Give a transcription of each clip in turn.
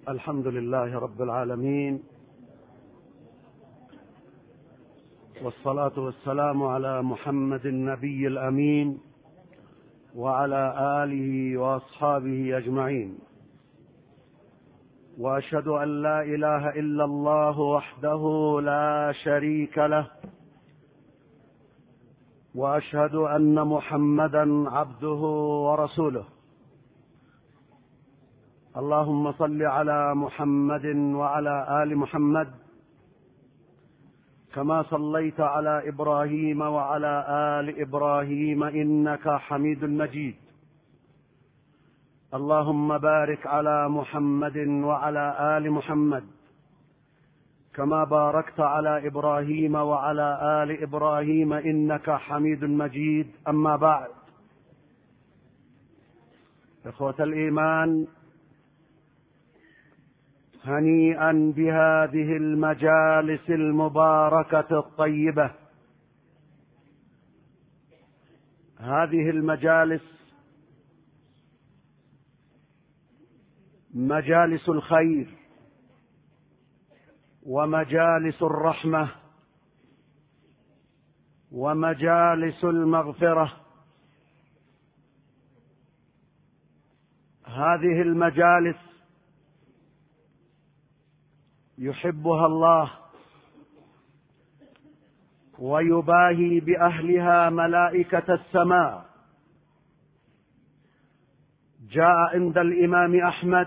الحمد لله رب العالمين، والصلاة والسلام على محمد النبي الأمين وعلى آله وأصحابه أجمعين. وأشهد أن لا إله إلا الله وحده لا شريك له، وأشهد أن محمدا عبده ورسوله. اللهم صل على محمد وعلى آل محمد كما صليت على إبراهيم وعلى آل إبراهيم إنك حميد مجيد. اللهم بارك على محمد وعلى آل محمد كما باركت على إبراهيم وعلى آل إبراهيم إنك حميد مجيد. أما بعد، إخوة الإيمان، هنيئا بهذه المجالس المباركة الطيبة. هذه المجالس مجالس الخير ومجالس الرحمة ومجالس المغفرة. هذه المجالس يحبها الله ويباهي بأهلها ملائكة السماء. جاء عند الإمام أحمد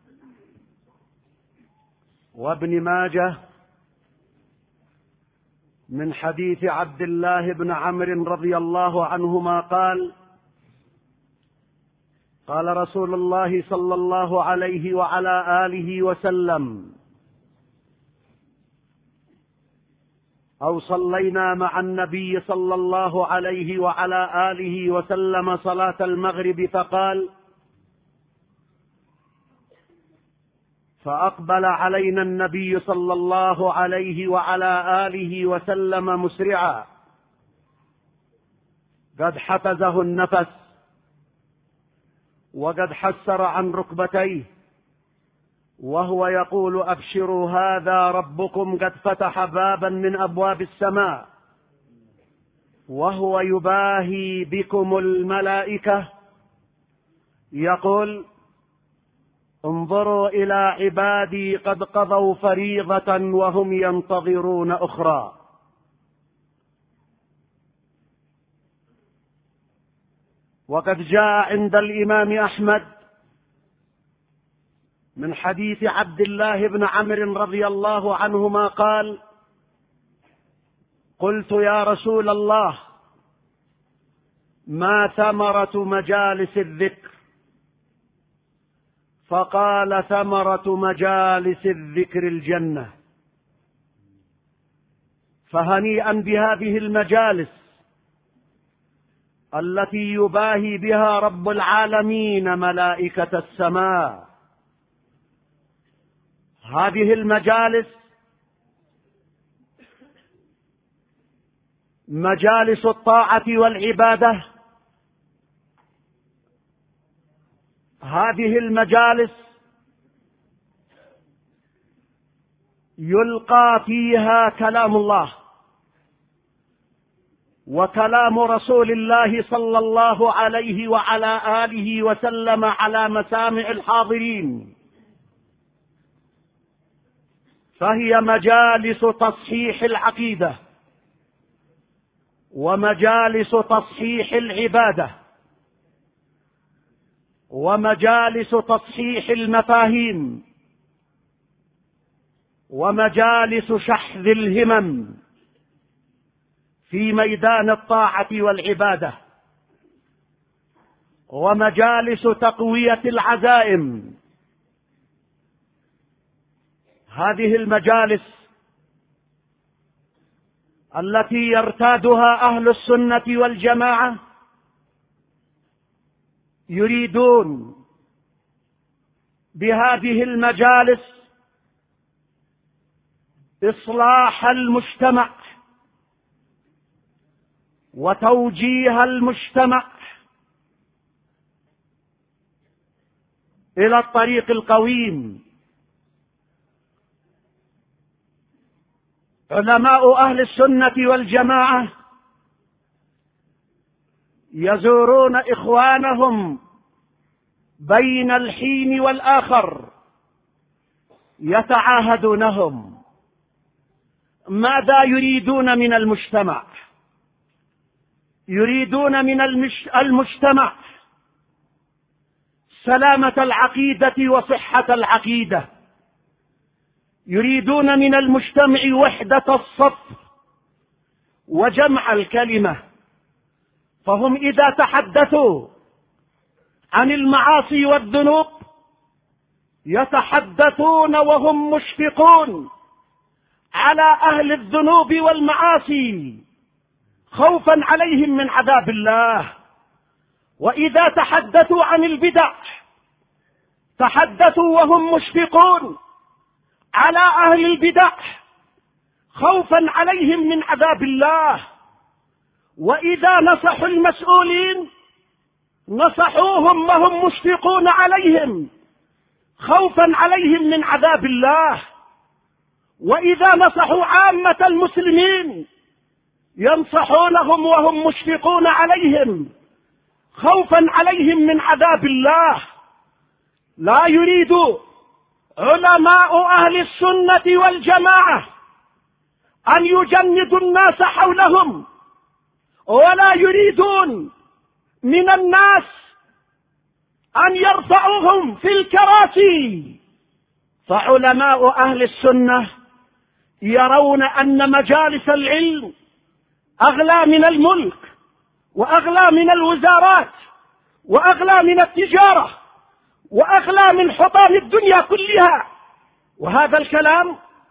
وابن ماجه من حديث عبد الله بن عمرو رضي الله عنهما قال: قال رسول الله صلى الله عليه وعلى آله وسلم: أو صلينا مع النبي صلى الله عليه وعلى آله وسلم صلاة المغرب فقال: فأقبل علينا النبي صلى الله عليه وعلى آله وسلم مسرعا قد حفزه النفس وقد حسر عن ركبتيه، وهو يقول: أبشروا هذا ربكم قد فتح بابا من أبواب السماء، وهو يباهي بكم الملائكة يقول: انظروا إلى عبادي قد قضوا فريضة وهم ينتظرون أخرى. وقد جاء عند الإمام أحمد من حديث عبد الله بن عمرو رضي الله عنهما قال: قلت يا رسول الله، ما ثمرة مجالس الذكر؟ فقال: ثمرة مجالس الذكر الجنة. فهنيئا بهذه المجالس التي يباهي بها رب العالمين ملائكة السماء. هذه المجالس مجالس الطاعة والعبادة. هذه المجالس يلقى فيها كلام الله وكلام رسول الله صلى الله عليه وعلى آله وسلم على مسامع الحاضرين. فهي مجالس تصحيح العقيدة ومجالس تصحيح العبادة ومجالس تصحيح المفاهيم ومجالس شحذ الهمم في ميدان الطاعة والعبادة، ومجالس تقوية العزائم. هذه المجالس التي يرتادها أهل السنة والجماعة يريدون بهذه المجالس إصلاح المجتمع وتوجيه المجتمع إلى الطريق القويم علماء أهل السنة والجماعة يزورون إخوانهم بين الحين والآخر، يتعاهدونهم ماذا يريدون من المجتمع. يريدون من المجتمع سلامة العقيدة وصحة العقيدة، يريدون من المجتمع وحدة الصف وجمع الكلمة. فهم إذا تحدثوا عن المعاصي والذنوب يتحدثون وهم مشفقون على أهل الذنوب والمعاصي خوفا عليهم من عذاب الله. وإذا تحدثوا عن البدع تحدثوا وهم مشفقون على أهل البدع خوفا عليهم من عذاب الله. وإذا نصحوا المسؤولين نصحوهم وهم مشفقون عليهم خوفا عليهم من عذاب الله. وإذا نصحوا عامة المسلمين ينصحونهم وهم مشفقون عليهم خوفا عليهم من عذاب الله. لا يريد علماء أهل السنة والجماعة أن يجندوا الناس حولهم، ولا يريدون من الناس أن يرفعوهم في الكراسي. فعلماء أهل السنة يرون أن مجالس العلم أغلى من الملك، وأغلى من الوزارات، وأغلى من التجارة، وأغلى من حطام الدنيا كلها. وهذا الكلام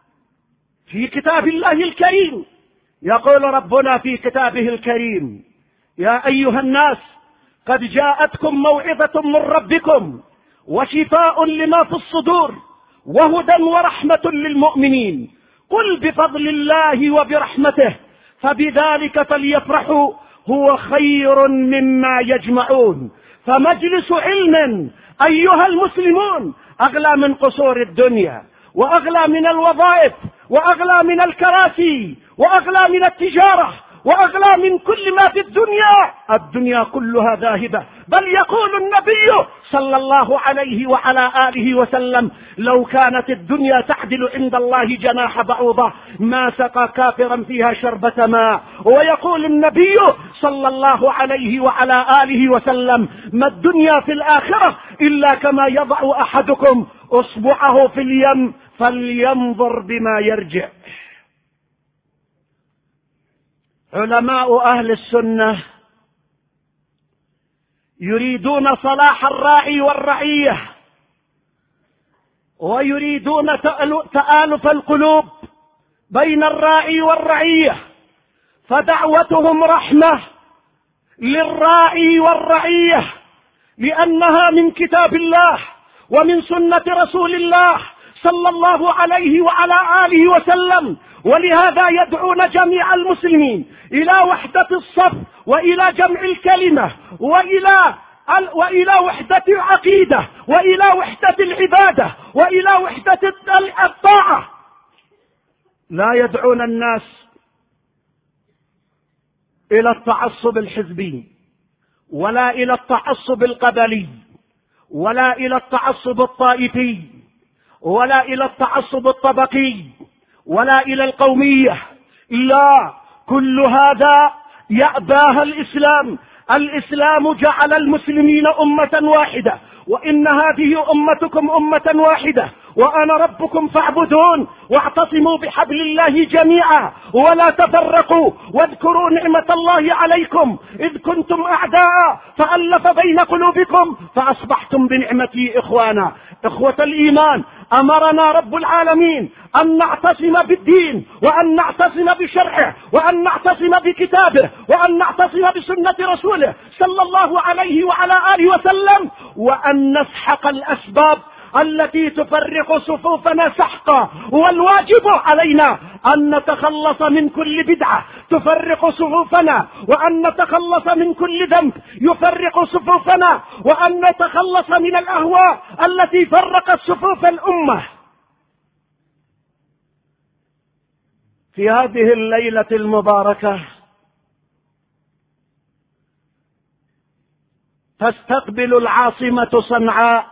في كتاب الله الكريم. يقول ربنا في كتابه الكريم: يا أيها الناس قد جاءتكم موعظة من ربكم وشفاء لما في الصدور وهدى ورحمة للمؤمنين. قل بفضل الله وبرحمته فبذلك فليفرحوا هو خير مما يجمعون. فمجلس علم أيها المسلمون أغلى من قصور الدنيا، وأغلى من الوظائف، وأغلى من الكراسي، وأغلى من التجارة، وأغلى من كل ما في الدنيا. الدنيا كلها ذاهبة. بل يقول النبي صلى الله عليه وعلى آله وسلم: لو كانت الدنيا تعدل عند الله جناح بعوضة ما سقى كافرا فيها شربة ماء. ويقول النبي صلى الله عليه وعلى آله وسلم: ما الدنيا في الآخرة إلا كما يضع أحدكم أصبعه في اليم فلينظر بما يرجع. علماء أهل السنة يريدون صلاح الراعي والرعية، ويريدون تآلف القلوب بين الراعي والرعية. فدعوتهم رحمة للراعي والرعية، لأنها من كتاب الله ومن سنة رسول الله صلى الله عليه وعلى آله وسلم. ولهذا يدعون جميع المسلمين إلى وحدة الصف، وإلى جمع الكلمة، وإلى وحدة العقيدة، وإلى وحدة العبادة، وإلى وحدة الطاعة. لا يدعون الناس إلى التعصب الحزبي، ولا إلى التعصب القبلي، ولا إلى التعصب الطائفي، ولا إلى التعصب الطبقي، ولا إلى القومية. لا، كل هذا يأباها الإسلام. الإسلام جعل المسلمين أمة واحدة، وإن هذه أمتكم أمة واحدة، وأنا ربكم فاعبدون، واعتصموا بحبل الله جميعا ولا تفرقوا، واذكروا نعمة الله عليكم إذ كنتم أعداء فألف بين قلوبكم فأصبحتم بنعمتي إخوانا. إخوة الإيمان، أمرنا رب العالمين أن نعتصم بالدين، وأن نعتصم بشرعه، وأن نعتصم بكتابه، وأن نعتصم بسنة رسوله صلى الله عليه وعلى آله وسلم، وأن نسحق الأسباب التي تفرق صفوفنا سحقا. والواجب علينا أن نتخلص من كل بدعة تفرق صفوفنا، وأن نتخلص من كل ذنب يفرق صفوفنا، وأن نتخلص من الأهواء التي فرقت صفوف الأمة. في هذه الليلة المباركة تستقبل العاصمة صنعاء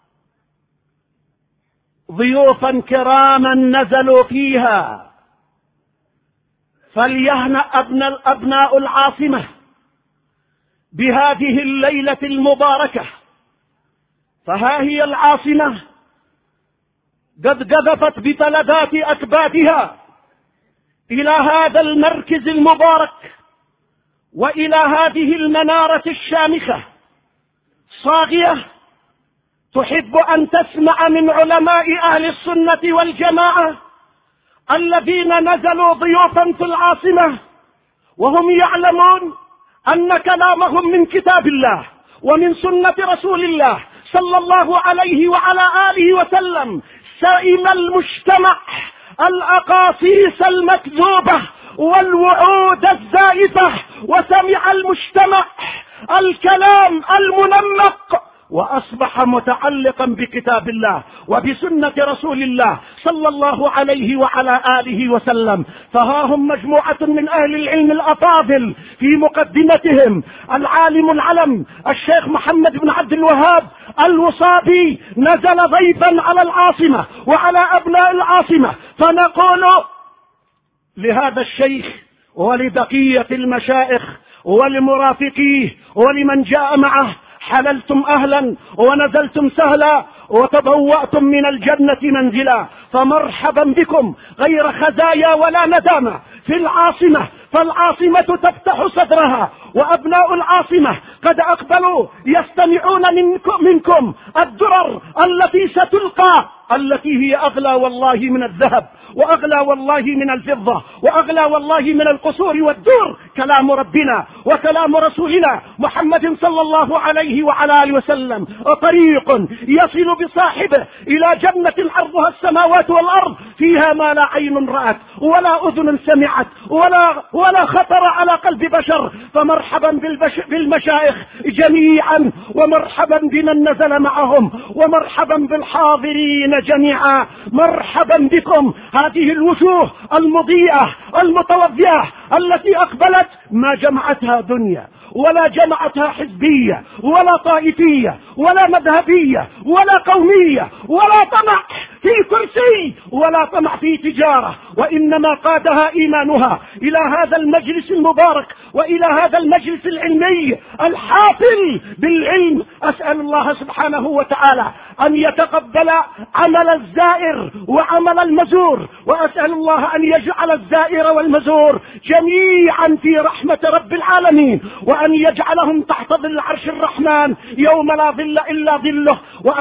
ضيوفا كراما نزلوا فيها، فليهنأ أبناء العاصمة بهذه الليلة المباركة. فها هي العاصمة قد قذفت بفلذات أكبادها إلى هذا المركز المبارك وإلى هذه المنارة الشامخة، صاغية تحب أن تسمع من علماء أهل السنة والجماعة الذين نزلوا ضيوفا في العاصمة وهم يعلمون أن كلامهم من كتاب الله ومن سنة رسول الله صلى الله عليه وعلى آله وسلم. سئم المجتمع الأقاصيص المكذوبة والوعود الزائفة، وسمع المجتمع الكلام المنمق، وأصبح متعلقا بكتاب الله وبسنة رسول الله صلى الله عليه وعلى آله وسلم. فها هم مجموعة من أهل العلم الأفاضل، في مقدمتهم العالم العلم الشيخ محمد بن عبد الوهاب الوصابي، نزل ضيفا على العاصمة وعلى أبناء العاصمة. فنقول لهذا الشيخ ولبقية المشايخ ولمرافقيه ولمن جاء معه: حللتم أهلا ونزلتم سهلا وتبوأتم من الجنة منزلا، فمرحبا بكم غير خزايا ولا ندامة في العاصمة. فالعاصمة تفتح صدرها، وأبناء العاصمة قد أقبلوا يستمعون منكم الدرر التي ستلقى، التي هي أغلى والله من الذهب، وأغلى والله من الفضة، وأغلى والله من القصور والدور، كلام ربنا وكلام رسولنا محمد صلى الله عليه وعلى آله وسلم. طريق يصل بصاحبه إلى جنة عرضها السماوات والأرض، فيها ما لا عين رأت ولا أذن سمعت ولا خطر على قلب بشر. فمرحبا بالمشايخ جميعا، ومرحبا بمن نزل معهم، ومرحبا بالحاضرين جميعا. مرحبا بكم، هذه الوجوه المضيئة المتوضئة التي أقبلت، ما جمعتها دنيا ولا جمعتها حزبية ولا طائفية ولا مذهبية ولا قومية ولا طمع في كرسي ولا طمع في تجارة، وإنما قادها إيمانها إلى هذا المجلس المبارك وإلى هذا المجلس العلمي الحافل بالعلم. أسأل الله سبحانه وتعالى أن يتقبل عمل الزائر وعمل المزور، وأسأل الله أن يجعل الزائر والمزور جميعا في رحمة رب العالمين، وأن يجعلهم تحت ظل عرش الرحمن يوم لا ظل إلا ظله،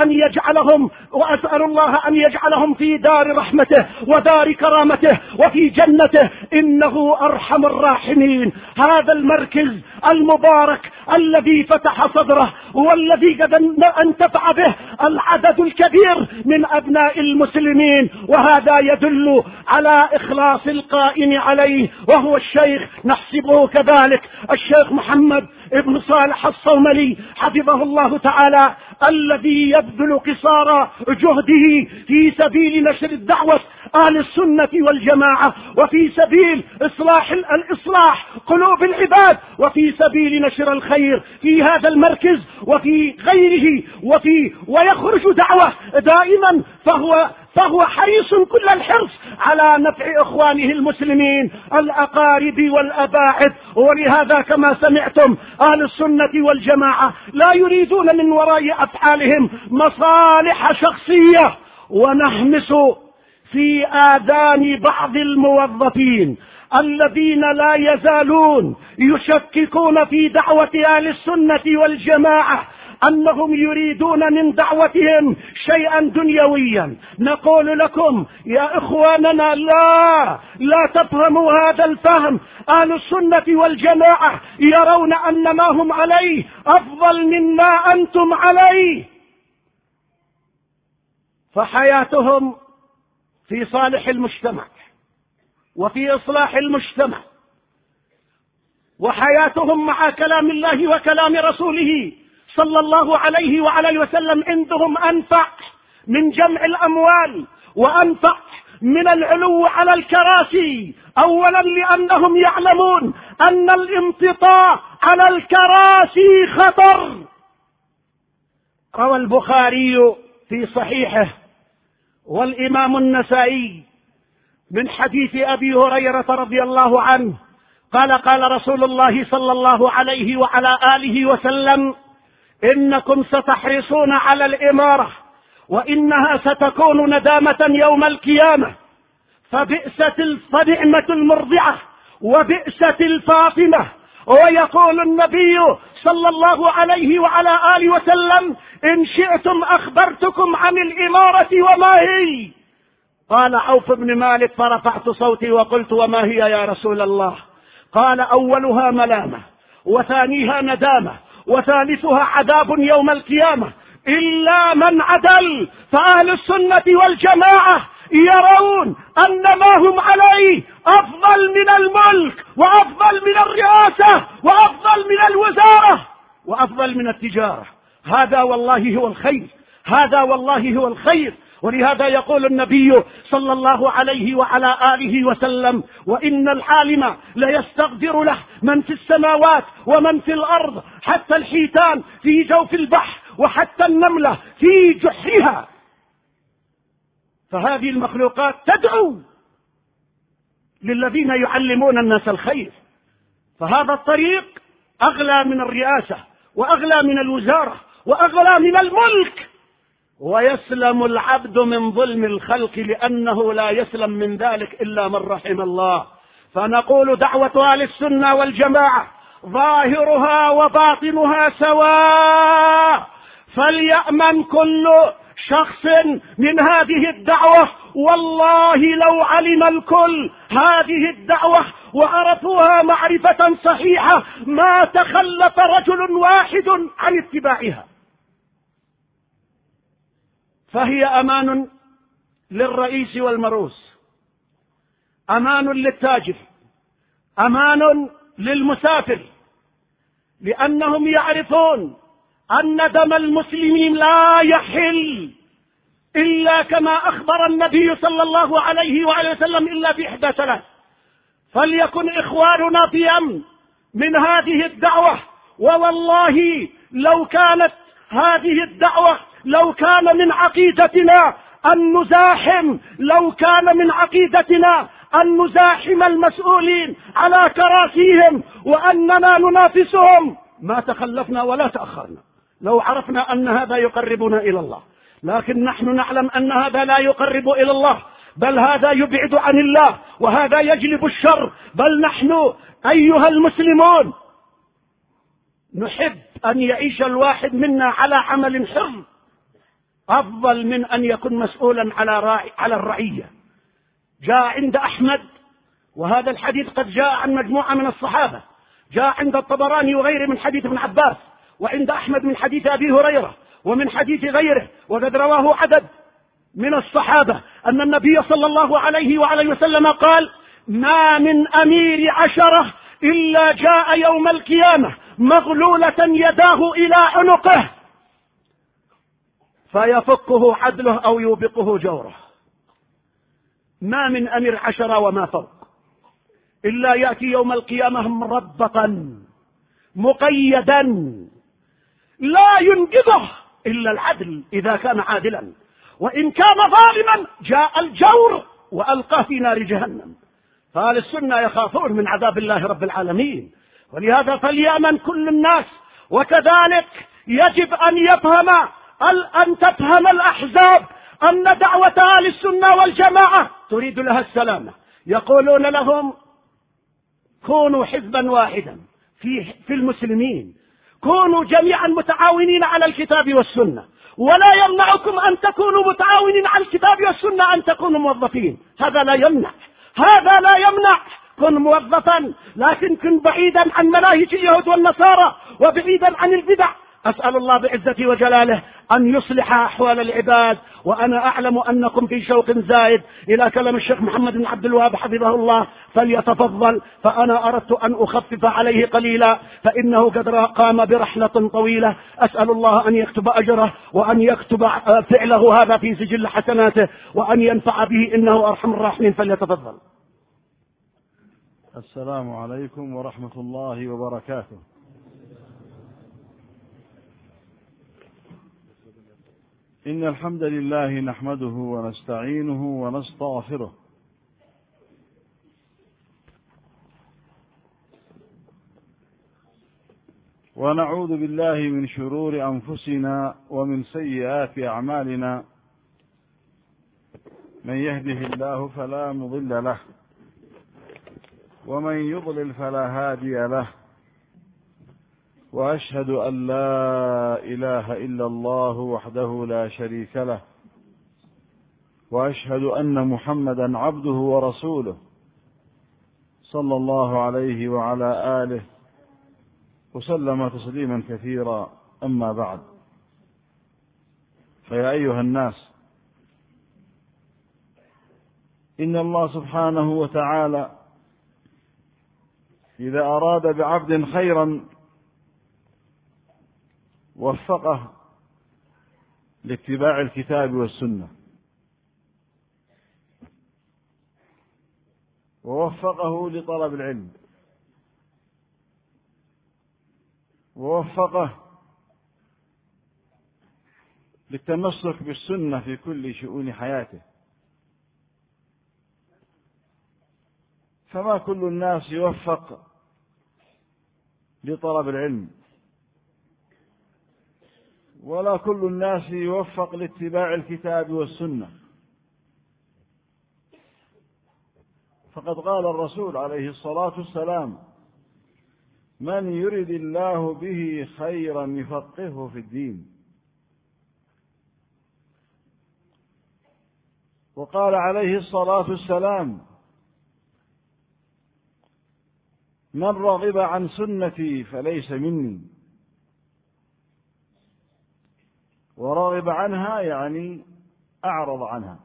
وأسأل الله أن يجعلهم في دار رحمته ودار كرامته وفي جنته، إنه أرحم الراحمين. هذا المركز المبارك الذي فتح صدره والذي قد انتفع به العدد الكبير من أبناء المسلمين، وهذا يدل على إخلاص القائم عليه، وهو الشيخ نحسبه كذلك الشيخ محمد ابن صالح الصوملي حفظه الله تعالى، الذي يبذل قصارى جهده في سبيل نشر الدعوة أهل السنة والجماعة، وفي سبيل الإصلاح قلوب العباد، وفي سبيل نشر الخير في هذا المركز وفي غيره، ويخرج دعوة دائما، فهو حريص كل الحرص على نفع إخوانه المسلمين الأقارب والأباعد. ولهذا كما سمعتم أهل السنة والجماعة لا يريدون من وراء أفعالهم مصالح شخصية. ونهمس في آذان بعض الموظفين الذين لا يزالون يشككون في دعوة أهل السنة والجماعة أنهم يريدون من دعوتهم شيئا دنيويا. نقول لكم يا إخواننا لا تفهموا هذا الفهم. أهل السنة والجماعة يرون أن ما هم عليه أفضل مما أنتم عليه، فحياتهم في صالح المجتمع وفي إصلاح المجتمع، وحياتهم مع كلام الله وكلام رسوله صلى الله عليه وعلى آله وسلم عندهم أنفع من جمع الأموال، وأنفع من العلو على الكراسي، أولا لأنهم يعلمون أن الامتطاء على الكراسي خطر. روى البخاري في صحيحه والإمام النسائي من حديث أبي هريرة رضي الله عنه قال: قال رسول الله صلى الله عليه وعلى آله وسلم: إنكم ستحرصون على الإمارة وإنها ستكون ندامة يوم القيامة، فنعمة المرضعة وبئست الفاطمة. ويقول النبي صلى الله عليه وعلى آله وسلم: إن شئتم أخبرتكم عن الإمارة وما هي. قال عوف بن مالك: فرفعت صوتي وقلت: وما هي يا رسول الله؟ قال: أولها ملامة، وثانيها ندامة، وثالثها عذاب يوم القيامة، إلا من عدل. فأهل السنة والجماعة يرون أن ما هم عليه أفضل من الملك، وأفضل من الرئاسة، وأفضل من الوزارة، وأفضل من التجارة. هذا والله هو الخير، هذا والله هو الخير. ولهذا يقول النبي صلى الله عليه وعلى آله وسلم: وإن العالم ليستغفر له من في السماوات ومن في الأرض، حتى الحيتان في جوف البحر، وحتى النملة في جحرها. فهذه المخلوقات تدعو للذين يعلمون الناس الخير. فهذا الطريق أغلى من الرئاسة، وأغلى من الوزارة، وأغلى من الملك. ويسلم العبد من ظلم الخلق، لأنه لا يسلم من ذلك إلا من رحم الله. فنقول: دعوة أهل السنة والجماعة ظاهرها وباطنها سواء، فليأمن كل شخص من هذه الدعوة. والله لو علم الكل هذه الدعوة وعرفوها معرفة صحيحة ما تخلف رجل واحد عن اتباعها. فهي أمان للرئيس والمرؤوس، أمان للتاجر، أمان للمسافر، لأنهم يعرفون أن دم المسلمين لا يحل إلا كما أخبر النبي صلى الله عليه وآله وسلم إلا بإحدى ثلاث. فليكن إخواننا في أمن من هذه الدعوة. ووالله لو كانت هذه الدعوة، لو كان من عقيدتنا أن نزاحم، لو كان من عقيدتنا أن نزاحم المسؤولين على كراسيهم وأننا ننافسهم، ما تخلفنا ولا تأخرنا لو عرفنا أن هذا يقربنا إلى الله. لكن نحن نعلم أن هذا لا يقرب إلى الله، بل هذا يبعد عن الله، وهذا يجلب الشر. بل نحن أيها المسلمون نحب أن يعيش الواحد منا على عمل حر أفضل من أن يكون مسؤولا على الرعية. جاء عند أحمد، وهذا الحديث قد جاء عن مجموعة من الصحابة، جاء عند الطبراني وغيره من حديث ابن عباس، وعند أحمد من حديث أبي هريرة، ومن حديث غيره، وقد رواه عدد من الصحابة، أن النبي صلى الله عليه وعليه وسلم قال: ما من أمير 10 إلا جاء يوم القيامة مغلولة يداه إلى عنقه فيفكه عدله أو يوبقه جوره. ما من أمير 10 وما فوق إلا يأتي يوم القيامة مربطا مقيدا، لا ينقذه إلا العدل إذا كان عادلا، وإن كان ظالما جاء الجور وألقاه في نار جهنم. فأهل السنة يخافون من عذاب الله رب العالمين، ولهذا فليأمن كل الناس. وكذلك يجب أن تفهم الأحزاب أن دعوة أهل السنة والجماعة تريد لها السلامة. يقولون لهم: كونوا حزبا واحدا في المسلمين، كونوا جميعا متعاونين على الكتاب والسنة، ولا يمنعكم أن تكونوا متعاونين على الكتاب والسنة أن تكونوا موظفين. هذا لا يمنع، هذا لا يمنع. كن موظفا، لكن كن بعيدا عن مناهج اليهود والنصارى، وبعيدا عن البدع، أسأل الله بعزته وجلاله أن يصلح أحوال العباد. وأنا أعلم أنكم في شوق زايد إلى كلام الشيخ محمد بن عبد الوهاب حفظه الله، فليتفضل، فأنا أردت أن أخفف عليه قليلا فإنه قد قام برحلة طويلة. أسأل الله أن يكتب أجره وأن يكتب فعله هذا في سجل حسناته وأن ينفع به، إنه أرحم الراحمين. فليتفضل. السلام عليكم ورحمة الله وبركاته. إن الحمد لله نحمده ونستعينه ونستغفره، ونعوذ بالله من شرور أنفسنا ومن سيئات أعمالنا، من يهده الله فلا مضل له ومن يضلل فلا هادي له، وأشهد أن لا إله إلا الله وحده لا شريك له، وأشهد أن محمدا عبده ورسوله صلى الله عليه وعلى آله وسلم تسليما كثيرا. أما بعد، فيا أيها الناس، إن الله سبحانه وتعالى إذا أراد بعبد خيرا وفقه لاتباع الكتاب والسنة، ووفقه لطلب العلم، ووفقه للتمسك بالسنة في كل شؤون حياته. فما كل الناس يوفق لطلب العلم، ولا كل الناس يوفق لاتباع الكتاب والسنة. فقد قال الرسول عليه الصلاة والسلام: من يرد الله به خيرا يفقهه في الدين. وقال عليه الصلاة والسلام: من رغب عن سنتي فليس مني. ورغب عنها يعني أعرض عنها،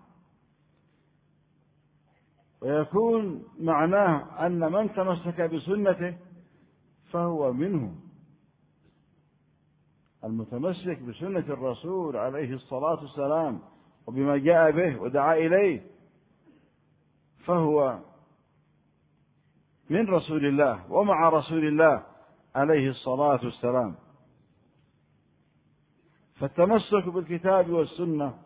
ويكون معناه أن من تمسك بسنته فهو منه. المتمسك بسنة الرسول عليه الصلاة والسلام وبما جاء به ودعا إليه فهو من رسول الله ومع رسول الله عليه الصلاة والسلام. فالتمسك بالكتاب والسنة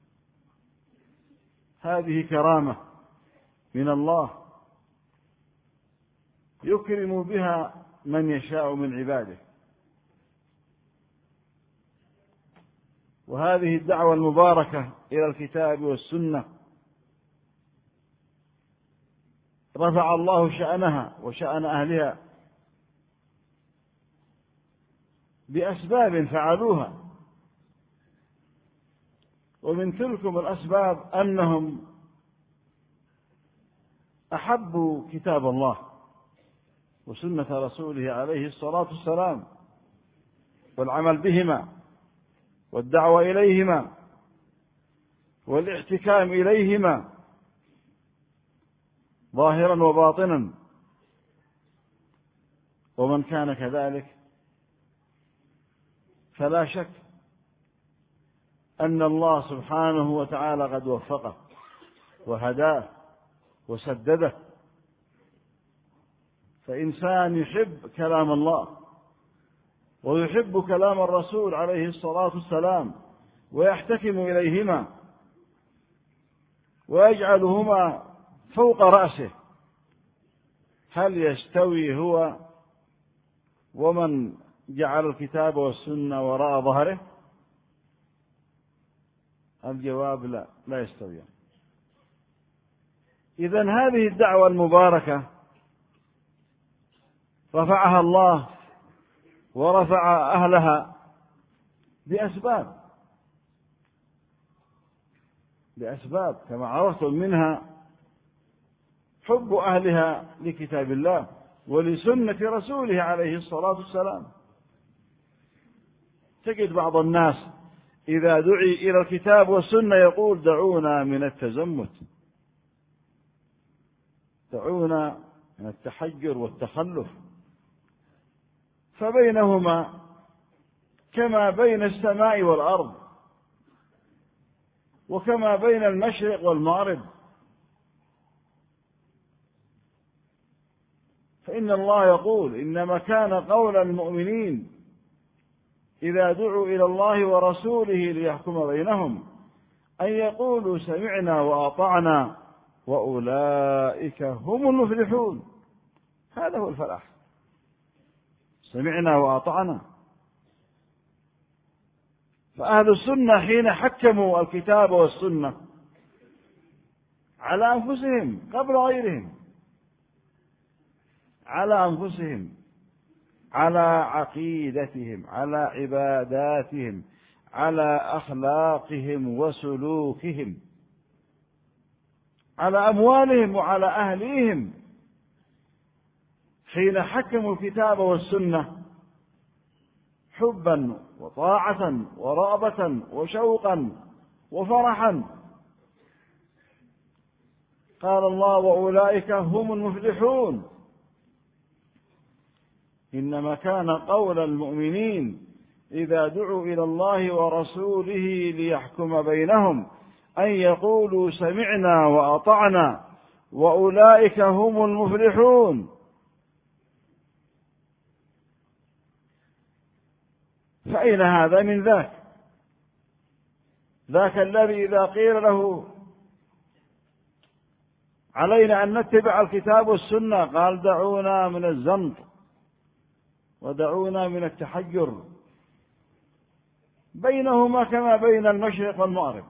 هذه كرامة من الله يكرم بها من يشاء من عباده. وهذه الدعوة المباركة إلى الكتاب والسنة رفع الله شأنها وشأن أهلها بأسباب فعلوها، ومن تلكم الأسباب أنهم أحبوا كتاب الله وسنة رسوله عليه الصلاة والسلام والعمل بهما والدعوة إليهما والاحتكام إليهما ظاهرا وباطنا. ومن كان كذلك فلا شك أن الله سبحانه وتعالى قد وفقه وهداه وسدده. فإنسان يحب كلام الله ويحب كلام الرسول عليه الصلاة والسلام ويحتكم إليهما ويجعلهما فوق رأسه، هل يستوي هو ومن جعل الكتاب والسنة وراء ظهره؟ الجواب لا، لا يستويان. إذن هذه الدعوة المباركة رفعها الله ورفع أهلها بأسباب كما عرفتم، منها حب أهلها لكتاب الله ولسنة رسوله عليه الصلاة والسلام. تجد بعض الناس إذا دعي إلى الكتاب والسنة يقول دعونا من التزمت، دعونا من التحجر والتخلف، فبينهما كما بين السماء والأرض، وكما بين المشرق والمغرب. فإن الله يقول إنما كان قول المؤمنين إذا دعوا إلى الله ورسوله ليحكم بينهم أن يقولوا سمعنا وأطعنا وأولئك هم المفلحون. هذا هو الفلاح، سمعنا وأطعنا. فأهل السنة حين حكموا الكتاب والسنة على أنفسهم قبل غيرهم، على أنفسهم، على عقيدتهم، على عباداتهم، على أخلاقهم وسلوكهم، على أموالهم وعلى أهليهم، حين حكموا الكتاب والسنة حبا وطاعة ورغبة وشوقا وفرحا. قال الله وأولئك هم المفلحون. إنما كان قول المؤمنين إذا دعوا إلى الله ورسوله ليحكم بينهم أن يقولوا سمعنا وأطعنا وأولئك هم المفلحون. فأين هذا من ذاك؟ ذاك الذي إذا قيل له علينا أن نتبع الكتاب والسنة قال دعونا من الزمط ودعونا من التحجر، بينهما كما بين المشرق والمغرب.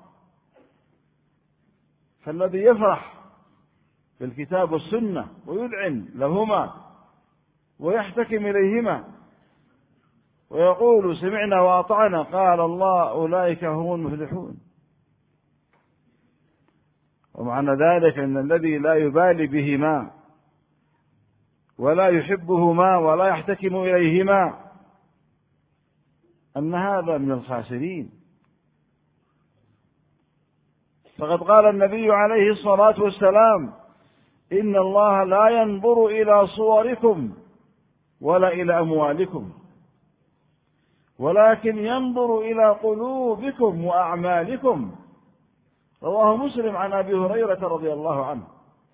فالذي يفرح بالكتاب والسنة ويذعن لهما ويحتكم إليهما ويقول سمعنا وأطعنا قال الله أولئك هم المفلحون. ومعنى ذلك أن الذي لا يبالي بهما ولا يحبهما ولا يحتكم إليهما أن هذا من الخاسرين. فقد قال النبي عليه الصلاة والسلام إن الله لا ينظر إلى صوركم ولا إلى أموالكم ولكن ينظر إلى قلوبكم وأعمالكم. رواه مسلم عن أبي هريرة رضي الله عنه.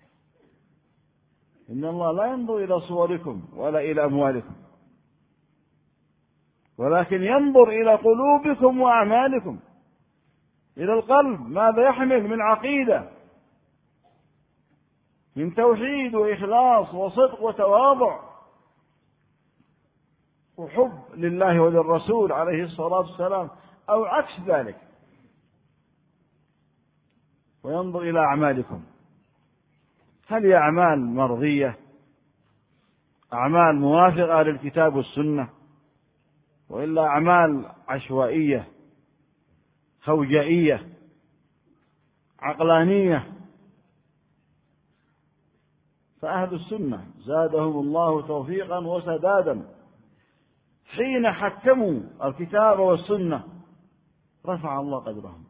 إن الله لا ينظر إلى صوركم ولا إلى أموالكم ولكن ينظر إلى قلوبكم وأعمالكم، إلى القلب ماذا يحمل من عقيدة، من توحيد وإخلاص وصدق وتواضع وحب لله وللرسول عليه الصلاة والسلام أو عكس ذلك. وينظر إلى أعمالكم، هل هي أعمال مرضية، أعمال موافقة للكتاب والسنة، وإلا أعمال عشوائية خوجائية عقلانية؟ فأهل السنة زادهم الله توفيقا وسدادا حين حكموا الكتاب والسنة رفع الله قدرهم.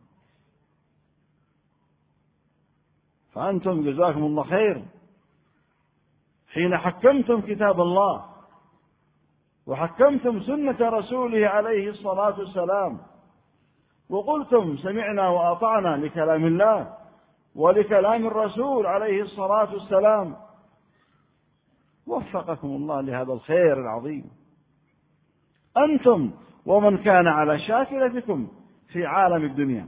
فأنتم جزاكم الله خير حين حكمتم كتاب الله وحكمتم سنة رسوله عليه الصلاة والسلام وقلتم سمعنا وأطعنا لكلام الله ولكلام الرسول عليه الصلاة والسلام. وفقكم الله لهذا الخير العظيم أنتم ومن كان على شاكلتكم في عالم الدنيا.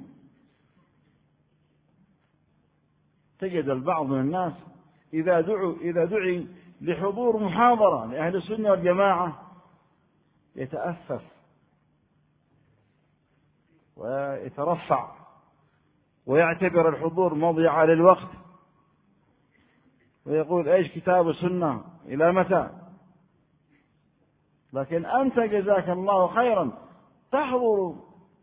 تجد البعض من الناس إذا دعي لحضور محاضرة لأهل السنة والجماعة يتأفف ويترفع ويعتبر الحضور مضيعة للوقت ويقول ايش كتاب السنة إلى متى؟ لكن أنت جزاك الله خيرا تحضر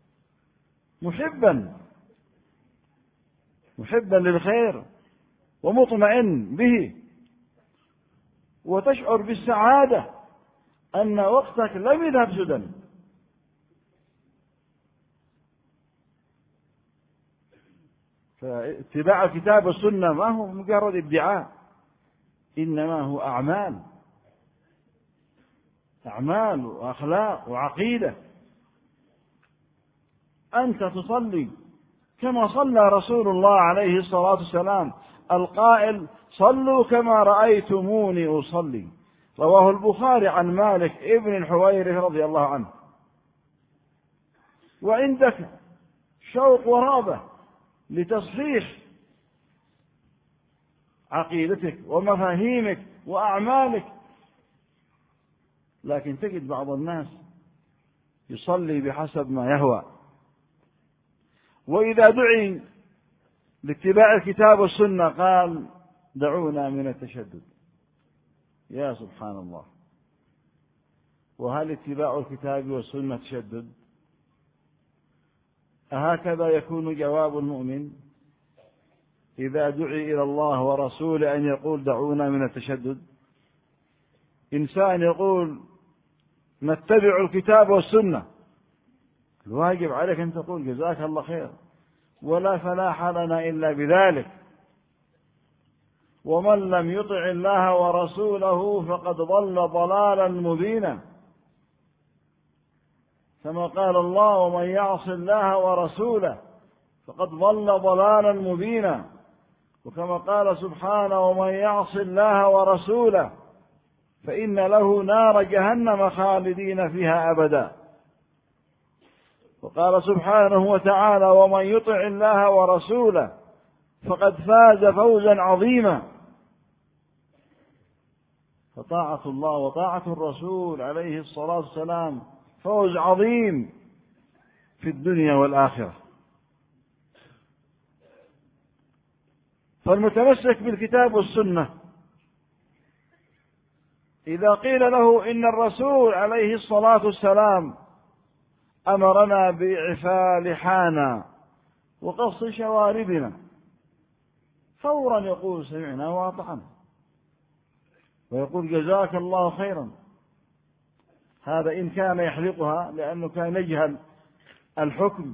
محبا للخير ومطمئن به وتشعر بالسعادة أن وقتك لم يذهب سدى فاتباع الكتاب والسنة ما هو مجرد ادعاء، إنما هو أعمال وأخلاق وعقيدة. أنت تصلي كما صلى رسول الله عليه الصلاة والسلام القائل: صلوا كما رأيتموني أصلي، رواه البخاري عن مالك ابن الحويرث رضي الله عنه. وعندك شوق ورغبة لتصحيح عقيدتك ومفاهيمك وأعمالك، لكن تجد بعض الناس يصلي بحسب ما يهوى، وإذا دعي لاتباع الكتاب والسنة قال: دعونا من التشدد. يا سبحان الله! وهل اتباع الكتاب والسنة تشدد؟ أهكذا يكون جواب المؤمن إذا دعي إلى الله ورسوله أن يقول: دعونا من التشدد؟ إنسان يقول: نتبع الكتاب والسنة، الواجب عليك أن تقول: جزاك الله خير، ولا فلاح لنا إلا بذلك. ومن لم يطع الله ورسوله فقد ضل ضلالا مبينا، كما قال الله: ومن يعص الله ورسوله فقد ضل ضلالا مبينا، وكما قال سبحانه: ومن يعص الله ورسوله فإن له نار جهنم خالدين فيها أبدا. وقال سبحانه وتعالى: ومن يطع الله ورسوله فقد فاز فوزا عظيما. فطاعة الله وطاعة الرسول عليه الصلاة والسلام فوز عظيم في الدنيا والآخرة. فالمتمسك بالكتاب والسنة إذا قيل له إن الرسول عليه الصلاة والسلام أمرنا بإعفاء لحانا وقص شواربنا، فورا يقول: سمعنا وأطعنا، ويقول: جزاك الله خيرا. هذا إن كان يحلقها لأنه كان يجهل الحكم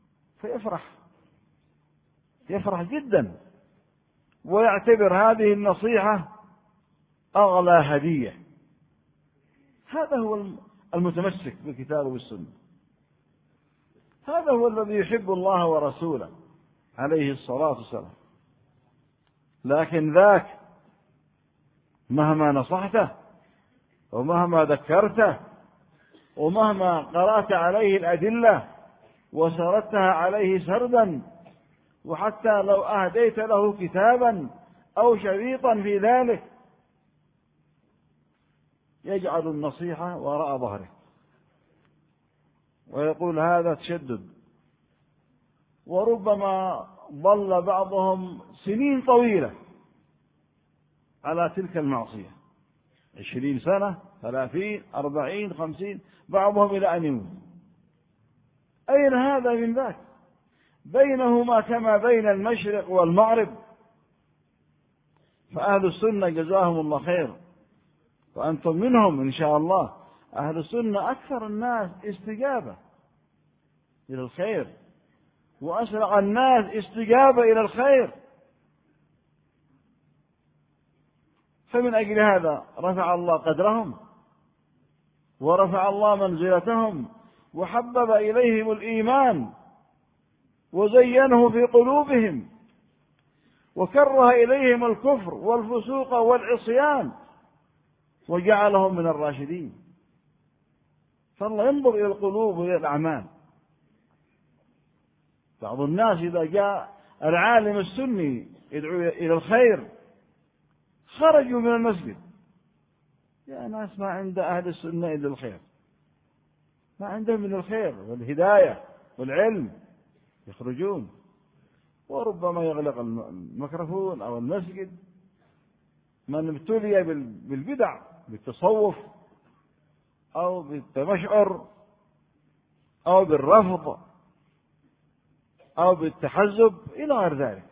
يفرح جدا، ويعتبر هذه النصيحة أغلى هدية. هذا هو المتمسك بالكتاب والسنة، هذا هو الذي يحب الله ورسوله عليه الصلاة والسلام. لكن ذاك مهما نصحته ومهما ذكرته ومهما قرأت عليه الأدلة وسردتها عليه سردا، وحتى لو أهديت له كتابا أو شريطا في ذلك، يجعل النصيحة وراء ظهره ويقول: هذا تشدد. وربما ظل بعضهم سنين طويلة على تلك المعصية، 20 سنة 30 40 50، بعضهم إلى أن يموت. أين هذا من ذاك؟ بينهما كما بين المشرق والمغرب. فأهل السنة جزاهم الله خير، وأنتم منهم إن شاء الله. أهل السنة أكثر الناس استجابة إلى الخير، وأسرع الناس استجابة إلى الخير. فمن أجل هذا رفع الله قدرهم ورفع الله منزلتهم، وحبب إليهم الإيمان وزينه في قلوبهم، وكره إليهم الكفر والفسوق والعصيان، وجعلهم من الراشدين. فالله ينظر إلى القلوب وإلى الأعمال. بعض الناس إذا جاء العالم السني يدعو إلى الخير خرجوا من المسجد. يا ناس، ما عند أهل السنة إلا الخير، ما عندهم من الخير والهداية والعلم، يخرجون. وربما يغلق الميكروفون أو المسجد من ابتلي بالبدع، بالتصوف أو بالتمشعر أو بالرفض أو بالتحزب إلى غير ذلك.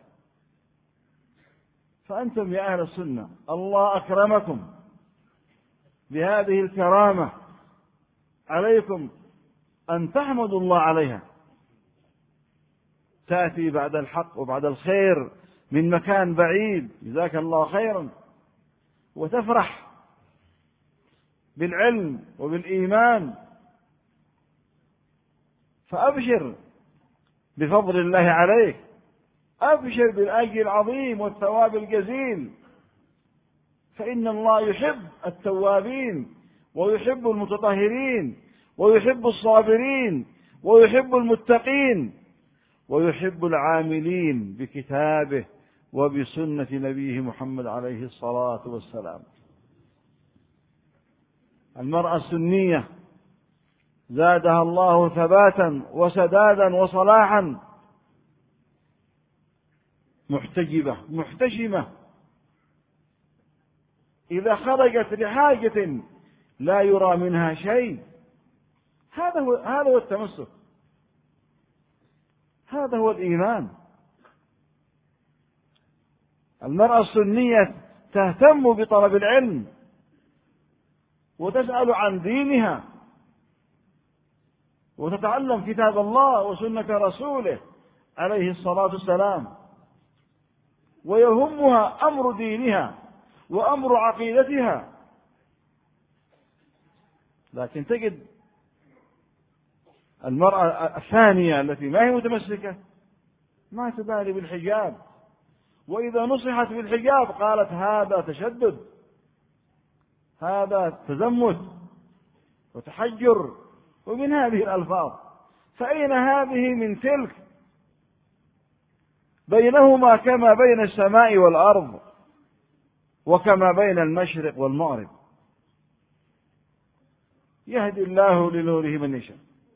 فأنتم يا أهل السنة الله أكرمكم بهذه الكرامة، عليكم أن تحمدوا الله عليها. تأتي بعد الحق وبعد الخير من مكان بعيد، جزاك الله خيرا، وتفرح بالعلم وبالإيمان، فأبشر بفضل الله عليك، أبشر بالأجر العظيم والثواب الجزيل، فإن الله يحب التوابين ويحب المتطهرين ويحب الصابرين ويحب المتقين ويحب العاملين بكتابه وبسنة نبيه محمد عليه الصلاة والسلام. المرأة السنية زادها الله ثباتا وسدادا وصلاحا، محتجبة محتشمة، إذا خرجت لحاجة لا يرى منها شيء. هذا هو التمسك، هذا هو الإيمان. المرأة السنية تهتم بطلب العلم وتسأل عن دينها وتتعلم كتاب الله وسنة رسوله عليه الصلاة والسلام، ويهمها أمر دينها وأمر عقيدتها. لكن تجد المرأة الثانية التي ما هي متمسكة ما تبالي بالحجاب، وإذا نصحت بالحجاب قالت هذا تشدد، هذا تزمت وتحجر، ومن هذه الألفاظ. فأين هذه من تلك؟ بينهما كما بين السماء والأرض وكما بين المشرق والمغرب، يهدي الله لنوره من يشاء.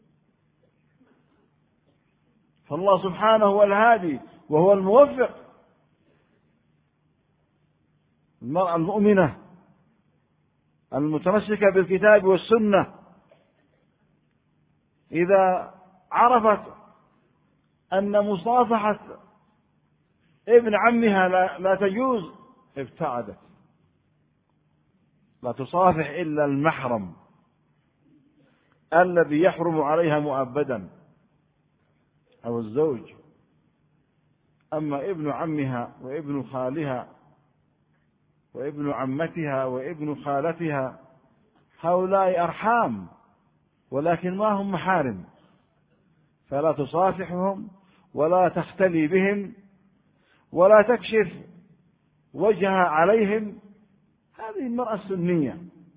فالله سبحانه هو الهادي وهو الموفق. المرأة المؤمنة المتمسكة بالكتاب والسنة إذا عرفت أن مصافحة ابن عمها لا تجوز ابتعدت، لا تصافح إلا المحرم الذي يحرم عليها مؤبدا أو الزوج. أما ابن عمها وابن خالها وابن عمتها وابن خالتها هؤلاء أرحام ولكن ما هم محارم، فلا تصافحهم ولا تختلي بهم ولا تكشف وجهها عليهم. هذه المرأة السنية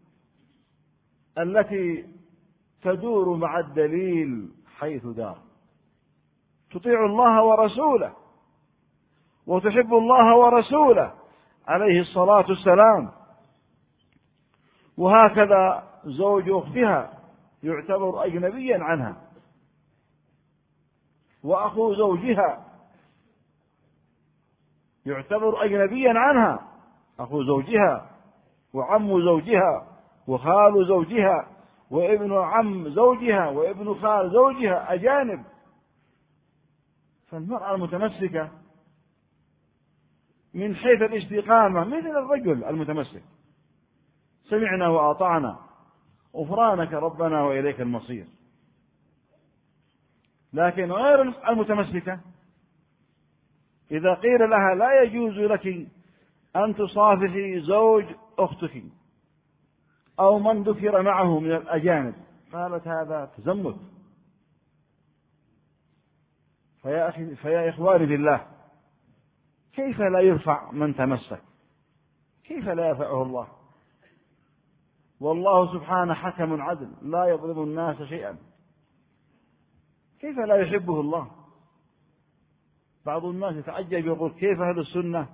التي تدور مع الدليل حيث دار، تطيع الله ورسوله وتحب الله ورسوله عليه الصلاة والسلام. وهكذا زوج أختها يعتبر أجنبيا عنها، وأخو زوجها يعتبر أجنبيا عنها، أخو زوجها وعم زوجها وخال زوجها وابن عم زوجها وابن خال زوجها أجانب. فالمرأة المتمسكة من حيث الاستقامة مثل الرجل المتمسك، سمعنا وأطعنا غفرانك ربنا وإليك المصير. لكن غير المتمسكة إذا قيل لها لا يجوز لك أن تصافحي زوج أختك أو من ذكر معه من الأجانب، قالت هذا تزمت. فيا إخواني بالله، كيف لا يرفع من تمسك؟ كيف لا يرفعه الله؟ والله سبحانه حكم عدل لا يظلم الناس شيئا، كيف لا يحبه الله؟ بعض الناس يتعجب يقول كيف أهل السنة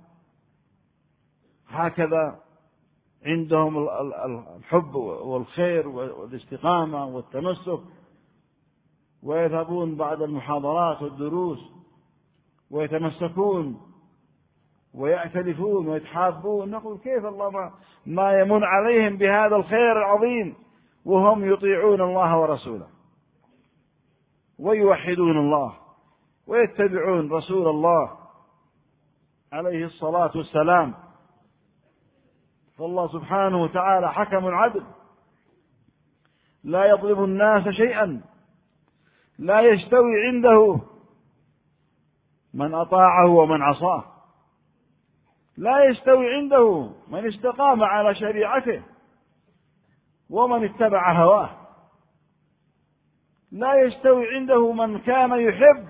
هكذا عندهم الحب والخير والاستقامة والتمسك، ويذهبون بعد المحاضرات والدروس ويتمسكون ويأتلفون ويتحابون. نقول كيف الله ما يمن عليهم بهذا الخير العظيم وهم يطيعون الله ورسوله ويوحدون الله ويتبعون رسول الله عليه الصلاة والسلام. فالله سبحانه وتعالى حكم عدل لا يظلم الناس شيئا، لا يستوي عنده من أطاعه ومن عصاه. لا يستوي عنده من استقام على شريعته ومن اتبع هواه. لا يستوي عنده من كان يحب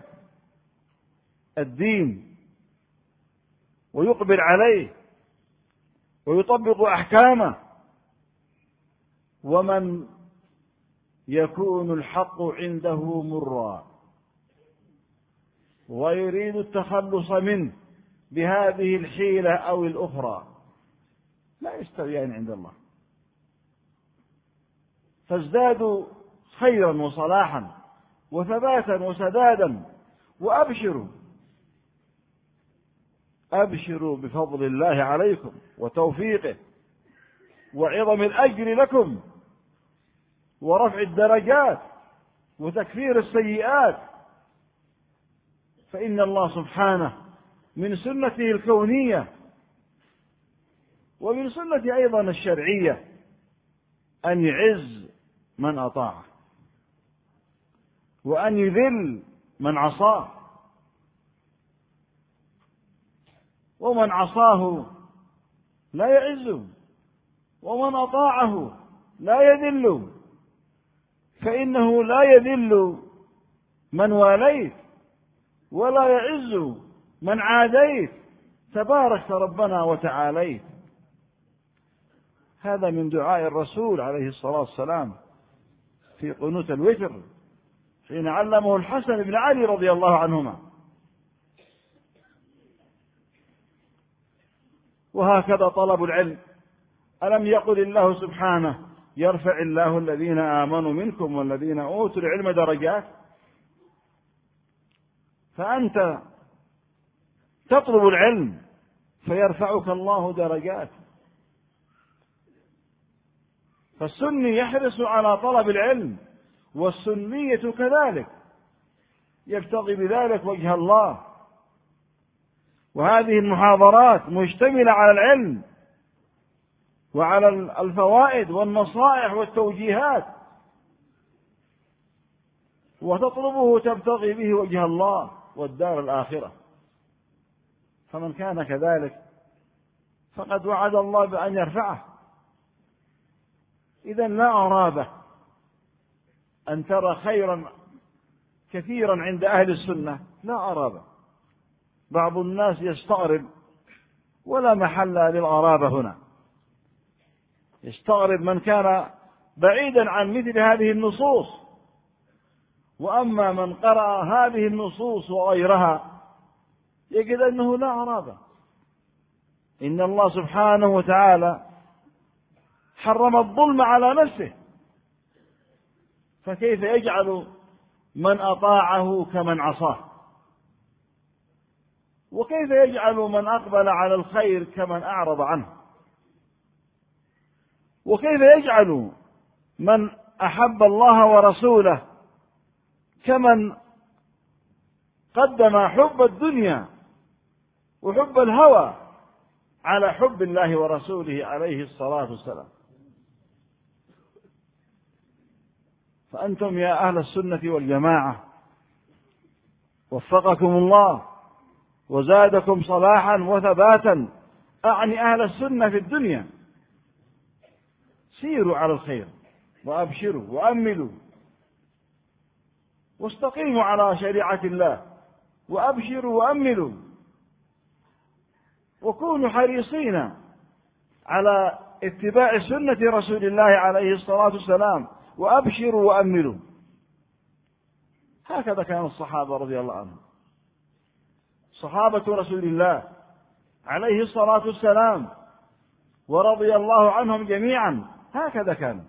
الدين ويقبل عليه ويطبق أحكامه، ومن يكون الحق عنده مرا ويريد التخلص منه بهذه الحيلة أو الأخرى. لا يستويان عند الله. فازدادوا خيرا وصلاحا وثباتا وسدادا، وأبشروا بفضل الله عليكم وتوفيقه وعظم الأجر لكم ورفع الدرجات وتكفير السيئات. فإن الله سبحانه من سنته الكونية ومن سنته أيضا الشرعية أن يعز من أطاعه وأن يذل من عصاه، ومن عصاه لا يعز ومن أطاعه لا يذل، فإنه لا يذل من واليت ولا يعز من عاديت، تبارك ربنا وتعاليت. هذا من دعاء الرسول عليه الصلاة والسلام في قنوت الوتر حين علمه الحسن بن علي رضي الله عنهما. وهكذا طلب العلم. ألم يقل الله سبحانه يرفع الله الذين آمنوا منكم والذين أوتوا العلم درجات؟ فأنت تطلب العلم فيرفعك الله درجات. فالسني يحرص على طلب العلم، والسنية كذلك يبتغي بذلك وجه الله. وهذه المحاضرات مشتملة على العلم وعلى الفوائد والنصائح والتوجيهات، وتطلبه تبتغي به وجه الله والدار الآخرة. فمن كان كذلك فقد وعد الله بأن يرفعه. إذن لا أرابه أن ترى خيرا كثيرا عند أهل السنة، لا أرابه. بعض الناس يستغرب، ولا محل للأرابة هنا. يستغرب من كان بعيدا عن مثل هذه النصوص، وأما من قرأ هذه النصوص وغيرها يجد أنه لا أرابة. إن الله سبحانه وتعالى حرم الظلم على نفسه، فكيف يجعل من أطاعه كمن عصاه؟ وكيف يجعل من أقبل على الخير كمن أعرض عنه؟ وكيف يجعل من أحب الله ورسوله كمن قدم حب الدنيا وحب الهوى على حب الله ورسوله عليه الصلاة والسلام؟ فأنتم يا أهل السنة والجماعة وفقكم الله وزادكم صلاحا وثباتا، أعني أهل السنة في الدنيا، سيروا على الخير وأبشروا وأملوا واستقيموا على شريعة الله وأبشروا وأملوا، وكونوا حريصين على اتباع سنة رسول الله عليه الصلاة والسلام وأبشروا وأملوا. هكذا كان الصحابة رضي الله عنهم، صحابة رسول الله عليه الصلاة والسلام ورضي الله عنهم جميعا، هكذا كانوا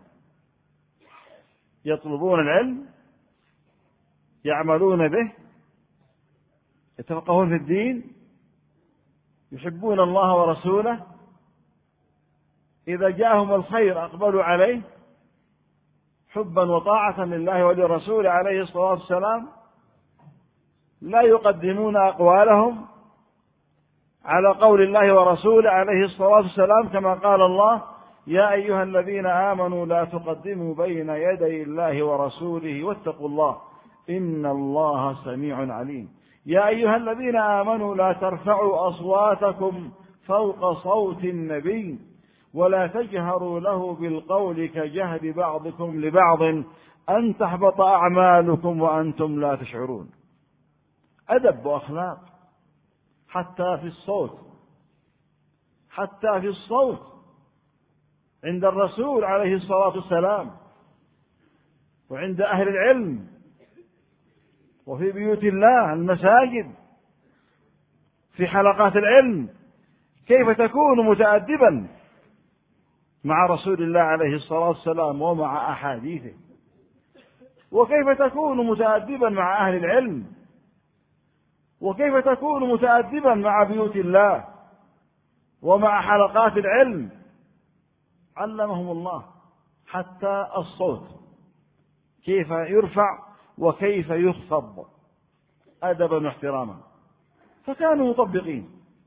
يطلبون العلم، يعملون به، يتفقهون في الدين، يحبون الله ورسوله، إذا جاءهم الخير أقبلوا عليه حبا وطاعة لله ولرسوله عليه الصلاة والسلام، لا يقدمون أقوالهم على قول الله ورسوله عليه الصلاة والسلام، كما قال الله يا أيها الذين آمنوا لا تقدموا بين يدي الله ورسوله واتقوا الله إن الله سميع عليم. يا أيها الذين آمنوا لا ترفعوا أصواتكم فوق صوت النبي ولا تجهروا له بالقول كجهر بعضكم لبعض أن تحبط أعمالكم وأنتم لا تشعرون. أدب وأخلاق حتى في الصوت، حتى في الصوت عند الرسول عليه الصلاة والسلام وعند أهل العلم وفي بيوت الله المساجد في حلقات العلم. كيف تكون متأدبا مع رسول الله عليه الصلاة والسلام ومع أحاديثه، وكيف تكون متأدبا مع أهل العلم، وكيف تكون متأدبا مع بيوت الله ومع حلقات العلم. علمهم الله حتى الصوت كيف يرفع وكيف يخفض أدبا واحتراما، فكانوا مطبقين.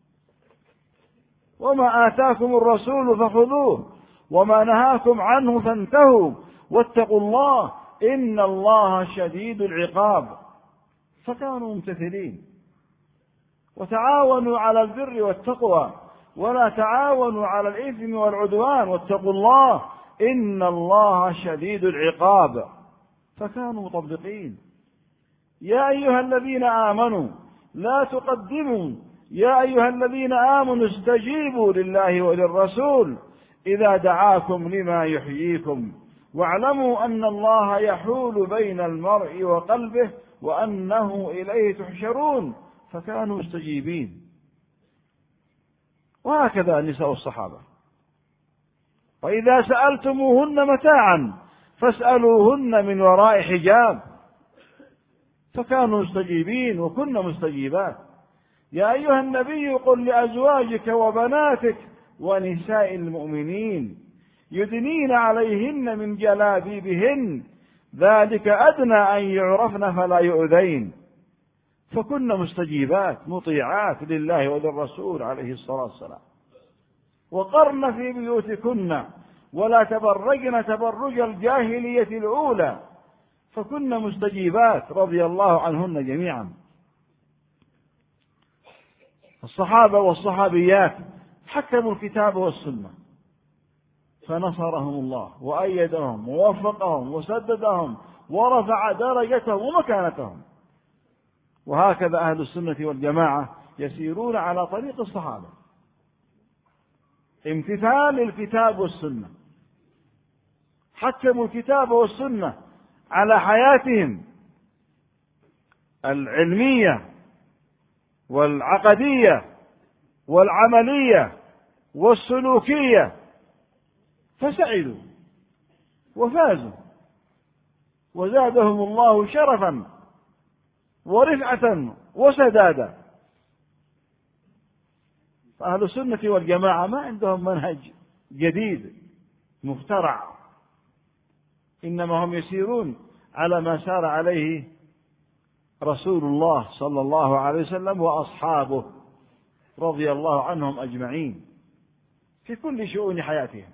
وما آتاكم الرسول فخذوه وما نهاكم عنه فانتهوا واتقوا الله إن الله شديد العقاب. فكانوا ممتثلين. وتعاونوا على البر والتقوى ولا تعاونوا على الإثم والعدوان واتقوا الله إن الله شديد العقاب. فكانوا مطبقين. يا أيها الذين آمنوا لا تقدموا، يا أيها الذين آمنوا استجيبوا لله وللرسول إذا دعاكم لما يحييكم واعلموا أن الله يحول بين المرء وقلبه وأنه إليه تحشرون. فكانوا مستجيبين. وهكذا نساء الصحابة. وإذا سألتموهن متاعا فاسألوهن من وراء حجاب. فكانوا مستجيبين وكن مستجيبات. يا أيها النبي قل لأزواجك وبناتك ونساء المؤمنين يدنين عليهن من جلابيبهن ذلك أدنى أن يعرفن فلا يؤذين. فكن مستجيبات مطيعات لله وللرسول عليه الصلاة والسلام. وقرن في بيوتكن ولا تبرجن تبرج الجاهلية الأولى. فكن مستجيبات رضي الله عنهن جميعا. الصحابة والصحابيات حكموا الكتاب والسنة فنصرهم الله وأيدهم ووفقهم وسددهم ورفع درجتهم ومكانتهم. وهكذا أهل السنة والجماعة يسيرون على طريق الصحابة، امتثال الكتاب والسنة. حكموا الكتاب والسنة على حياتهم العلمية والعقدية والعملية والسلوكية، فسعدوا وفازوا وزادهم الله شرفا ورفعة وسدادا. فأهل السنة والجماعة ما عندهم منهج جديد مخترع، إنما هم يسيرون على ما سار عليه رسول الله صلى الله عليه وسلم وأصحابه رضي الله عنهم أجمعين في كل شؤون حياتهم،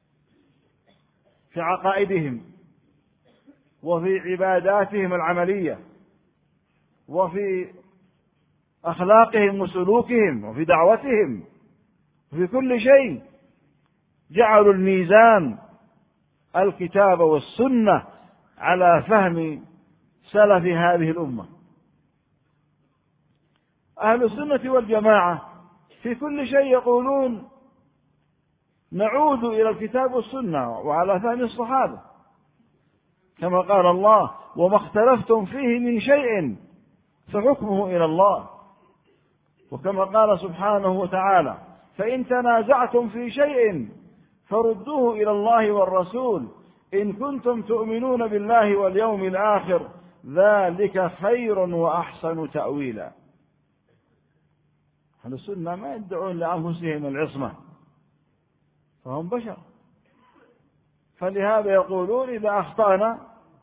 في عقائدهم وفي عباداتهم العملية وفي أخلاقهم وسلوكهم وفي دعوتهم وفي كل شيء. جعلوا الميزان الكتاب والسنة على فهم سلف هذه الأمة. أهل السنة والجماعة في كل شيء يقولون نعود إلى الكتاب والسنة وعلى فهم الصحابة، كما قال الله وما اختلفتم فيه من شيء فحكمه إلى الله. وكما قال سبحانه وتعالى فإن تنازعتم في شيء فردوه إلى الله والرسول إن كنتم تؤمنون بالله واليوم الآخر ذلك خير وأحسن تأويلا. أهل السنة ما يدعون لأنفسهم العصمة، فهم بشر، فلهذا يقولون إذا أخطأنا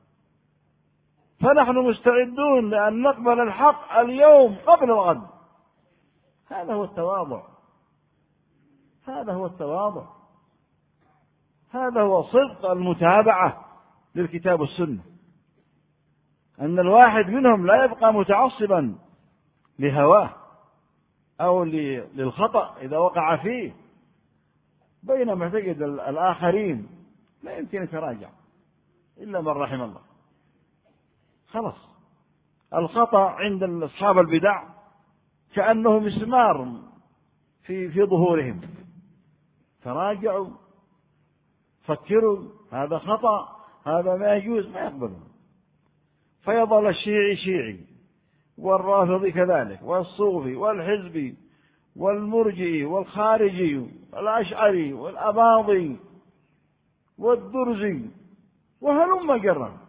فنحن مستعدون لأن نقبل الحق اليوم قبل الغد. هذا هو التواضع، هذا هو التواضع، هذا هو صدق المتابعة للكتاب والسنة. أن الواحد منهم لا يبقى متعصبا لهواه أو للخطأ إذا وقع فيه، بينما تجد الآخرين لا يمكن يتراجع إلا من رحم الله. خلاص الخطأ عند أصحاب البدع كأنه مسمار في ظهورهم، تراجعوا فكروا هذا خطأ، هذا ما يجوز، ما يقبلون. فيظل الشيعي شيعي، والرافضي كذلك، والصوفي والحزبي والمرجئي والخارجي والأشعري والأباضي والدرزي وهلم جرا،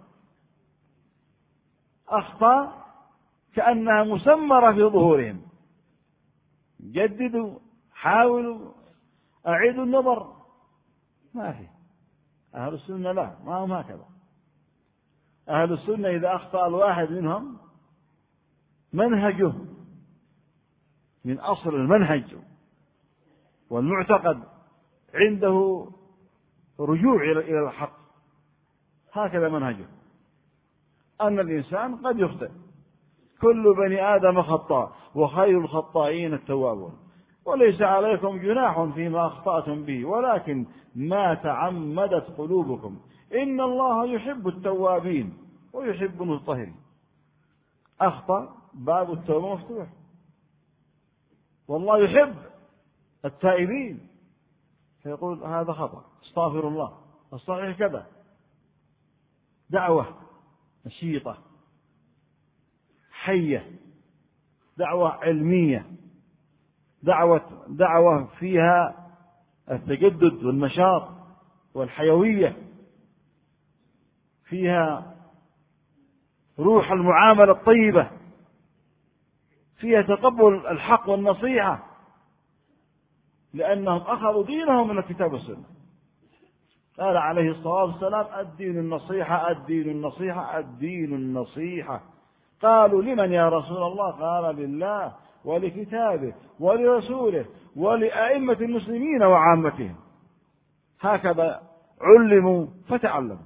أخطاء كأنها مسمرة في ظهورهم. جددوا، حاولوا، أعيدوا النظر، ما في. أهل السنة لا، ما هم هكذا. أهل السنة إذا أخطأ الواحد منهم منهجه من أصل المنهج والمعتقد عنده رجوع إلى الحق، هكذا منهجه، أن الإنسان قد يخطئ، كل بني آدم خطاء وخير الخطائين التوابون، وليس عليكم جناح فيما أخطأتم به ولكن ما تعمدت قلوبكم، إن الله يحب التوابين ويحب المطهرين. أخطأ، باب التوبة مفتوح، والله يحب التائبين، فيقول هذا خطأ، استغفر الله، الصحيح كذا. دعوة نشيطة حية، دعوة علمية، دعوة فيها التجدد والنشاط والحيوية، فيها روح المعاملة الطيبة، فيها تقبل الحق والنصيحة، لأنهم أخذوا دينهم من الكتاب والسنة. قال عليه الصلاة والسلام الدين النصيحة، الدين النصيحة، الدين النصيحة. قالوا لمن يا رسول الله؟ قال لله ولكتابه ولرسوله ولأئمة المسلمين وعامتهم. هكذا علموا فتعلموا.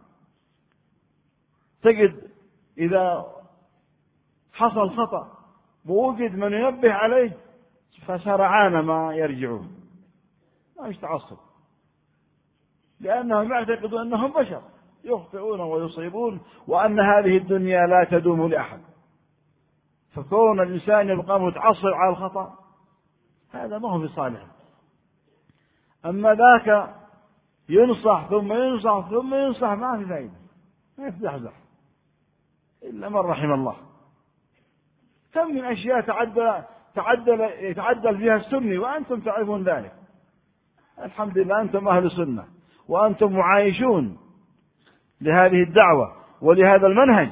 تجد إذا حصل خطأ ووجد من ينبه عليه فسرعان ما يرجعون، ما يتعصب، لأنهم يعتقدون أنهم بشر يخطئون ويصيبون، وأن هذه الدنيا لا تدوم لأحد. فكون الإنسان يبقى متعصب على الخطأ هذا ما هو بصالح. أما ذاك ينصح ثم ينصح ثم ينصح، ما في فائدة، ما يتزحزح إلا من رحم الله. كم من أشياء يتعدل فيها السني وأنتم تعرفون ذلك. الحمد لله أنتم أهل السنة وأنتم معايشون لهذه الدعوة ولهذا المنهج.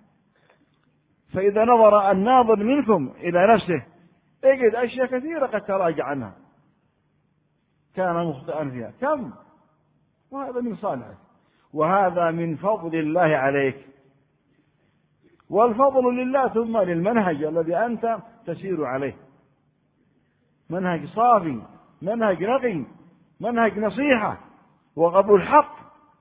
فإذا نظر الناظر منكم إلى نفسه يجد أشياء كثيرة قد تراجع عنها كان مخطئا فيها، كم، وهذا من صالحك، وهذا من فضل الله عليك، والفضل لله ثم للمنهج الذي أنت تسير عليه. منهج صافي، منهج نقي، منهج نصيحة وقبول الحق.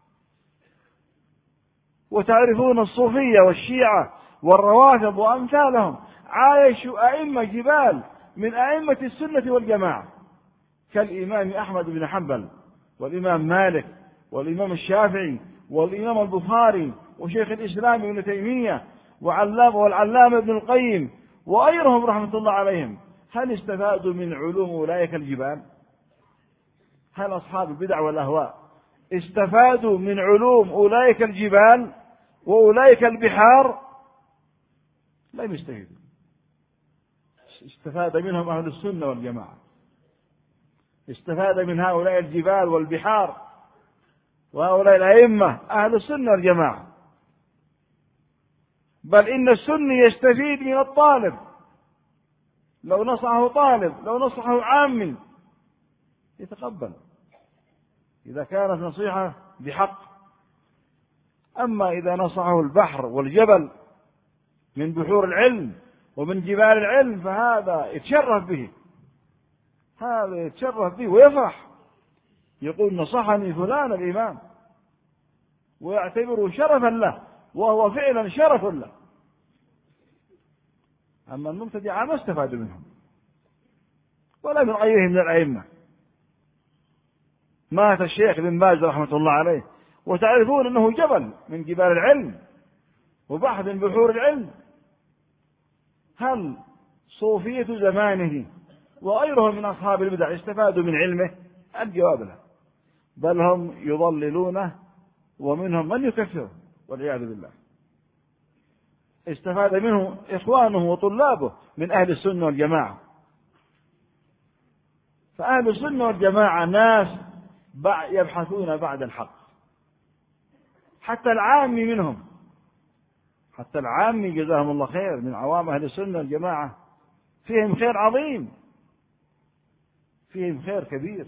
وتعرفون الصوفية والشيعة والروافض وأمثالهم عايشوا أئمة جبال من أئمة السنة والجماعة، كالإمام أحمد بن حنبل والإمام مالك والإمام الشافعي والإمام البخاري وشيخ الإسلام ابن تيمية والعلامة ابن القيم وغيرهم رحمة الله عليهم. هل استفادوا من علوم أولئك الجبال؟ هل أصحاب البدع والأهواء استفادوا من علوم أولئك الجبال وأولئك البحار؟ لم يستفيدوا. استفاد منهم أهل السنة والجماعة، استفاد من هؤلاء الجبال والبحار وهؤلاء الأئمة أهل السنة والجماعة. بل إن السني يستفيد من الطالب، لو نصحه طالب، لو نصحه عام يتقبل إذا كانت نصيحة بحق. أما إذا نصحه البحر والجبل من بحور العلم ومن جبال العلم فهذا يتشرف به، هذا يتشرف به ويفرح، يقول نصحني فلان الإمام، ويعتبره شرفا له، وهو فعلا شرف له. أما المبتدعة ما استفادوا منهم ولا من غيرهم من الأئمة. مات الشيخ بن باز رحمة الله عليه وتعرفون أنه جبل من جبال العلم وبحر من بحور العلم. هل صوفية زمانه وغيرهم من أصحاب البدع استفادوا من علمه؟ الجواب لا، بل هم يضللونه ومنهم من يكفره والعياذ بالله. استفاد منه إخوانه وطلابه من أهل السنة والجماعة. فأهل السنة والجماعة ناس يبحثون بعد الحق، حتى العامي منهم، حتى العامي جزاهم الله خير من عوام أهل السنة والجماعة فيهم خير عظيم، فيهم خير كبير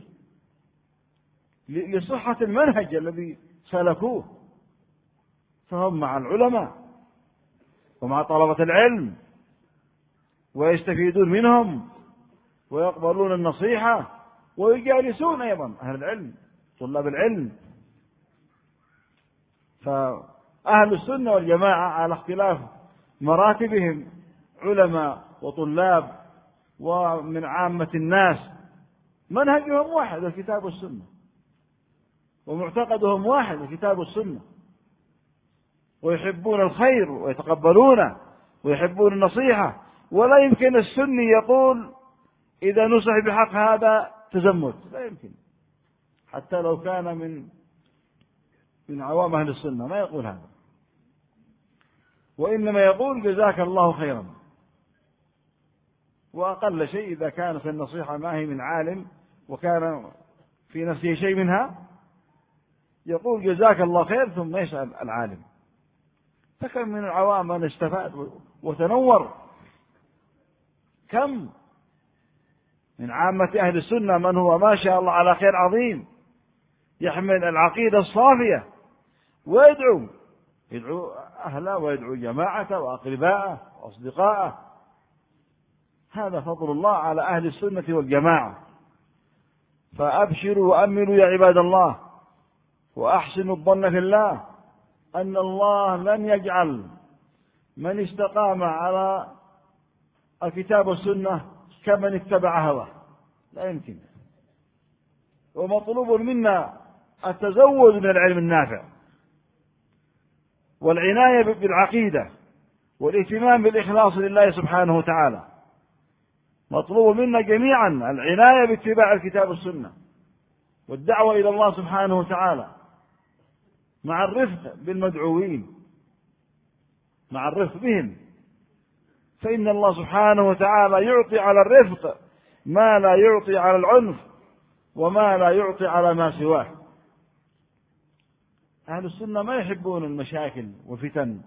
لصحة المنهج الذي سلكوه. فهم مع العلماء ومع طلبة العلم ويستفيدون منهم ويقبلون النصيحة ويجالسون أيضا أهل العلم طلاب العلم. فأهل السنة والجماعة على اختلاف مراتبهم علماء وطلاب ومن عامة الناس منهجهم واحد الكتاب والسنة، ومعتقدهم واحد الكتاب والسنة، ويحبون الخير ويتقبلونه ويحبون النصيحة. ولا يمكن السني يقول إذا نصح بحق هذا تزمت، لا يمكن، حتى لو كان من عوام أهل السنة ما يقول هذا، وإنما يقول جزاك الله خيرا. وأقل شيء إذا كانت النصيحة ما هي من عالم وكان في نفسه شيء منها يقول جزاك الله خير ثم يسأل العالم. فكم من العوام من استفاد وتنور، كم من عامة أهل السنة من هو ما شاء الله على خير عظيم يحمل العقيدة الصافية يدعو أهله ويدعو جماعته وأقرباءه وأصدقاءه. هذا فضل الله على أهل السنة والجماعة. فأبشروا وأملوا يا عباد الله وأحسنوا الظن في الله أن الله لن يجعل من استقام على الكتاب والسنة كمن اتبع هواه، لا يمكن. ومطلوب منا التزود من العلم النافع والعناية بالعقيدة والاهتمام بالإخلاص لله سبحانه وتعالى. مطلوب منا جميعا العناية باتباع الكتاب والسنة والدعوة إلى الله سبحانه وتعالى مع الرفق بالمدعوين، مع الرفق بهم، فإن الله سبحانه وتعالى يعطي على الرفق ما لا يعطي على العنف وما لا يعطي على ما سواه. أهل السنة ما يحبون المشاكل والفتن،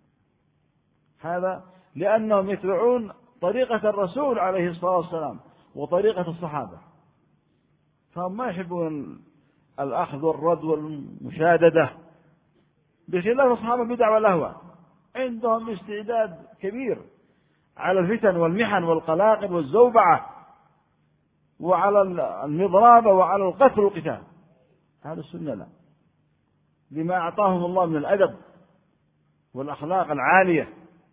هذا لأنهم يتبعون طريقة الرسول عليه الصلاة والسلام وطريقة الصحابة، فهم ما يحبون الأخذ والرد والمشاددة، بخلاف أصحاب البدع والأهواء عندهم استعداد كبير على الفتن والمحن والقلاقل والزوبعة وعلى المضرابة وعلى القتل والقتال. هذا السنة لا، لما أعطاهم الله من الأدب والأخلاق العالية.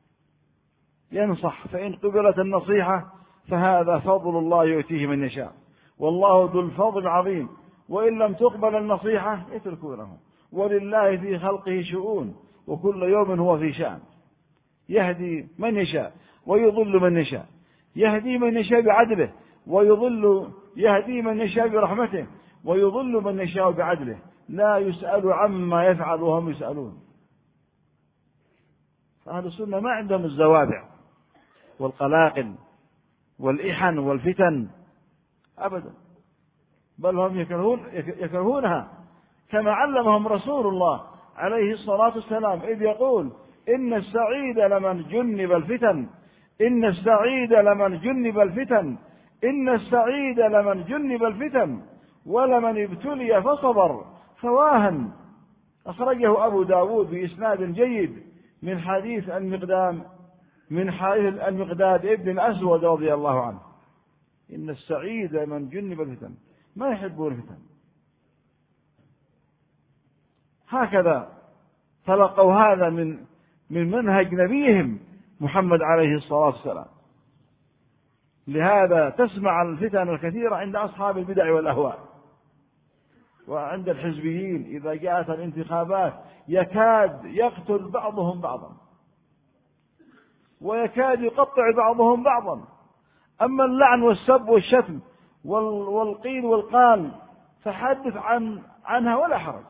ينصح فإن قبلت النصيحة فهذا فضل الله يؤتيه من يشاء والله ذو الفضل العظيم. وإن لم تقبل النصيحة يتركونه، ولله في خلقه شؤون وكل يوم هو في شأن، يهدي من يشاء ويضل من يشاء، يهدي من يشاء بعدله يهدي من يشاء برحمته ويضل من يشاء بعدله، لا يسأل عما يفعل وهم يسألون. فأهل السنة ما عندهم الزوابع والقلاقل والإحن والفتن أبدا، بل هم يكرهونها كما علمهم رسول الله عليه الصلاة والسلام إذ يقول إن السعيد لمن جنب الفتن، إن السعيد لمن جنب الفتن، إن السعيد لمن جنب الفتن ولمن ابتلي فصبر فواهن. أخرجه أبو داود بإسناد جيد من حديث المقداد ابن الأسود رضي الله عنه. إن السعيد من جنب الفتن، ما يحبون الفتن. هكذا تلقوا هذا من منهج نبيهم محمد عليه الصلاة والسلام لهذا تسمع الفتن الكثيرة عند أصحاب البدع والأهواء وعند الحزبيين. إذا جاءت الانتخابات يكاد يقتل بعضهم بعضا ويكاد يقطع بعضهم بعضا. أما اللعن والسب والشتم والقيل والقال فحدث عنها ولا حرج.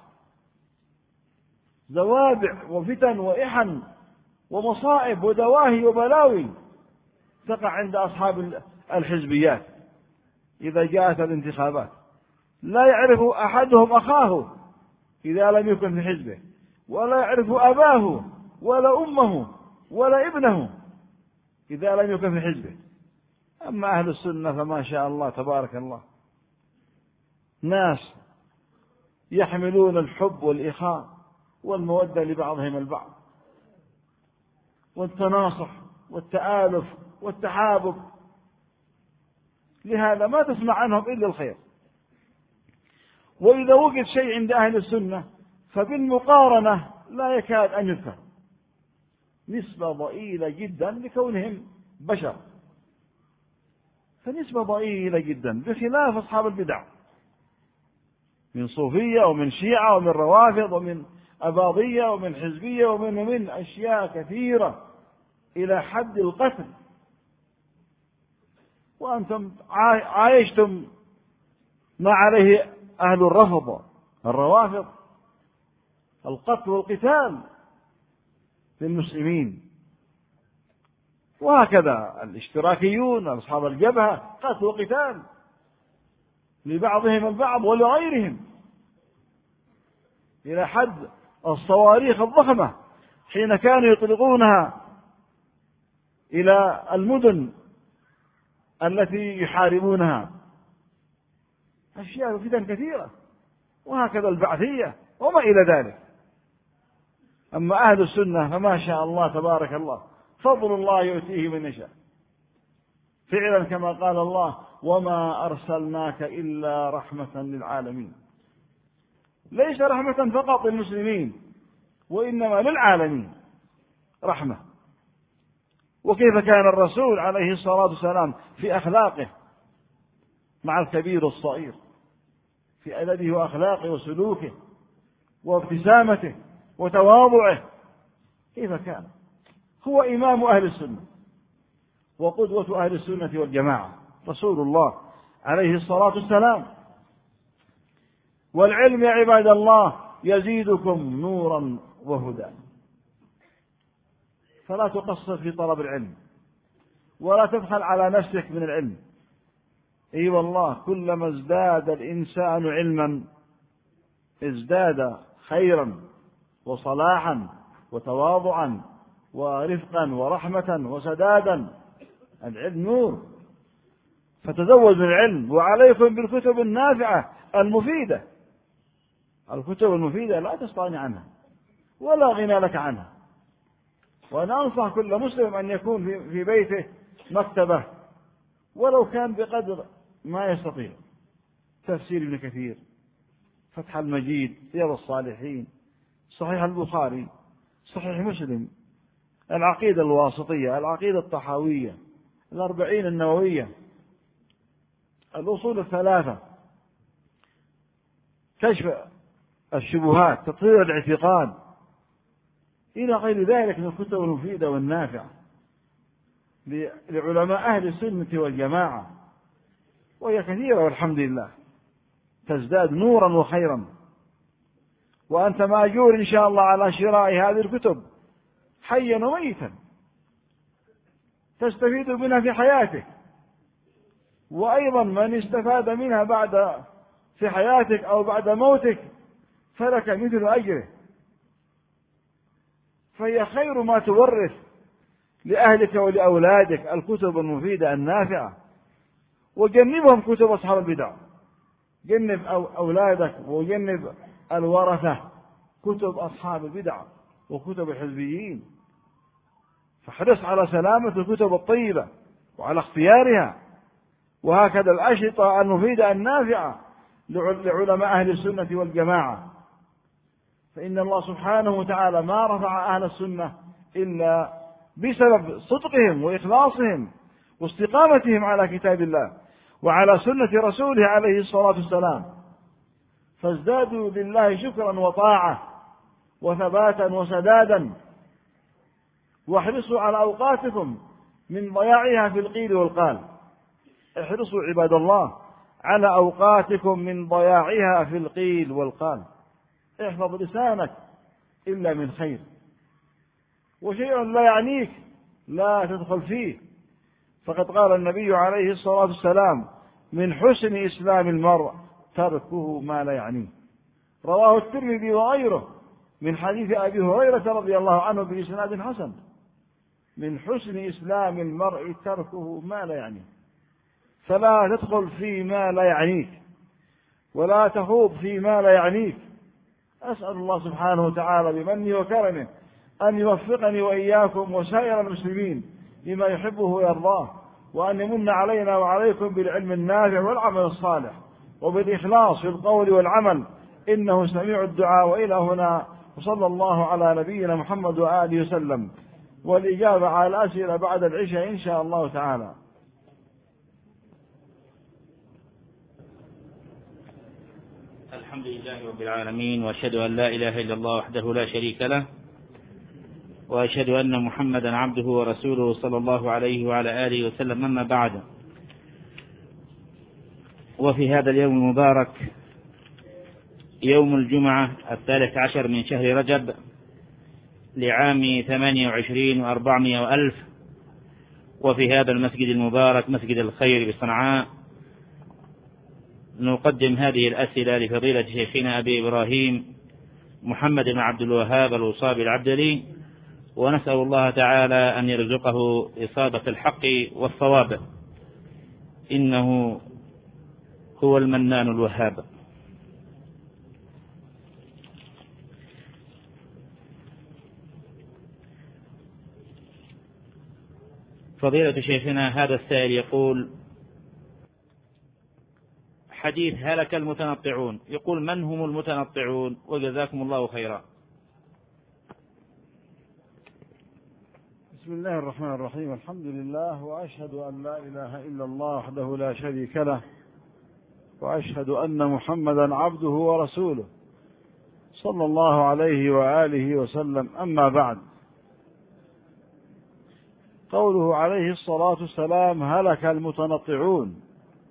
زوابع وفتن وإحن ومصائب ودواهي وبلاوي تقع عند أصحاب الحزبيات إذا جاءت الانتخابات. لا يعرف أحدهم أخاه إذا لم يكن في حزبه، ولا يعرف أباه ولا أمه ولا ابنه إذا لم يكن في حزبه. أما أهل السنة فما شاء الله تبارك الله، ناس يحملون الحب والإخاء والمودة لبعضهم البعض والتناصح والتآلف والتحابب. لهذا ما تسمع عنهم إلا الخير. وإذا وجد شيء عند أهل السنة فبالمقارنة لا يكاد أن يذكر، نسبة ضئيلة جدا لكونهم بشر، فنسبة ضئيلة جدا بخلاف أصحاب البدع من صوفية ومن شيعة ومن روافض ومن أباضية ومن حزبية ومن أشياء كثيرة إلى حد القتل. وأنتم عايشتم ما عليه أهل الرفض الروافض، القتل والقتال للمسلمين. وهكذا الاشتراكيون أصحاب الجبهة قتل وقتال لبعضهم البعض ولغيرهم إلى حد الصواريخ الضخمة حين كانوا يطلقونها إلى المدن التي يحاربونها. أشياء وفتن كثيرة، وهكذا البعثية وما إلى ذلك. أما أهل السنة فما شاء الله تبارك الله، فضل الله يؤتيه من يشاء فعلا، كما قال الله: وما أرسلناك إلا رحمة للعالمين. ليس رحمة فقط للمسلمين، وإنما للعالمين رحمة. وكيف كان الرسول عليه الصلاة والسلام في أخلاقه مع الكبير والصغير، في أدبه وأخلاقه وسلوكه وابتسامته وتواضعه، كيف كان؟ هو إمام أهل السنة وقدوة أهل السنة والجماعة رسول الله عليه الصلاة والسلام. والعلم يا عباد الله يزيدكم نورا وهدى، فلا تقصر في طلب العلم ولا تبخل على نفسك من العلم. اي والله، كلما ازداد الإنسان علما ازداد خيرا وصلاحا وتواضعا ورفقا ورحمة وسدادا. العلم نور، فتزود من العلم، وعليكم بالكتب النافعة المفيدة. الكتب المفيدة لا تستغني عنها ولا غنى لك عنها. وأنا أنصح كل مسلم أن يكون في بيته مكتبة، ولو كان بقدر ما يستطيع. تفسير ابن كثير، فتح المجيد، رياض الصالحين، صحيح البخاري، صحيح مسلم، العقيدة الواسطية، العقيدة الطحاوية، 40 النووية، الأصول الثلاثة، كشف الشبهات، تطهير الاعتقاد، إلى غير ذلك من الكتب المفيدة والنافعة لعلماء أهل السنة والجماعة، وهي كثيرة والحمد لله، تزداد نورا وخيرا. وأنت مأجور إن شاء الله على شراء هذه الكتب حيا وميتا، تستفيد منها في حياتك، وأيضا من استفاد منها بعد في حياتك أو بعد موتك فلك مثل أجره. فهي خير ما تورث لأهلك ولأولادك الكتب المفيدة النافعة. وجنبهم كتب أصحاب البدع، جنب أولادك وجنب الورثة كتب أصحاب البدع وكتب الحزبيين. فاحرص على سلامة الكتب الطيبة وعلى اختيارها، وهكذا الأشرطة المفيدة النافعة لعلماء أهل السنة والجماعة. فإن الله سبحانه وتعالى ما رفع أهل السنة إلا بسبب صدقهم وإخلاصهم واستقامتهم على كتاب الله وعلى سنة رسوله عليه الصلاة والسلام، فازدادوا لله شكرا وطاعة وثباتا وسدادا. واحرصوا على أوقاتكم من ضياعها في القيل والقال. احرصوا عباد الله على أوقاتكم من ضياعها في القيل والقال. احفظ لسانك إلا من خير، وشيء لا يعنيك لا تدخل فيه، فقد قال النبي عليه الصلاة والسلام: من حسن إسلام المرء تركه ما لا يعنيه. رواه الترمذي وغيره من حديث أبي هريرة رضي الله عنه بإسناد حسن: من حسن إسلام المرء تركه ما لا يعنيه. فلا تدخل فيما لا يعنيك ولا تخوض فيما لا يعنيك. أسأل الله سبحانه وتعالى بمنه وكرمه أن يوفقني وإياكم وسائر المسلمين لما يحبه ويرضاه، وأن يمن علينا وعليكم بالعلم النافع والعمل الصالح وبالإخلاص في القول والعمل، إنه سميع الدعاء. وإلى هنا، وصلى الله على نبينا محمد وآله وسلم، والإجابة على الأسئلة بعد العشاء إن شاء الله تعالى. الحمد لله رب العالمين، وأشهد أن لا إله إلا الله وحده لا شريك له، وأشهد أن محمدا عبده ورسوله صلى الله عليه وعلى آله وسلم. أما بعد، وفي هذا اليوم المبارك يوم الجمعة 13 من شهر رجب لعام 28 و400 وألف، وفي هذا المسجد المبارك مسجد الخير بصنعاء نقدم هذه الأسئلة لفضيلة شيخنا أبي إبراهيم محمد بن عبد الوهاب الوصابي العبدلي، ونسأل الله تعالى أن يرزقه إصابة الحق والصواب، إنه هو المنان الوهاب. فضيلة شيخنا، هذا السائل يقول: حديث هلك المتنطعون، يقول: من هم المتنطعون؟ وجزاكم الله خيرا. بسم الله الرحمن الرحيم. الحمد لله، وأشهد أن لا إله إلا الله وحده لا شريك له، وأشهد أن محمدا عبده ورسوله صلى الله عليه وآله وسلم. أما بعد، قوله عليه الصلاة والسلام: هلك المتنطعون،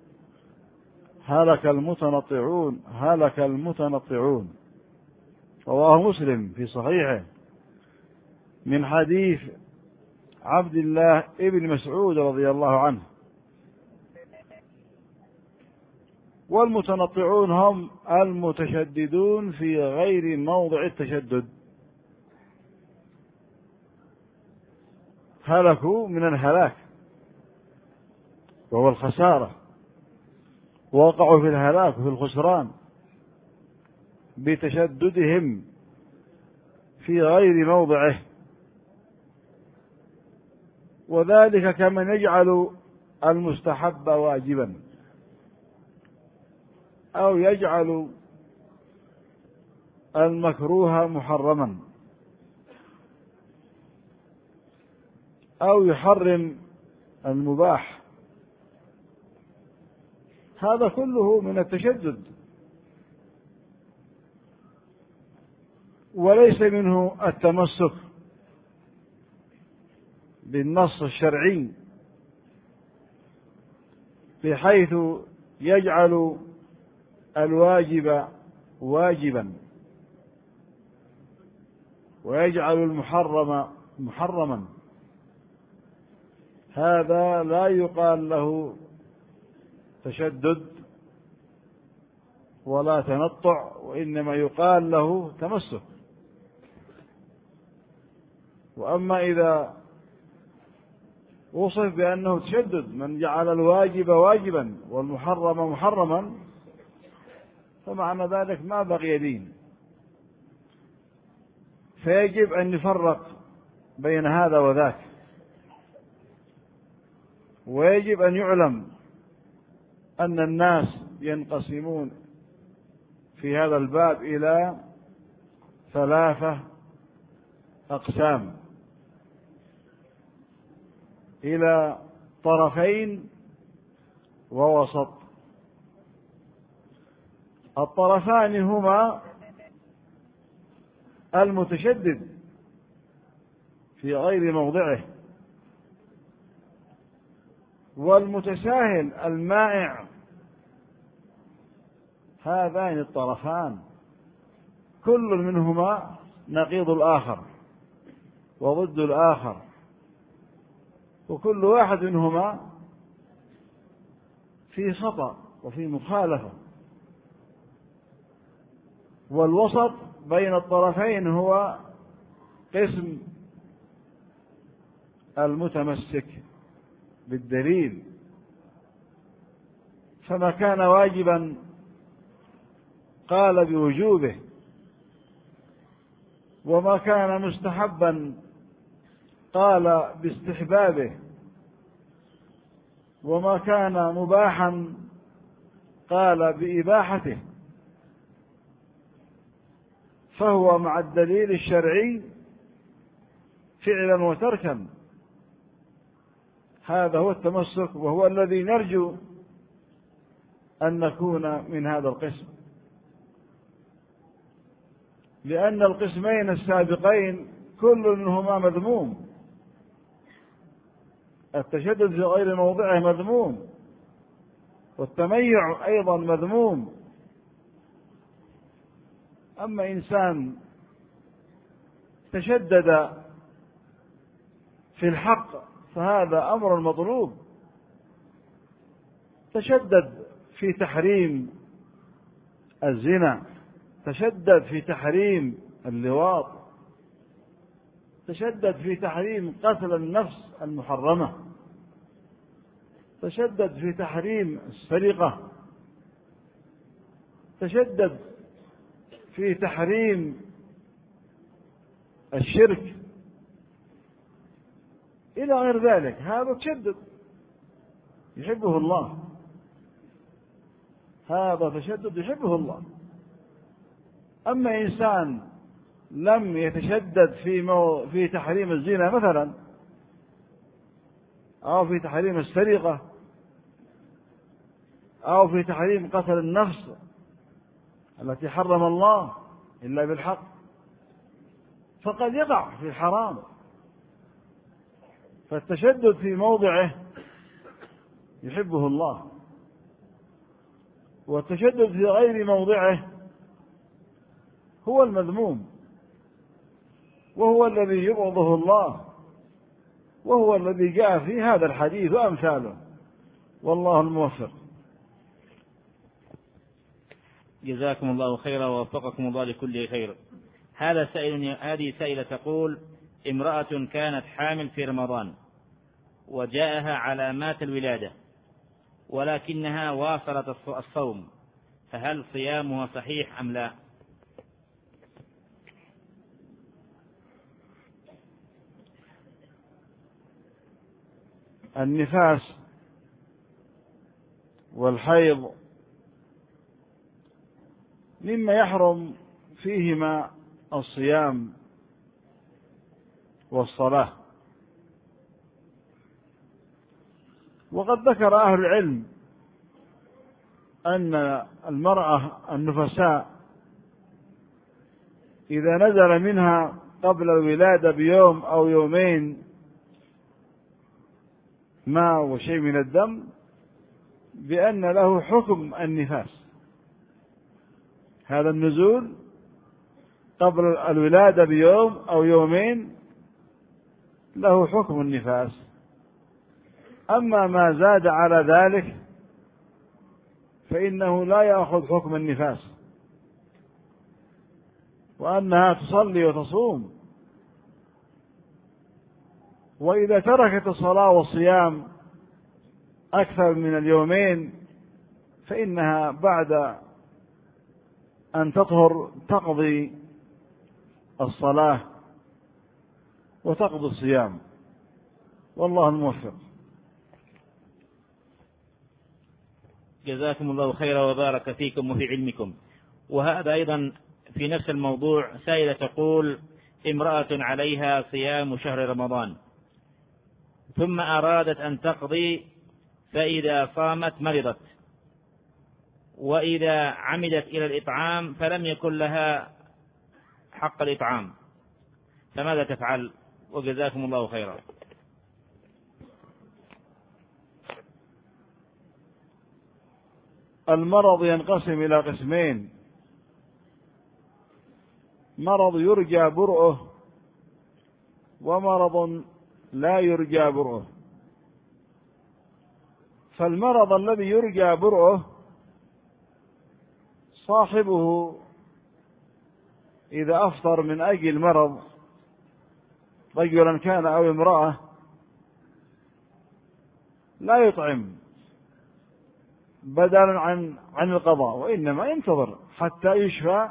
هلك المتنطعون، هلك المتنطعون. رواه مسلم في صحيحه من حديث عبد الله ابن مسعود رضي الله عنه. والمتنطعون هم المتشددون في غير موضع التشدد. هلكوا من الهلاك وهو الخسارة، وقعوا في الهلاك وفي الخسران بتشددهم في غير موضعه، وذلك كمن يجعل المستحب واجبا، أو يجعل المكروه محرما، أو يحرم المباح. هذا كله من التشدد، وليس منه التمسك بالنص الشرعي بحيث يجعل الواجب واجبا ويجعل المحرم محرما. هذا لا يقال له تشدد ولا تنطع، وإنما يقال له تمسك. وأما إذا وصف بأنه تشدد، من جعل الواجب واجبا والمحرم محرما، فمعنى ذلك ما بقي دين. فيجب أن نفرق بين هذا وذاك، ويجب أن يعلم أن الناس ينقسمون في هذا الباب إلى 3 أقسام: إلى طرفين ووسط. الطرفان هما المتشدد في غير موضعه، والمتساهل المائع. هذان الطرفان كل منهما نقيض الآخر وضد الآخر، وكل واحد منهما في خطأ وفي مخالفة. والوسط بين الطرفين هو قسم المتمسك بالدليل، فما كان واجبا قال بوجوبه، وما كان مستحبا قال باستحبابه، وما كان مباحا قال بإباحته، فهو مع الدليل الشرعي فعلا وتركا. هذا هو التمسك، وهو الذي نرجو أن نكون من هذا القسم، لأن القسمين السابقين كل منهما مذموم. التشدد في غير موضعه مذموم، والتميع أيضا مذموم. أما إنسان تشدد في الحق فهذا أمر مطلوب. تشدد في تحريم الزنا، تشدد في تحريم اللواط، تشدد في تحريم قتل النفس المحرمة، تشدد في تحريم السرقة، تشدد في تحريم الشرك إلى غير ذلك. هذا تشدد يحبه الله، هذا تشدد يحبه الله. أما إنسان لم يتشدد في تحريم الزنا مثلا، أو في تحريم السرقة، أو في تحريم قتل النفس التي حرم الله إلا بالحق، فقد يقع في الحرام. فالتشدد في موضعه يحبه الله، والتشدد في غير موضعه هو المذموم، وهو الذي يبغضه الله، وهو الذي جاء في هذا الحديث وأمثاله. والله الموفق. جزاكم الله خيرا ووفقكم الله لكل خير. هذه سائلة تقول: امرأة كانت حامل في رمضان وجاءها علامات الولادة، ولكنها واصلت الصوم، فهل صيامها صحيح أم لا؟ النفاس والحيض مما يحرم فيهما الصيام والصلاة. وقد ذكر أهل العلم أن المرأة النفساء إذا نزل منها قبل الولادة بيوم أو يومين ماء وشيء من الدم بأن له حكم النفاس. هذا النزول قبل الولادة بيوم أو يومين له حكم النفاس. أما ما زاد على ذلك فإنه لا يأخذ حكم النفاس، وأنها تصلي وتصوم. وإذا تركت الصلاة والصيام أكثر من اليومين فإنها بعد أن تطهر تقضي الصلاة وتقضي الصيام. والله الموفق. جزاكم الله خيرا وبارك فيكم وفي علمكم. وهذا أيضا في نفس الموضوع سائلة تقول: امرأة عليها صيام شهر رمضان ثم أرادت أن تقضي، فإذا صامت مرضت، وإذا عمدت إلى الإطعام فلم يكن لها حق الإطعام، فماذا تفعل؟ وجزاكم الله خيرا. المرض ينقسم إلى قسمين: مرض يرجى برؤه، ومرض لا يرجى برؤه. فالمرض الذي يرجى برؤه صاحبه إذا أفطر من أجل مرض، رجلا كان أو امرأة، لا يطعم بدلا عن القضاء، وإنما ينتظر حتى يشفى،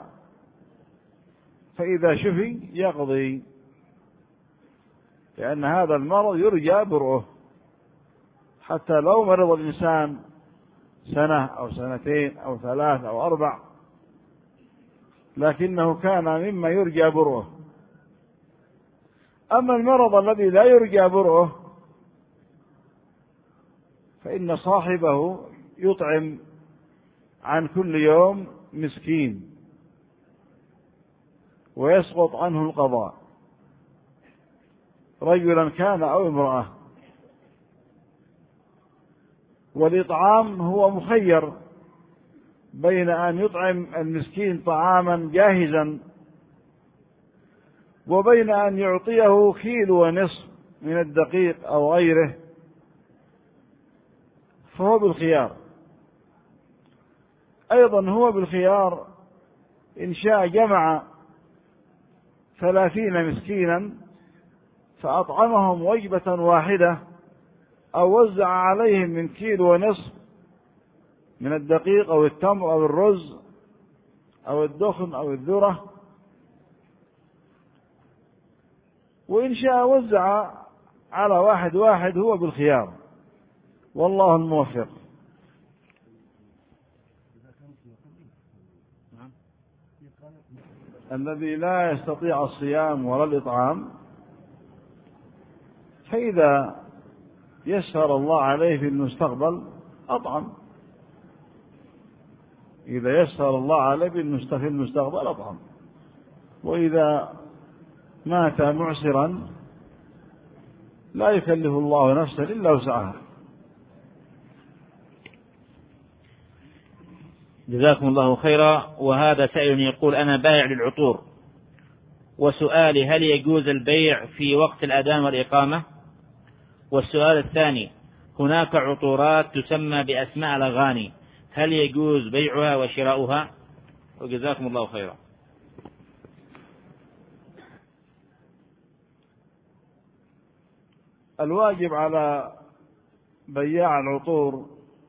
فإذا شفي يقضي، لأن هذا المرض يرجى برؤه. حتى لو مرض الإنسان سنة أو سنتين أو 3 أو 4، لكنه كان مما يرجى برؤه. أما المرض الذي لا يرجى برؤه فإن صاحبه يطعم عن كل يوم مسكين، ويسقط عنه القضاء، رجلا كان أو امرأة. والإطعام هو مخير بين أن يطعم المسكين طعاما جاهزا، وبين أن يعطيه 1.5 كيلو من الدقيق أو غيره، فهو بالخيار. أيضا هو بالخيار إن شاء جمع 30 مسكينا فأطعمهم وجبة واحدة، أو وزع عليهم من 1.5 كيلو من الدقيق أو التمر أو الرز أو الدخن أو الذرة، وإن شاء وزع على واحد واحد، هو بالخيار، والله الموفق. الذي لا يستطيع الصيام ولا الإطعام، فإذا يسر الله عليه في المستقبل أطعم، إذا يسر الله عليه في المستقبل أطعم، وإذا مات معسرا لا يكلف الله نفسا إلا وسعها. جزاكم الله خيرا. وهذا سائل يقول: أنا بائع للعطور، وسؤالي: هل يجوز البيع في وقت الأذان والإقامة؟ والسؤال الثاني: هناك عطورات تسمى بأسماء الأغاني، هل يجوز بيعها وشراؤها؟ وجزاكم الله خيرا. الواجب على بياع العطور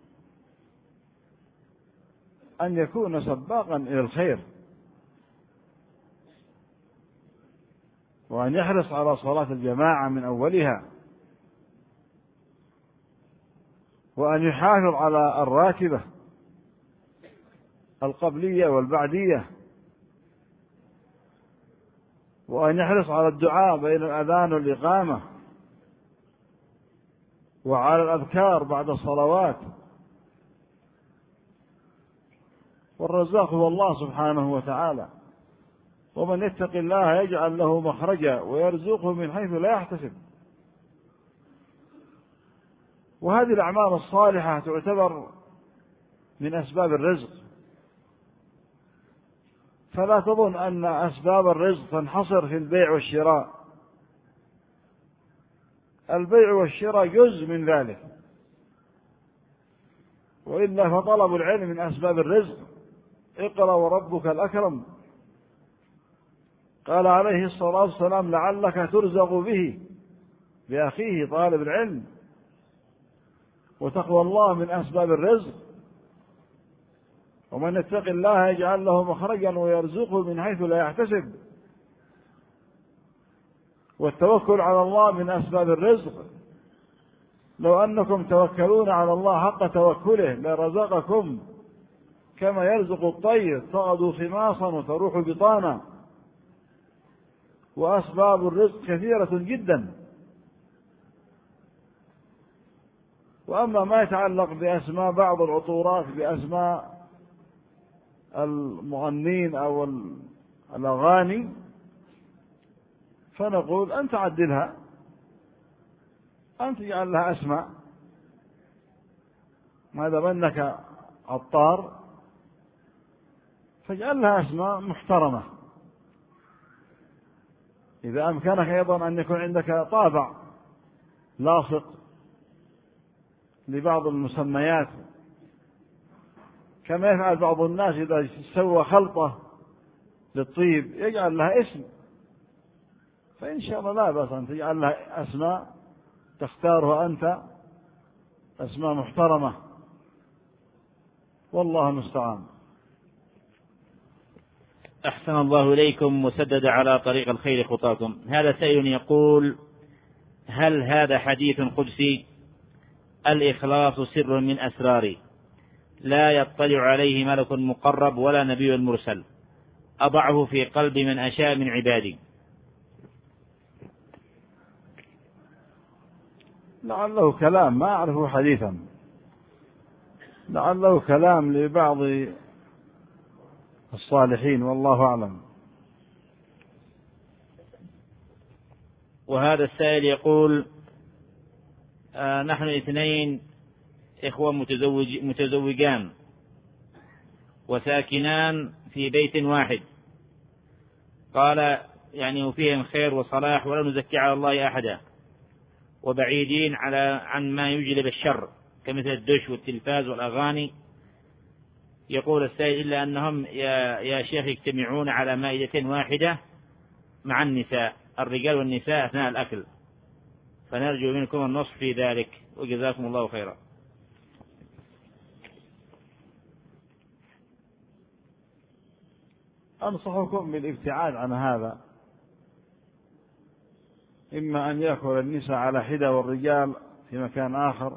أن يكون سباقا إلى الخير، وأن يحرص على صلاة الجماعة من أولها، وأن يحافظ على الراتبة القبلية والبعدية، وأن يحرص على الدعاء بين الأذان والإقامة، وعلى الأذكار بعد الصلوات. والرزاق هو الله سبحانه وتعالى، ومن يتق الله يجعل له مخرجا ويرزقه من حيث لا يحتسب. وهذه الأعمال الصالحة تعتبر من أسباب الرزق، فلا تظن أن أسباب الرزق تنحصر في البيع والشراء. البيع والشراء جزء من ذلك، وإلا فطلب العلم من أسباب الرزق. اقرأ وربك الأكرم، قال عليه الصلاة والسلام: لعلك ترزق به، بأخيه طالب العلم. وتقوى الله من أسباب الرزق، ومن يتق الله يجعل له مخرجا ويرزقه من حيث لا يحتسب. والتوكل على الله من أسباب الرزق، لو أنكم توكلون على الله حق توكله لرزقكم كما يرزق الطير تغدو خماصا وتروح بطانا. وأسباب الرزق كثيرة جدا، وأما ما يتعلق بأسماء بعض العطورات بأسماء المغنين أو الأغاني فنقول أنت عدلها، أنت تجعل لها أسماء، ما دام أنك عطار فاجعل لها أسماء محترمة. إذا أمكنك أيضا أن يكون عندك طابع لاصق لبعض المسميات، كما يفعل بعض الناس إذا سوى خلطة للطيب يجعل لها اسم، فإن شاء الله لا بأس أن تجعل لها أسماء تختارها أنت، أسماء محترمة، والله المستعان. أحسن الله إليكم وسدد على طريق الخير خطاكم. هذا سائل يقول: هل هذا حديث قدسي؟ الإخلاص سر من أسراري، لا يطلع عليه ملك مقرب ولا نبي مرسل، أضعه في قلب من أشاء من عبادي. لعله كلام، ما أعرفه حديثا، لعله كلام لبعض الصالحين، والله أعلم. وهذا السائل يقول: نحن اثنين إخوة متزوجان وساكنان في بيت واحد، قال يعني وفيهم خير وصلاح ولا نزكي على الله أحدا، وبعيدين عن ما يجلب الشر كمثل الدش والتلفاز والأغاني. يقول السائل: إلا أنهم يا شيخ يجتمعون على مائدة واحدة مع النساء، الرجال والنساء أثناء الأكل، فنرجو منكم النصح في ذلك، وجزاكم الله خيرا. أنصحكم بالابتعاد عن هذا، إما أن يأكل النساء على حدة والرجال في مكان آخر،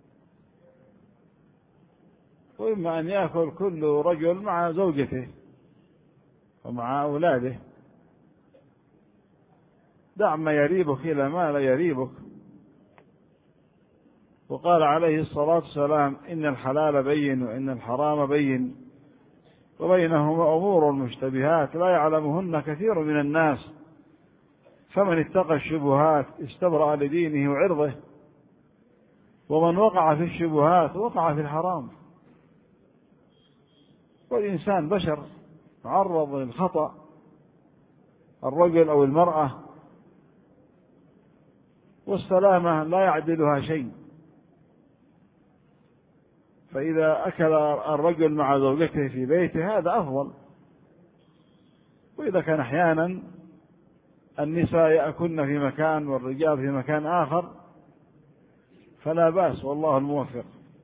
وإما أن يأكل كل رجل مع زوجته ومع أولاده. دع ما يريبك إلى ما لا يريبك. وقال عليه الصلاة والسلام: إن الحلال بين وإن الحرام بين وبينهما أمور مشتبهات لا يعلمهن كثير من الناس، فمن اتقى الشبهات استبرأ لدينه وعرضه، ومن وقع في الشبهات وقع في الحرام. والإنسان بشر معرض للخطأ، الرجل أو المرأة، والسلامة لا يعدلها شيء. فإذا أكل الرجل مع زوجته في بيته هذا أفضل، وإذا كان أحيانا النساء يأكلن في مكان والرجال في مكان آخر فلا بأس، والله الموفق.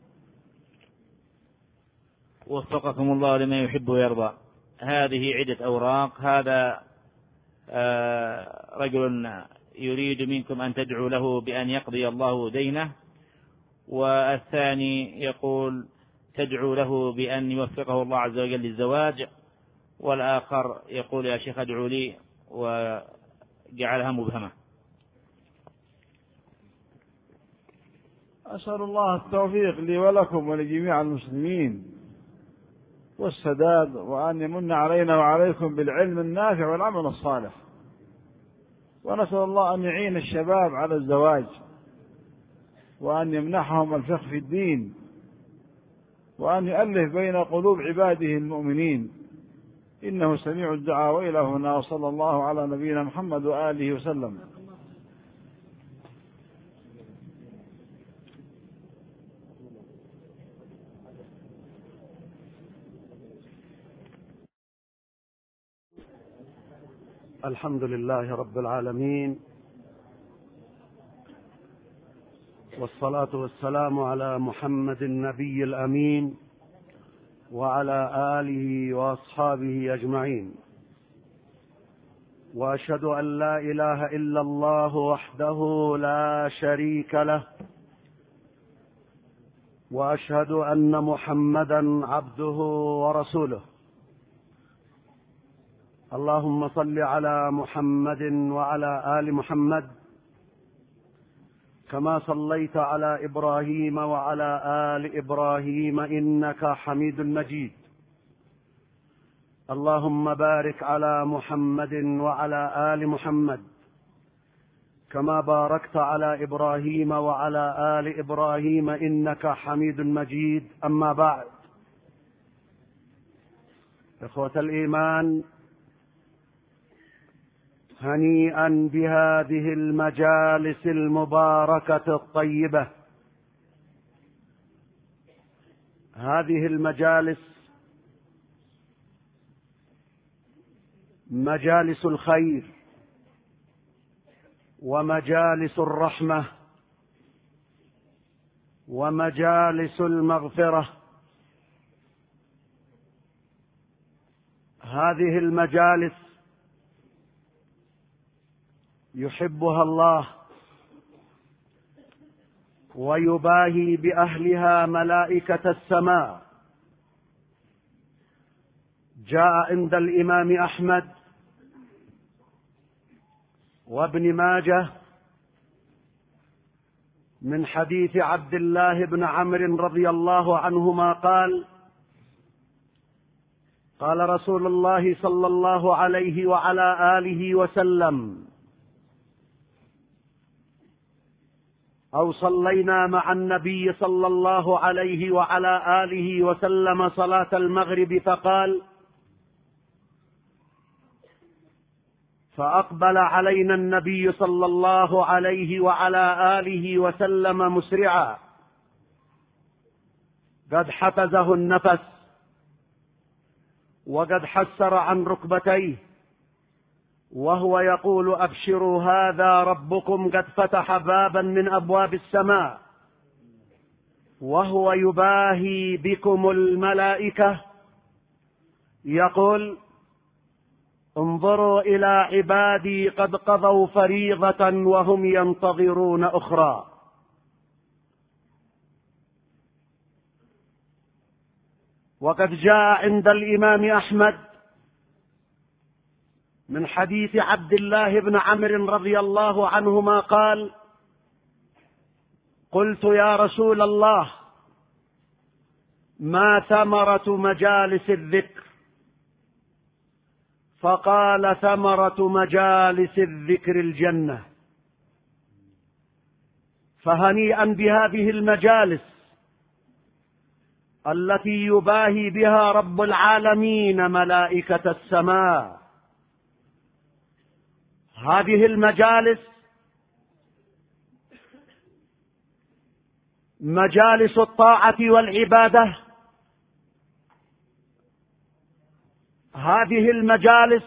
وفقكم الله لما يحب ويرضى. هذه عدة أوراق. هذا رجل يريد منكم أن تدعوا له بأن يقضي الله دينه، والثاني يقول تدعو له بأن يوفقه الله عز وجل للزواج، والآخر يقول يا شيخ ادعوا لي، وجعلها مبهمة. أسأل الله التوفيق لي ولكم ولجميع المسلمين والسداد، وأن يمن علينا وعليكم بالعلم النافع والعمل الصالح. ونسأل الله أن يعين الشباب على الزواج، وأن يمنحهم الفقه في الدين، وأن يؤلف بين قلوب عباده المؤمنين، إنه سميع الدعاء. وإلى هنا، وصلى الله على نبينا محمد وآله وسلم. الحمد لله رب العالمين، والصلاة والسلام على محمد النبي الأمين وعلى آله وأصحابه أجمعين. وأشهد أن لا إله إلا الله وحده لا شريك له، وأشهد أن محمدا عبده ورسوله. اللهم صل على محمد وعلى آل محمد كما صليت على إبراهيم وعلى آل إبراهيم إنك حميد مجيد. اللهم بارك على محمد وعلى آل محمد كما باركت على إبراهيم وعلى آل إبراهيم إنك حميد مجيد. أما بعد، إخوة الإيمان، هنيئا بهذه المجالس المباركة الطيبة. هذه المجالس مجالس الخير ومجالس الرحمة ومجالس المغفرة. هذه المجالس يحبها الله ويباهي بأهلها ملائكة السماء. جاء عند الإمام أحمد وابن ماجه من حديث عبد الله بن عمرو رضي الله عنهما قال: قال رسول الله صلى الله عليه وعلى آله وسلم: أو صلينا مع النبي صلى الله عليه وعلى آله وسلم صلاة المغرب فقال: فأقبل علينا النبي صلى الله عليه وعلى آله وسلم مسرعا قد حفزه النفس وقد حسر عن ركبتيه وهو يقول: أبشروا هذا ربكم قد فتح بابا من أبواب السماء وهو يباهي بكم الملائكة يقول: انظروا إلى عبادي قد قضوا فريضة وهم ينتظرون أخرى. وقد جاء عند الإمام أحمد من حديث عبد الله بن عمرو رضي الله عنهما قال: قلت يا رسول الله، ما ثمرة مجالس الذكر؟ فقال: ثمرة مجالس الذكر الجنة. فهنيئا بهذه المجالس التي يباهي بها رب العالمين ملائكة السماء. هذه المجالس مجالس الطاعة والعبادة. هذه المجالس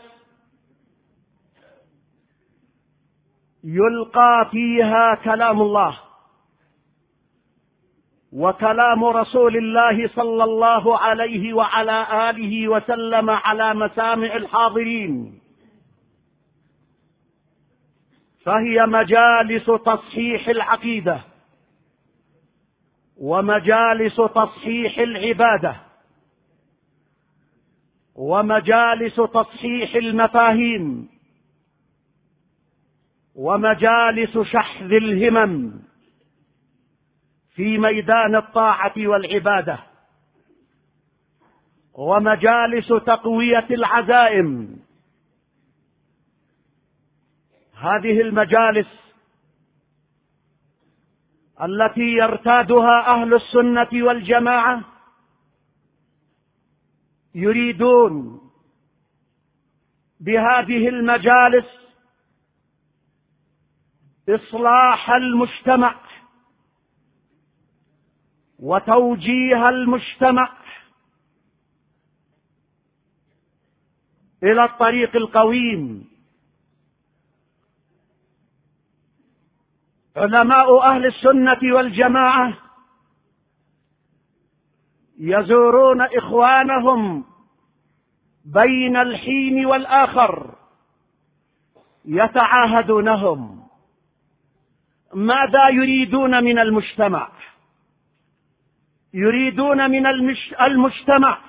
يلقى فيها كلام الله وكلام رسول الله صلى الله عليه وعلى آله وسلم على مسامع الحاضرين. فهي مجالس تصحيح العقيدة ومجالس تصحيح العبادة ومجالس تصحيح المفاهيم ومجالس شحذ الهمم في ميدان الطاعة والعبادة ومجالس تقوية العزائم. هذه المجالس التي يرتادها أهل السنة والجماعة يريدون بهذه المجالس إصلاح المجتمع وتوجيه المجتمع إلى الطريق القويم. علماء أهل السنة والجماعة يزورون إخوانهم بين الحين والآخر يتعاهدونهم ماذا يريدون من المجتمع. يريدون من المجتمع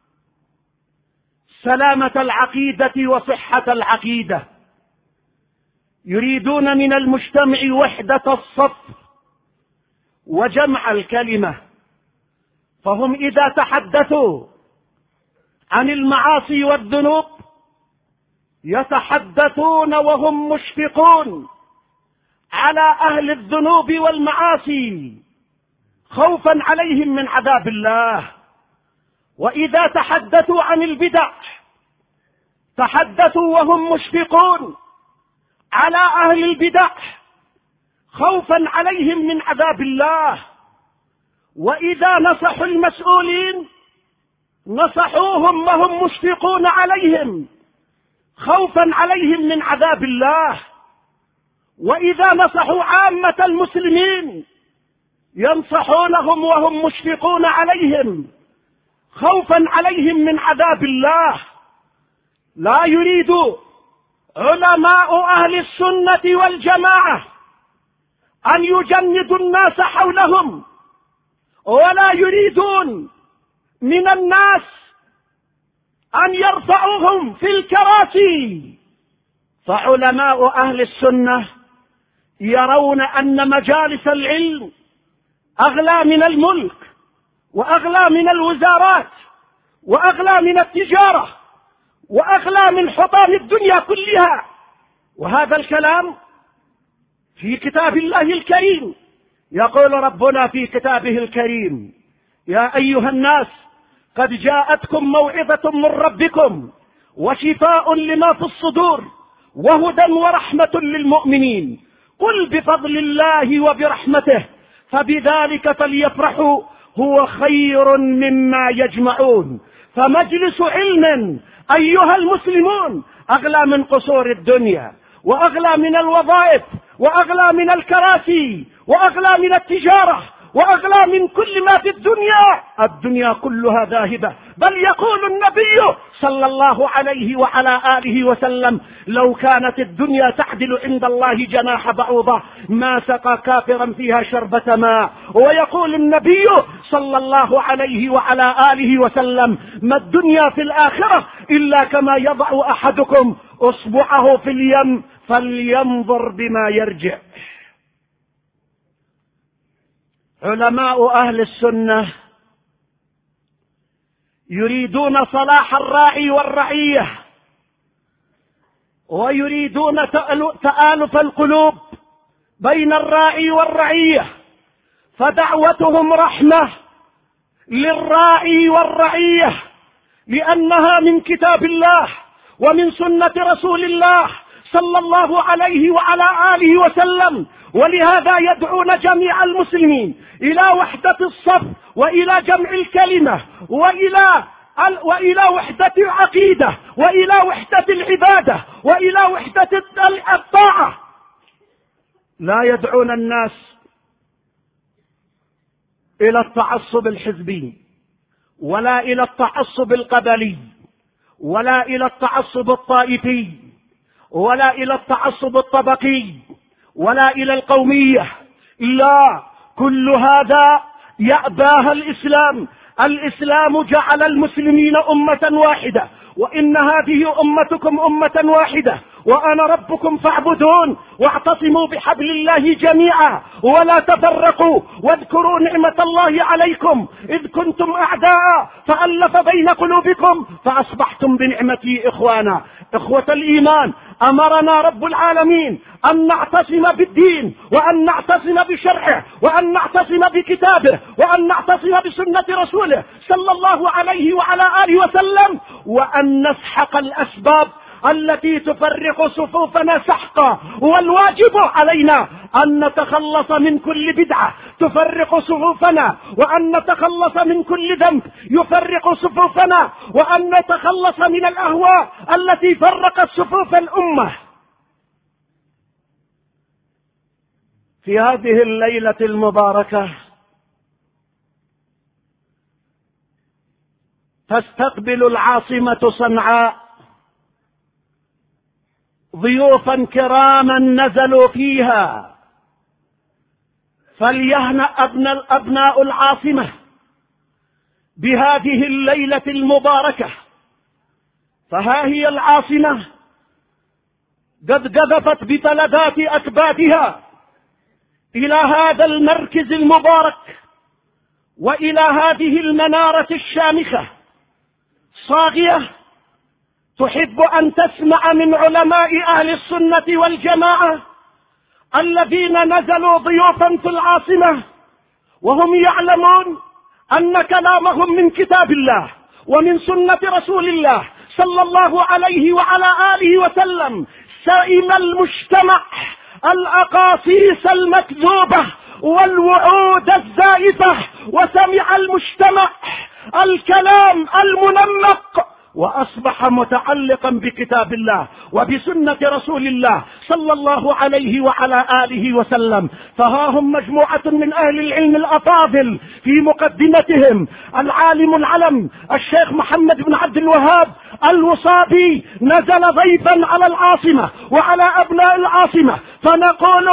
سلامة العقيدة وصحة العقيدة. يريدون من المجتمع وحدة الصف وجمع الكلمة، فهم إذا تحدثوا عن المعاصي والذنوب يتحدثون وهم مشفقون على أهل الذنوب والمعاصي خوفا عليهم من عذاب الله. وإذا تحدثوا عن البدع تحدثوا وهم مشفقون على أهل البدع خوفا عليهم من عذاب الله. وإذا نصحوا المسؤولين نصحوهم وهم مشفقون عليهم خوفا عليهم من عذاب الله. وإذا نصحوا عامة المسلمين ينصحونهم وهم مشفقون عليهم خوفا عليهم من عذاب الله. لا يريد علماء أهل السنة والجماعة أن يجندوا الناس حولهم، ولا يريدون من الناس أن يرفعوهم في الكراسي. فعلماء أهل السنة يرون أن مجالس العلم أغلى من الملك، وأغلى من الوزارات، وأغلى من التجارة، وأغلى من حطام الدنيا كلها. وهذا الكلام في كتاب الله الكريم. يقول ربنا في كتابه الكريم: يا أيها الناس قد جاءتكم موعظة من ربكم وشفاء لما في الصدور وهدى ورحمة للمؤمنين، قل بفضل الله وبرحمته فبذلك فليفرحوا هو خير مما يجمعون. فمجلس علم أيها المسلمون أغلى من قصور الدنيا، وأغلى من الوظائف، وأغلى من الكراسي، وأغلى من التجارة، وأغلى من كل ما في الدنيا. الدنيا كلها ذاهبة. بل يقول النبي صلى الله عليه وعلى آله وسلم: لو كانت الدنيا تعدل عند الله جناح بعوضة ما سقى كافرا فيها شربة ماء. ويقول النبي صلى الله عليه وعلى آله وسلم: ما الدنيا في الآخرة إلا كما يضع أحدكم أصبعه في اليم فلينظر بما يرجع. علماء أهل السنة يريدون صلاح الراعي والرعية، ويريدون تآلف القلوب بين الراعي والرعية، فدعوتهم رحمة للراعي والرعية، لأنها من كتاب الله ومن سنة رسول الله صلى الله عليه وعلى آله وسلم. ولهذا يدعون جميع المسلمين إلى وحدة الصف، وإلى جمع الكلمة، وإلى وحدة العقيدة، وإلى وحدة العبادة، وإلى وحدة الطاعة. لا يدعون الناس إلى التعصب الحزبي، ولا إلى التعصب القبلي، ولا إلى التعصب الطائفي، ولا إلى التعصب الطبقي، ولا إلى القومية. لا، كل هذا يأباها الإسلام. الإسلام جعل المسلمين أمة واحدة، وإن هذه أمتكم أمة واحدة وأنا ربكم فاعبدون، واعتصموا بحبل الله جميعا ولا تفرقوا، واذكروا نعمة الله عليكم إذ كنتم أعداء فألف بين قلوبكم فأصبحتم بنعمتي إخوانا. إخوة الإيمان، أمرنا رب العالمين أن نعتصم بالدين، وأن نعتصم بشرعه، وأن نعتصم بكتابه، وأن نعتصم بسنة رسوله صلى الله عليه وعلى آله وسلم، وأن نسحق الأسباب التي تفرق صفوفنا سحقا. والواجب علينا أن نتخلص من كل بدعة تفرق صفوفنا، وأن نتخلص من كل ذنب يفرق صفوفنا، وأن نتخلص من الأهواء التي فرقت صفوف الأمة. في هذه الليلة المباركة تستقبل العاصمة صنعاء ضيوفا كراما نزلوا فيها، فليهنأ أبناء العاصمة بهذه الليلة المباركة. فها هي العاصمة قد قذفت بفلذات أكبادها إلى هذا المركز المبارك وإلى هذه المنارة الشامخة صاغية تحب أن تسمع من علماء أهل السنة والجماعة الذين نزلوا ضيوفا في العاصمة وهم يعلمون أن كلامهم من كتاب الله ومن سنة رسول الله صلى الله عليه وعلى آله وسلم. سئم المجتمع الأقاصيص المكذوبة والوعود الزائفة، وسمع المجتمع الكلام المنمق، وأصبح متعلقا بكتاب الله وبسنة رسول الله صلى الله عليه وعلى آله وسلم. فها هم مجموعة من أهل العلم الأفاضل في مقدمتهم العالم العلم الشيخ محمد بن عبد الوهاب الوصابي نزل ضيفا على العاصمة وعلى أبناء العاصمة، فنقول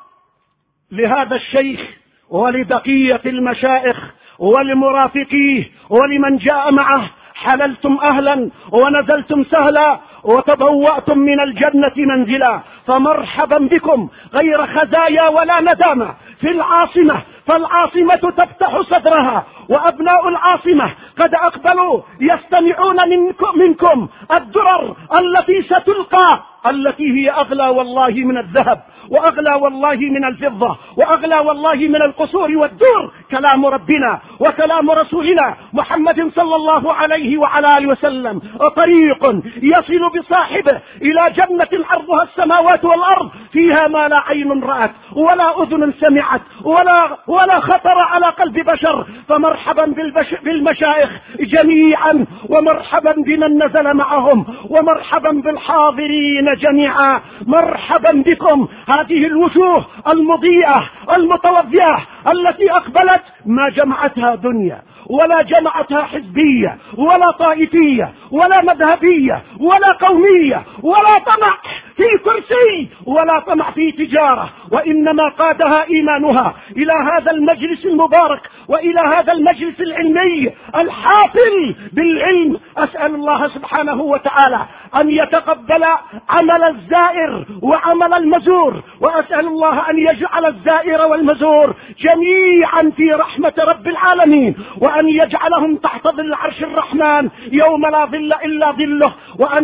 لهذا الشيخ ولبقية المشايخ ولمرافقيه ولمن جاء معه: حللتم أهلا ونزلتم سهلا وتبوأتم من الجنة منزلا، فمرحبا بكم غير خزايا ولا ندامة في العاصمة، فالعاصمة تفتح صدرها وأبناء العاصمة قد أقبلوا يستمعون منكم الدرر التي ستلقى، التي هي أغلى والله من الذهب وأغلى والله من الفضة وأغلى والله من القصور والدور، كلام ربنا وكلام رسولنا محمد صلى الله عليه وعلى آله وسلم، طريق يصل بصاحبه إلى جنة عرضها السماوات والأرض، فيها ما لا عين رأت ولا أذن سمعت ولا خطر على قلب بشر. فمرحبا بالمشايخ جميعا، ومرحبا بمن نزل معهم، ومرحبا بالحاضرين جميعا. مرحبا بكم، هذه الوجوه المضيئة المتوضئة التي أقبلت ما جمعتها دنيا ولا جمعتها حزبية ولا طائفية ولا مذهبية ولا قومية ولا طمع في كرسي ولا طمع في تجارة، وإنما قادها إيمانها إلى هذا المجلس المبارك وإلى هذا المجلس العلمي الحافل بالعلم. أسأل الله سبحانه وتعالى أن يتقبل عمل الزائر وعمل المزور، وأسأل الله أن يجعل الزائر والمزور جميعا في رحمة رب العالمين، وأن يجعلهم تحت ظل عرش الرحمن يوم لا ظل إلا ظله،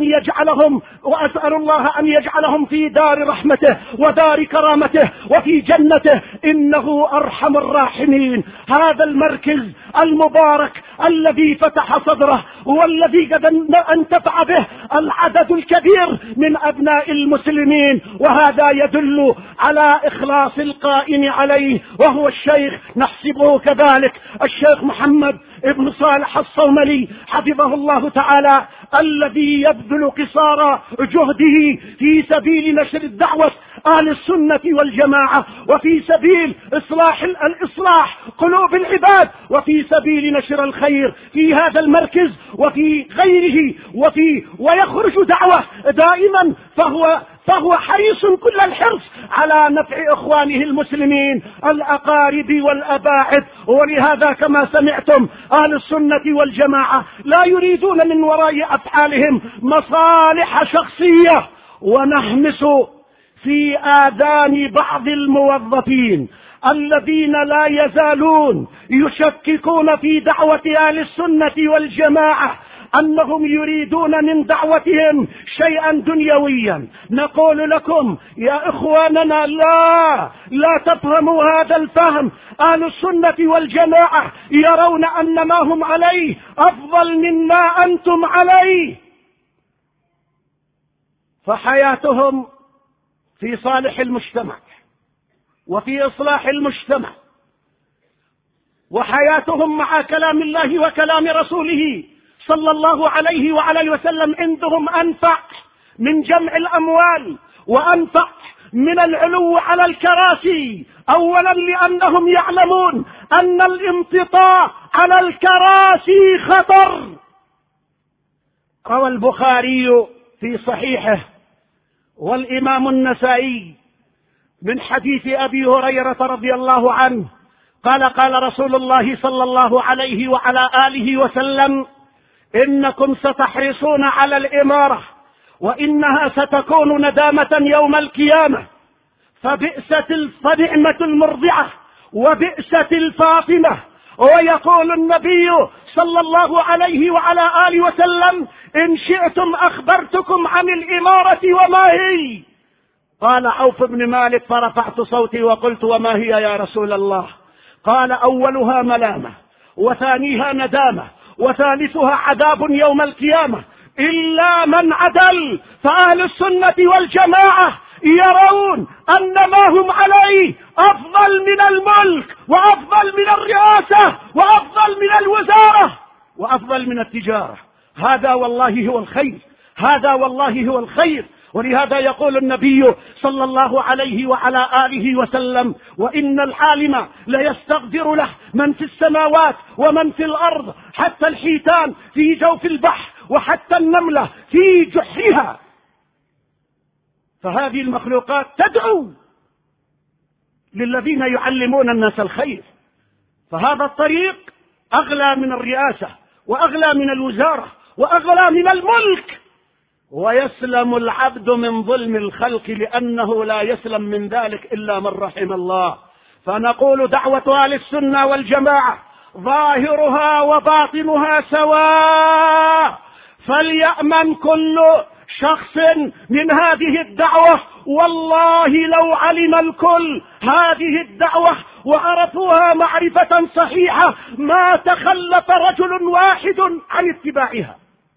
وأسأل الله أن يجعلهم في دار رحمته ودار كرامته وفي جنته، إنه أرحم الراحمين. هذا المركز المبارك الذي فتح صدره والذي قد انتفع به العدد الكبير من أبناء المسلمين، وهذا يدل على إخلاص القائم عليه، وهو الشيخ نحسبه كذلك الشيخ محمد ابن صالح الصوملي حفظه الله تعالى، الذي يبذل قصارى جهده في سبيل نشر الدعوة أهل السنة والجماعة، وفي سبيل الإصلاح قلوب العباد، وفي سبيل نشر الخير في هذا المركز وفي غيره، ويخرج دعوة دائما، فهو حريص كل الحرص على نفع إخوانه المسلمين الأقارب والأباعد. ولهذا كما سمعتم أهل السنة والجماعة لا يريدون من وراء أفعالهم مصالح شخصية، ونهمس في آذان بعض الموظفين الذين لا يزالون يشككون في دعوة أهل السنة والجماعة أنهم يريدون من دعوتهم شيئا دنيويا. نقول لكم يا إخواننا لا تفهموا هذا الفهم. أهل السنة والجماعة يرون أن ما هم عليه أفضل مما أنتم عليه، فحياتهم في صالح المجتمع وفي إصلاح المجتمع، وحياتهم مع كلام الله وكلام رسوله صلى الله عليه وعلى وسلم عندهم أنفع من جمع الأموال وأنفع من العلو على الكراسي. أولا لأنهم يعلمون أن الامتطاء على الكراسي خطر. روى البخاري في صحيحه والإمام النسائي من حديث أبي هريرة رضي الله عنه قال رسول الله صلى الله عليه وعلى آله وسلم: إنكم ستحرصون على الإمارة وإنها ستكون ندامة يوم القيامة، فبئست النعمة المرضعة وبئست الفاطمة. ويقول النبي صلى الله عليه وعلى آله وسلم: إن شئتم أخبرتكم عن الإمارة وما هي. قال عوف بن مالك: فرفعت صوتي وقلت: وما هي يا رسول الله؟ قال: أولها ملامة، وثانيها ندامة، وثالثها عذاب يوم القيامة، إلا من عدل. فأهل السنة والجماعة يرون أن ما هم عليه أفضل من الملك، وأفضل من الرئاسة، وأفضل من الوزارة، وأفضل من التجارة. هذا والله هو الخير، هذا والله هو الخير. ولهذا يقول النبي صلى الله عليه وعلى آله وسلم: وإن العالم ليستغفر له من في السماوات ومن في الأرض، حتى الحيتان في جوف البحر، وحتى النملة في جحرها. فهذه المخلوقات تدعو للذين يعلمون الناس الخير. فهذا الطريق أغلى من الرئاسة، وأغلى من الوزارة، وأغلى من الملك. ويسلم العبد من ظلم الخلق، لأنه لا يسلم من ذلك إلا من رحم الله. فنقول: دعوة أهل السنة والجماعة ظاهرها وباطنها سواء، فليأمن كل شخص من هذه الدعوة. والله لو علم الكل هذه الدعوة وعرفوها معرفة صحيحة ما تخلف رجل واحد عن اتباعها.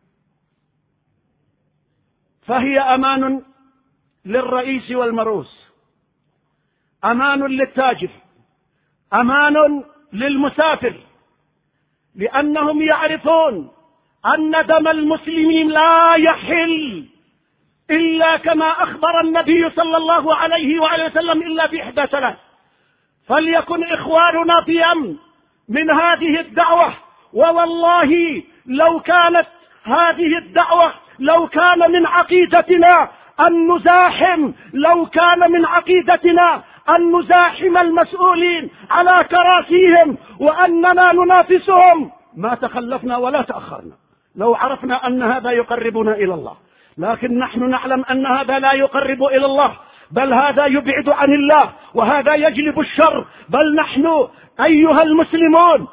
فهي أمان للرئيس والمروس، أمان للتاجر، أمان للمسافر، لأنهم يعرفون أن دم المسلمين لا يحل إلا كما أخبر النبي صلى الله عليه وآله وسلم إلا بإحدى ثلاث. فليكن إخواننا في أمن من هذه الدعوة. ووالله لو كانت هذه الدعوة، لو كان من عقيدتنا أن نزاحم، لو كان من عقيدتنا أن نزاحم المسؤولين على كراسيهم وأننا ننافسهم، ما تخلفنا ولا تأخرنا لو عرفنا أن هذا يقربنا إلى الله. لكن نحن نعلم أن هذا لا يقرب إلى الله، بل هذا يبعد عن الله، وهذا يجلب الشر. بل نحن أيها المسلمون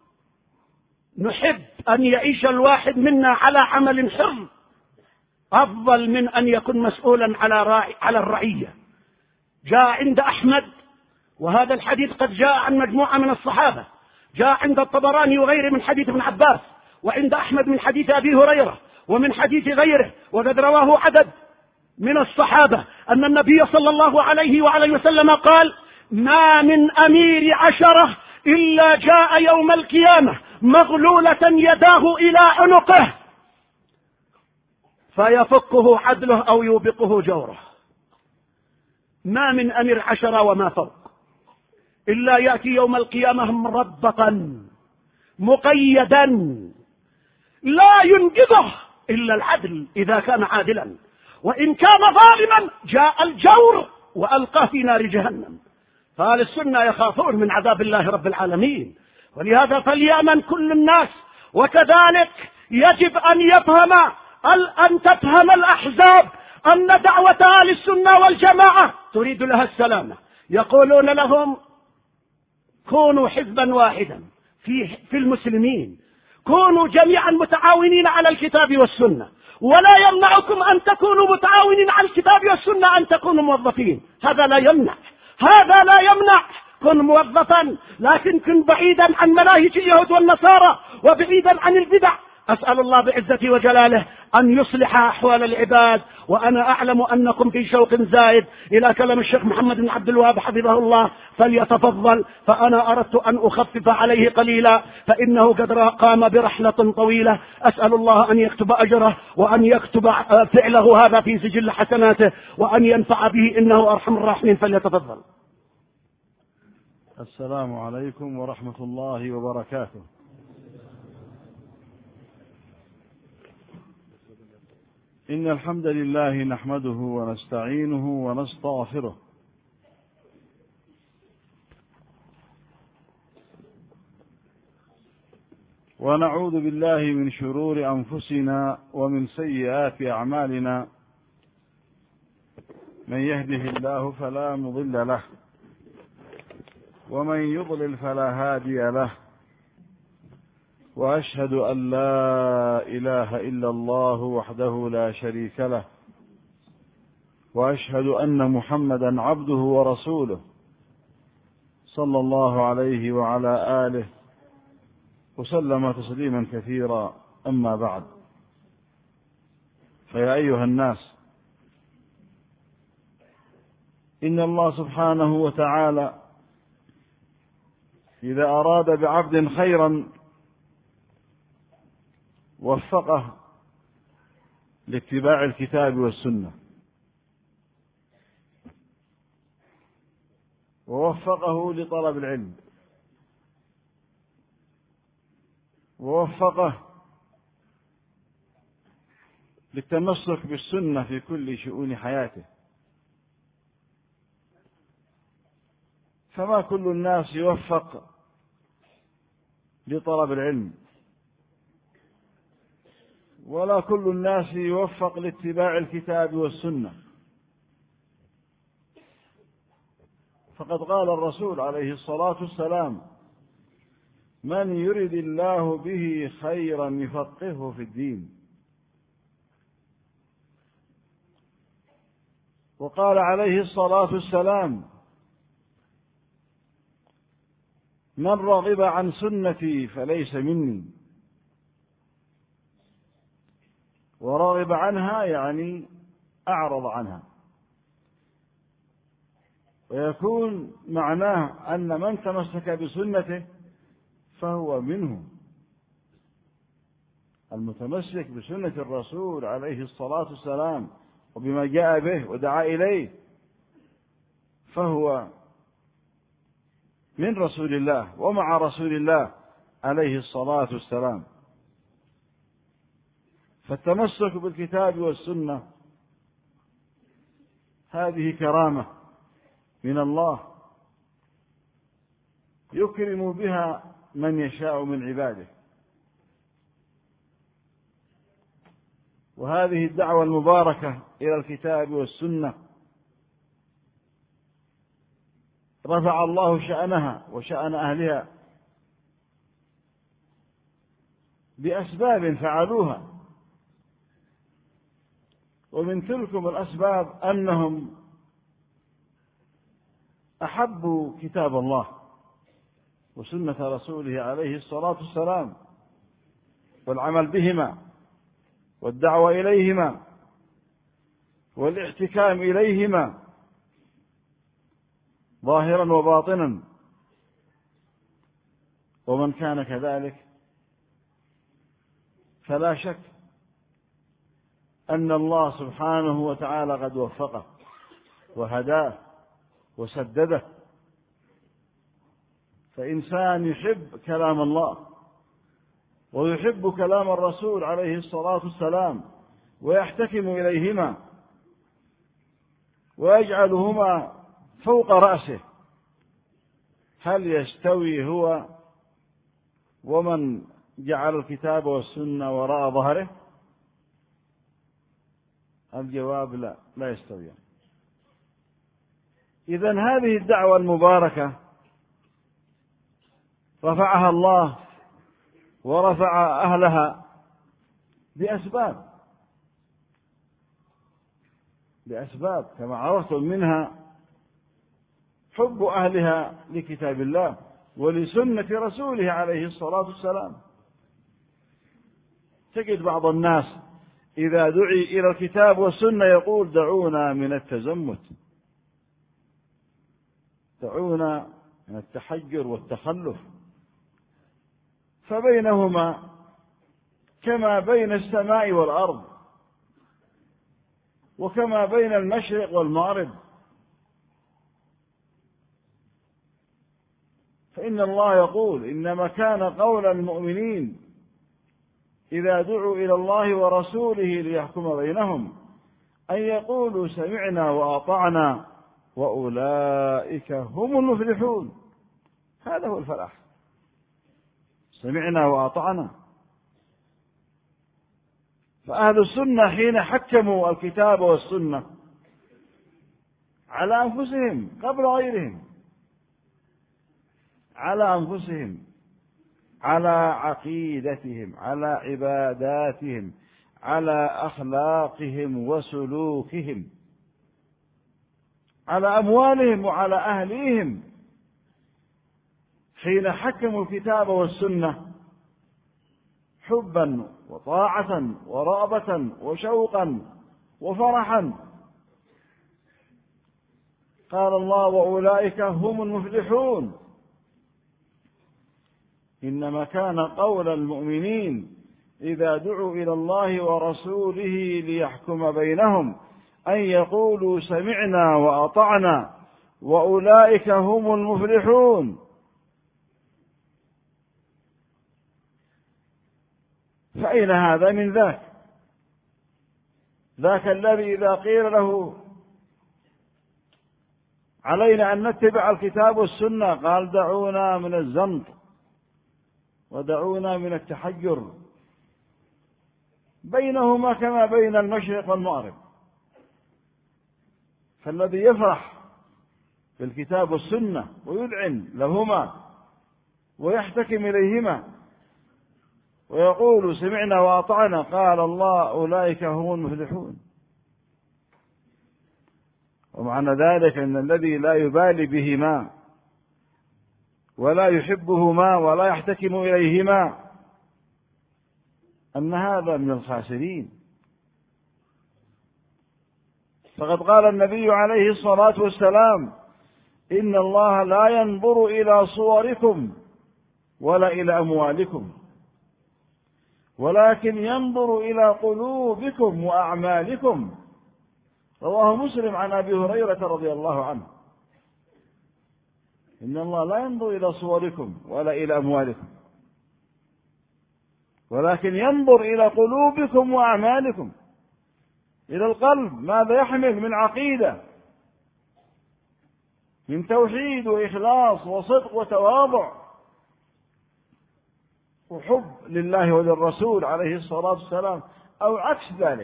نحب أن يعيش الواحد منا على عمل حر أفضل من أن يكون مسؤولا على الرعية. جاء عند أحمد، وهذا الحديث قد جاء عن مجموعة من الصحابة، جاء عند الطبراني وغيره من حديث ابن عباس، وعند أحمد من حديث أبي هريرة، ومن حديث غيره، وقد رواه عدد من الصحابة، أن النبي صلى الله عليه وعلى وسلم قال: ما من أمير 10 إلا جاء يوم القيامة مغلولة يداه إلى عنقه فيفكه عدله أو يوبقه جوره. ما من أمير 10 وما فوق إلا يأتي يوم القيامة مربطا مقيدا لا ينقذه إلا العدل إذا كان عادلا، وإن كان ظالما جاء الجور وألقاه في نار جهنم. فأهل السنة يخافون من عذاب الله رب العالمين، ولهذا فليأمن كل الناس. وكذلك يجب أن تفهم الأحزاب أن دعوة أهل السنة والجماعة تريد لها السلامة. يقولون لهم: كونوا حزبا واحدا في المسلمين، كونوا جميعا متعاونين على الكتاب والسنة، ولا يمنعكم أن تكونوا متعاونين على الكتاب والسنة أن تكونوا موظفين. هذا لا يمنع. كن موظفا، لكن كن بعيدا عن مناهج اليهود والنصارى وبعيدا عن البدع. أسأل الله بعزته وجلاله أن يصلح أحوال العباد. وأنا أعلم أنكم في شوق زائد إلى كلام الشيخ محمد بن عبد الوهاب حفظه الله، فليتفضل. فأنا أردت أن أخفف عليه قليلا، فإنه قد قام برحلة طويلة. أسأل الله أن يكتب أجره، وأن يكتب فعله هذا في سجل حسناته، وأن ينفع به، إنه أرحم الراحمين. فليتفضل. السلام عليكم ورحمة الله وبركاته. إن الحمد لله نحمده ونستعينه ونستغفره، ونعوذ بالله من شرور أنفسنا ومن سيئات أعمالنا. من يهده الله فلا مضل له ومن يضلل فلا هادي له وأشهد أن لا إله إلا الله وحده لا شريك له وأشهد أن محمدا عبده ورسوله صلى الله عليه وعلى آله وسلم تسليما كثيرا. أما بعد، فيا أيها الناس، إن الله سبحانه وتعالى إذا أراد بعبد خيرا وفقه لاتباع الكتاب والسنة، ووفقه لطلب العلم، ووفقه للتمسك بالسنة في كل شؤون حياته. فما كل الناس يوفق لطلب العلم، ولا كل الناس يوفق لاتباع الكتاب والسنة. فقد قال الرسول عليه الصلاة والسلام: من يرد الله به خيرا يفقهه في الدين. وقال عليه الصلاة والسلام: من رغب عن سنتي فليس مني. ورغب عنها يعني أعرض عنها، ويكون معناه أن من تمسك بسنته فهو منه. المتمسك بسنة الرسول عليه الصلاة والسلام وبما جاء به ودعا إليه فهو من رسول الله ومع رسول الله عليه الصلاة والسلام. فالتمسك بالكتاب والسنة هذه كرامة من الله يكرم بها من يشاء من عباده. وهذه الدعوة المباركة إلى الكتاب والسنة رفع الله شأنها وشأن أهلها بأسباب فعلوها، ومن تلكم الأسباب أنهم أحبوا كتاب الله وسنة رسوله عليه الصلاة والسلام والعمل بهما والدعوة إليهما والاحتكام إليهما ظاهرا وباطنا. ومن كان كذلك فلا شك أن الله سبحانه وتعالى قد وفقه وهداه وسدده. فإنسان يحب كلام الله ويحب كلام الرسول عليه الصلاة والسلام ويحتكم إليهما ويجعلهما فوق رأسه، هل يستوي هو ومن جعل الكتاب والسنة وراء ظهره؟ الجواب لا، لا يستوي. إذن هذه الدعوة المباركة رفعها الله ورفع أهلها بأسباب كما عرفتم، منها حب أهلها لكتاب الله ولسنة رسوله عليه الصلاة والسلام. تجد بعض الناس إذا دعي إلى الكتاب والسنة يقول: دعونا من التزمت، دعونا من التحجر والتخلف. فبينهما كما بين السماء والأرض، وكما بين المشرق والمغرب. فإن الله يقول: إنما كان قول المؤمنين إذا دعوا إلى الله ورسوله ليحكم بينهم أن يقولوا سمعنا وأطعنا وأولئك هم المفلحون. هذا هو الفلاح، سمعنا وأطعنا. فأهل السنة حين حكموا الكتاب والسنة على أنفسهم قبل غيرهم، على أنفسهم، على عقيدتهم، على عباداتهم، على أخلاقهم وسلوكهم، على أموالهم وعلى أهليهم. حين حكموا الكتاب والسنة حبا وطاعة ورغبة وشوقا وفرحا، قال الله: وأولئك هم المفلحون. إنما كان قول المؤمنين إذا دعوا إلى الله ورسوله ليحكم بينهم أن يقولوا سمعنا وأطعنا وأولئك هم المفلحون. فأين هذا من ذاك؟ ذاك الذي إذا قيل له علينا أن نتبع الكتاب والسنة قال: دعونا من الزنط ودعونا من التحجر، بينهما كما بين المشرق والمغرب. فالذي يفرح بالكتاب والسنة ويذعن لهما ويحتكم إليهما ويقول سمعنا وأطعنا قال الله: أولئك هم المفلحون. ومعنى ذلك أن الذي لا يبالي بهما ولا يحبهما ولا يحتكم إليهما أن هذا من الخاسرين. فقد قال النبي عليه الصلاة والسلام: إن الله لا ينظر إلى صوركم ولا إلى أموالكم ولكن ينظر إلى قلوبكم وأعمالكم. رواه مسلم عن أبي هريرة رضي الله عنه. إن الله لا ينظر إلى صوركم ولا إلى أموالكم ولكن ينظر إلى قلوبكم وأعمالكم، إلى القلب ماذا يحمل من عقيدة، من توحيد وإخلاص وصدق وتواضع وحب لله وللرسول عليه الصلاة والسلام أو عكس ذلك.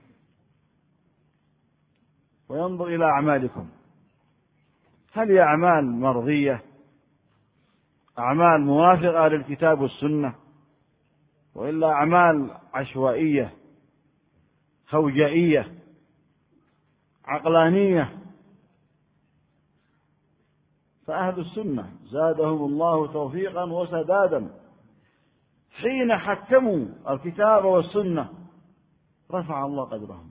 وينظر إلى أعمالكم، هل هي أعمال مرضية، أعمال موافقة للكتاب والسنة، وإلا أعمال عشوائية هوجائية عقلانية؟ فأهل السنة زادهم الله توفيقا وسدادا حين حكموا الكتاب والسنة رفع الله قدرهم.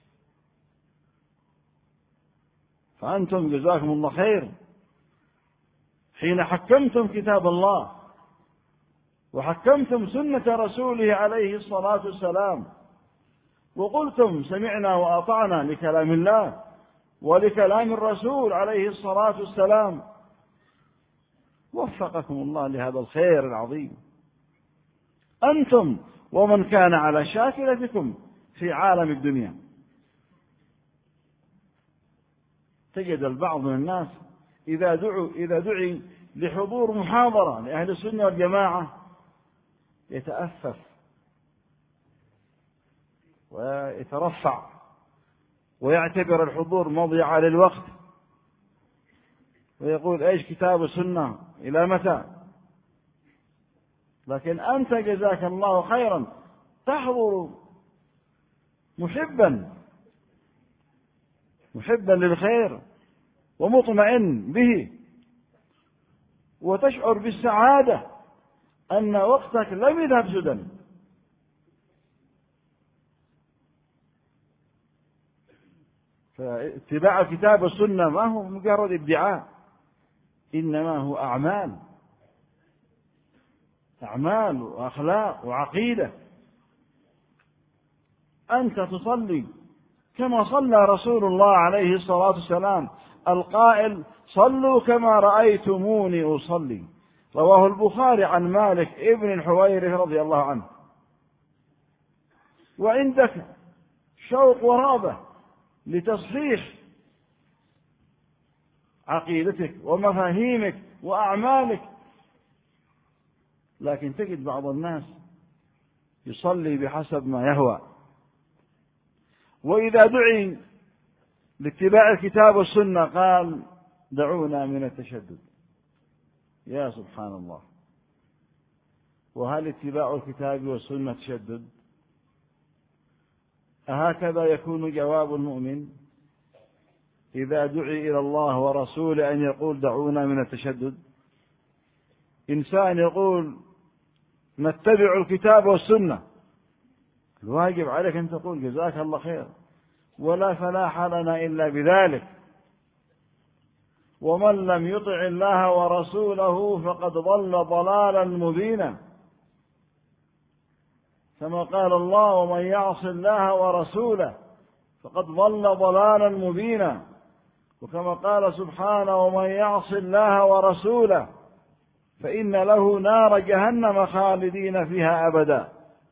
فأنتم جزاكم الله خير حين حكمتم كتاب الله وحكمتم سنة رسوله عليه الصلاة والسلام وقلتم سمعنا وأطعنا لكلام الله ولكلام الرسول عليه الصلاة والسلام، وفقكم الله لهذا الخير العظيم أنتم ومن كان على شاكلتكم في عالم الدنيا. تجد البعض من الناس إذا دعي لحضور محاضرة لأهل السنة والجماعة يتأفف ويترفع ويعتبر الحضور مضيعة للوقت ويقول ايش كتاب السنة إلى متى؟ لكن أنت جزاك الله خيرا تحضر محبا للخير ومطمئن به وتشعر بالسعادة أن وقتك لم يذهب سدى. فاتباع الكتاب والسنة ما هو مجرد ادعاء، إنما هو أعمال وأخلاق وعقيدة. أنت تصلي كما صلى رسول الله عليه الصلاة والسلام القائل: صلوا كما رأيتموني أصلي. رواه البخاري عن مالك ابن الحويرث رضي الله عنه. وعندك شوق ورغبة لتصحيح عقيدتك ومفاهيمك وأعمالك، لكن تجد بعض الناس يصلي بحسب ما يهوى، وإذا دعي لاتباع الكتاب والسنة قال دعونا من التشدد. يا سبحان الله، وهل اتباع الكتاب والسنة تشدد؟ أهكذا يكون جواب المؤمن إذا دعي إلى الله ورسوله أن يقول دعونا من التشدد؟ إنسان يقول نتبع الكتاب والسنة، الواجب عليك أن تقول جزاك الله خير، ولا فلاح لنا إلا بذلك. ومن لم يطع الله ورسوله فقد ضل ضلالا مبينا، كما قال الله ومن يعص الله ورسوله فقد ضل ضلالا مبينا، وكما قال سبحانه ومن يعص الله ورسوله فإن له نار جهنم خالدين فيها أبدا.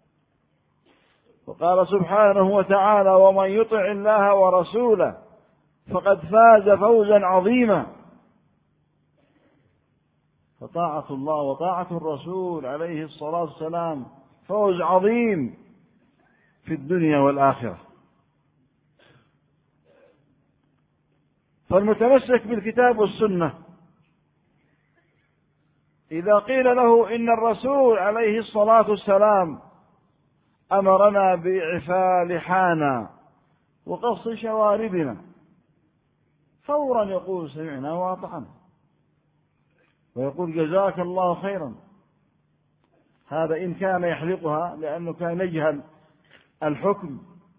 وقال سبحانه وتعالى ومن يطع الله ورسوله فقد فاز فوزا عظيما. فطاعة الله وطاعة الرسول عليه الصلاة والسلام فوز عظيم في الدنيا والآخرة. فالمتمسك بالكتاب والسنة إذا قيل له إن الرسول عليه الصلاة والسلام أمرنا بإعفاء لحانا وقص شواربنا، فورا يقول سمعنا وأطعنا، ويقول جزاك الله خيرا. هذا إن كان يحلقها لأنه كان يجهل الحكم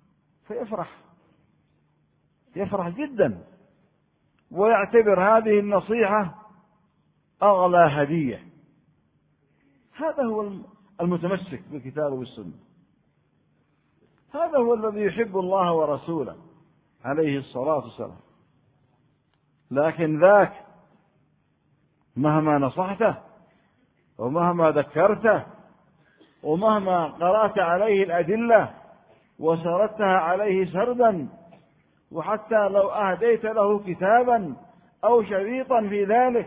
يفرح جدا، ويعتبر هذه النصيحة أغلى هدية. هذا هو المتمسك بالكتاب والسنة، هذا هو الذي يحب الله ورسوله عليه الصلاة والسلام. لكن ذاك مهما نصحته ومهما ذكرته ومهما قرأت عليه الأدلة وسردتها عليه سردا، وحتى لو أهديت له كتابا أو شريطا في ذلك،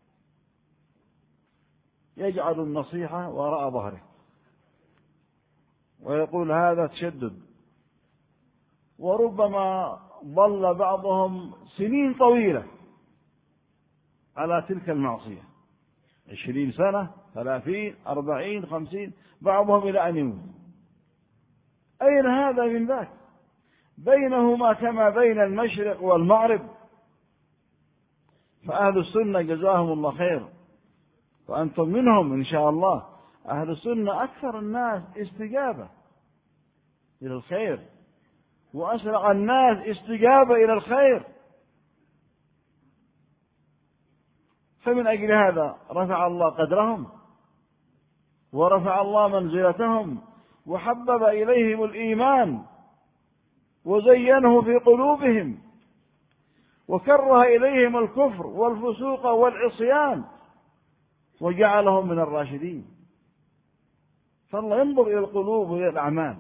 يجعل النصيحة وراء ظهره ويقول هذا تشدد. وربما ظل بعضهم سنين طويلة على تلك المعصية، 20 سنة 30 40 50، بعضهم إلى أن يموت. أين هذا من ذاك؟ بينهما كما بين المشرق والمغرب. فأهل السنة جزاهم الله خير، وأنتم منهم إن شاء الله. أهل السنة أكثر الناس استجابة إلى الخير، وأسرع الناس استجابة إلى الخير. فمن أجل هذا رفع الله قدرهم ورفع الله منزلتهم، وحبب إليهم الإيمان وزينه في قلوبهم، وكره إليهم الكفر والفسوق والعصيان، وجعلهم من الراشدين. فالله ينظر إلى القلوب وإلى الأعمال.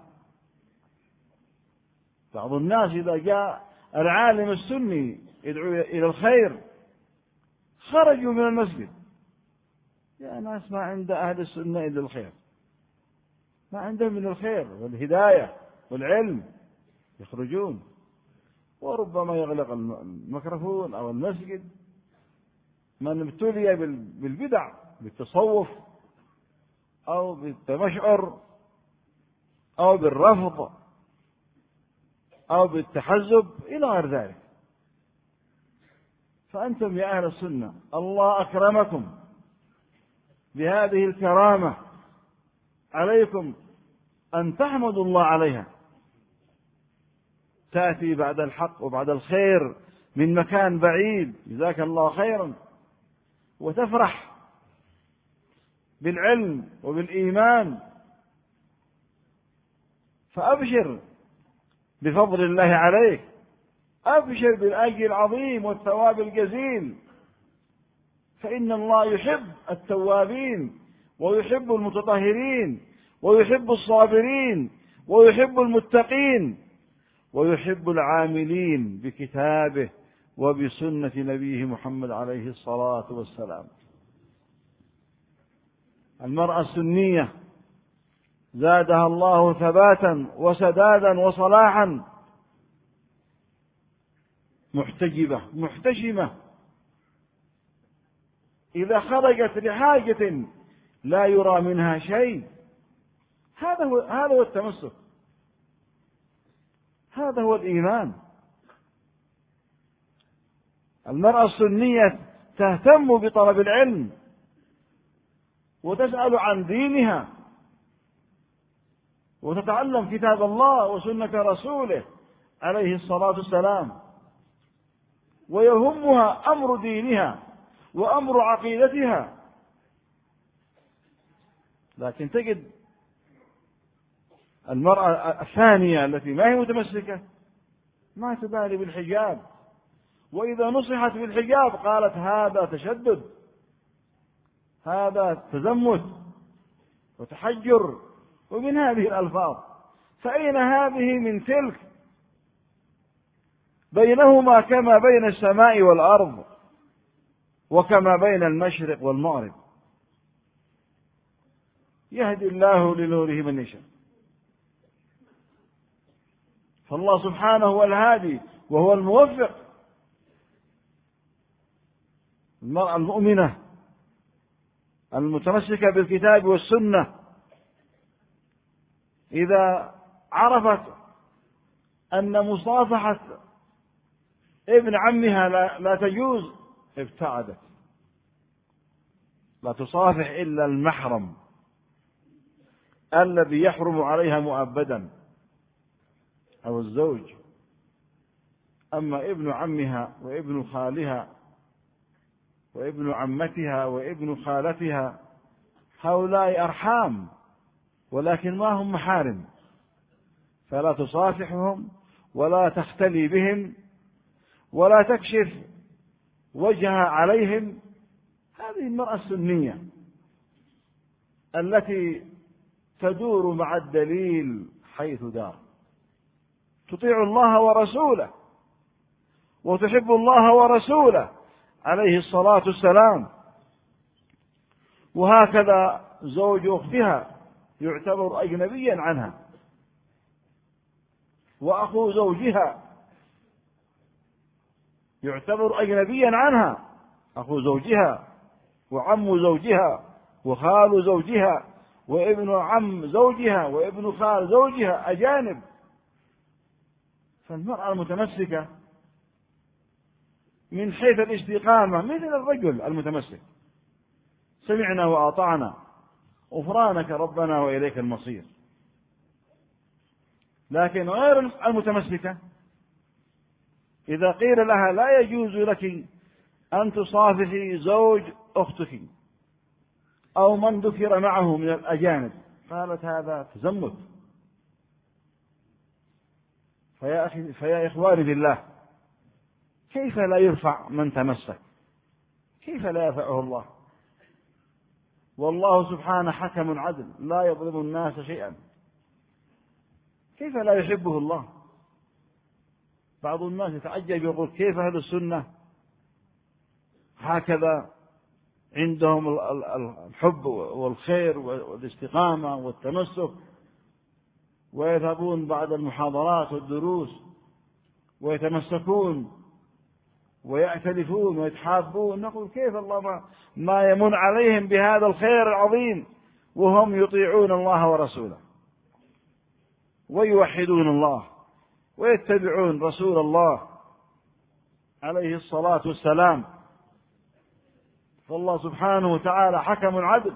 بعض الناس إذا جاء العالم السني يدعو إلى الخير خرجوا من المسجد. يا ناس ما عند أهل السنة إلا الخير، ما عندهم من الخير والهداية والعلم، يخرجون. وربما يغلق الميكروفون أو المسجد من ابتلي بالبدع، بالتصوف أو بالتمشعر أو بالرفض أو بالتحزب إلى غير ذلك. فأنتم يا أهل السنة الله أكرمكم بهذه الكرامة، عليكم أن تحمدوا الله عليها. تأتي بعد الحق وبعد الخير من مكان بعيد، جزاك الله خيرا، وتفرح بالعلم وبالإيمان. فأبشر بفضل الله عليك، أبشر بالأجر العظيم والثواب الجزيل، فإن الله يحب التوابين ويحب المتطهرين ويحب الصابرين ويحب المتقين ويحب العاملين بكتابه وبسنة نبيه محمد عليه الصلاة والسلام. المرأة السنية زادها الله ثباتا وسدادا وصلاحا، محتجبة محتشمة، إذا خرجت لحاجة لا يرى منها شيء. هذا هو التمسك، هذا هو الإيمان. المرأة السنية تهتم بطلب العلم وتسأل عن دينها وتتعلم كتاب الله وسنة رسوله عليه الصلاة والسلام، ويهمها أمر دينها وأمر عقيدتها. لكن تجد المرأة الثانية التي ما هي متمسكة ما تبالي بالحجاب، وإذا نصحت بالحجاب قالت هذا تشدد، هذا تزمت وتحجر، ومن هذه الألفاظ. فأين هذه من تلك؟ بينهما كما بين السماء والأرض، وكما بين المشرق والمغرب، يهدي الله لنوره من يشاء. فالله سبحانه هو الهادي وهو الموفق. المرأة المؤمنة المتمسكة بالكتاب والسنة إذا عرفت أن مصافحة ابن عمها لا تجوز ابتعدت، لا تصافح إلا المحرم الذي يحرم عليها مؤبدا أو الزوج. أما ابن عمها وابن خالها وابن عمتها وابن خالتها هؤلاء أرحام ولكن ما هم محارم، فلا تصافحهم ولا تختلي بهم ولا تكشف وجهها عليهم. هذه المرأة السنية التي تدور مع الدليل حيث دار، تطيع الله ورسوله وتحب الله ورسوله عليه الصلاة والسلام. وهكذا زوج أختها يعتبر أجنبيا عنها، وأخو زوجها يعتبر أجنبيا عنها، أخو زوجها وعم زوجها وخال زوجها وابن عم زوجها وابن خال زوجها أجانب. فالمرأة المتمسكة من حيث الاستقامة مثل الرجل المتمسك، سمعنا وأطعنا غفرانك ربنا وإليك المصير. لكن غير المتمسكة إذا قيل لها لا يجوز لك أن تصافحي زوج أختك أو من ذكر معه من الأجانب، قالت هذا تزمت. فيا إخواني بالله، كيف لا يرفع من تمسك؟ كيف لا يرفعه الله؟ والله سبحانه حكم عدل لا يظلم الناس شيئا، كيف لا يحبه الله؟ بعض الناس يتعجب يقول كيف أهل السنة هكذا عندهم الحب والخير والاستقامة والتمسك، ويذهبون بعد المحاضرات والدروس ويتمسكون ويأتلفون ويتحابون. نقول كيف الله ما يمن عليهم بهذا الخير العظيم وهم يطيعون الله ورسوله ويوحدون الله ويتبعون رسول الله عليه الصلاة والسلام. فالله سبحانه وتعالى حكم عدل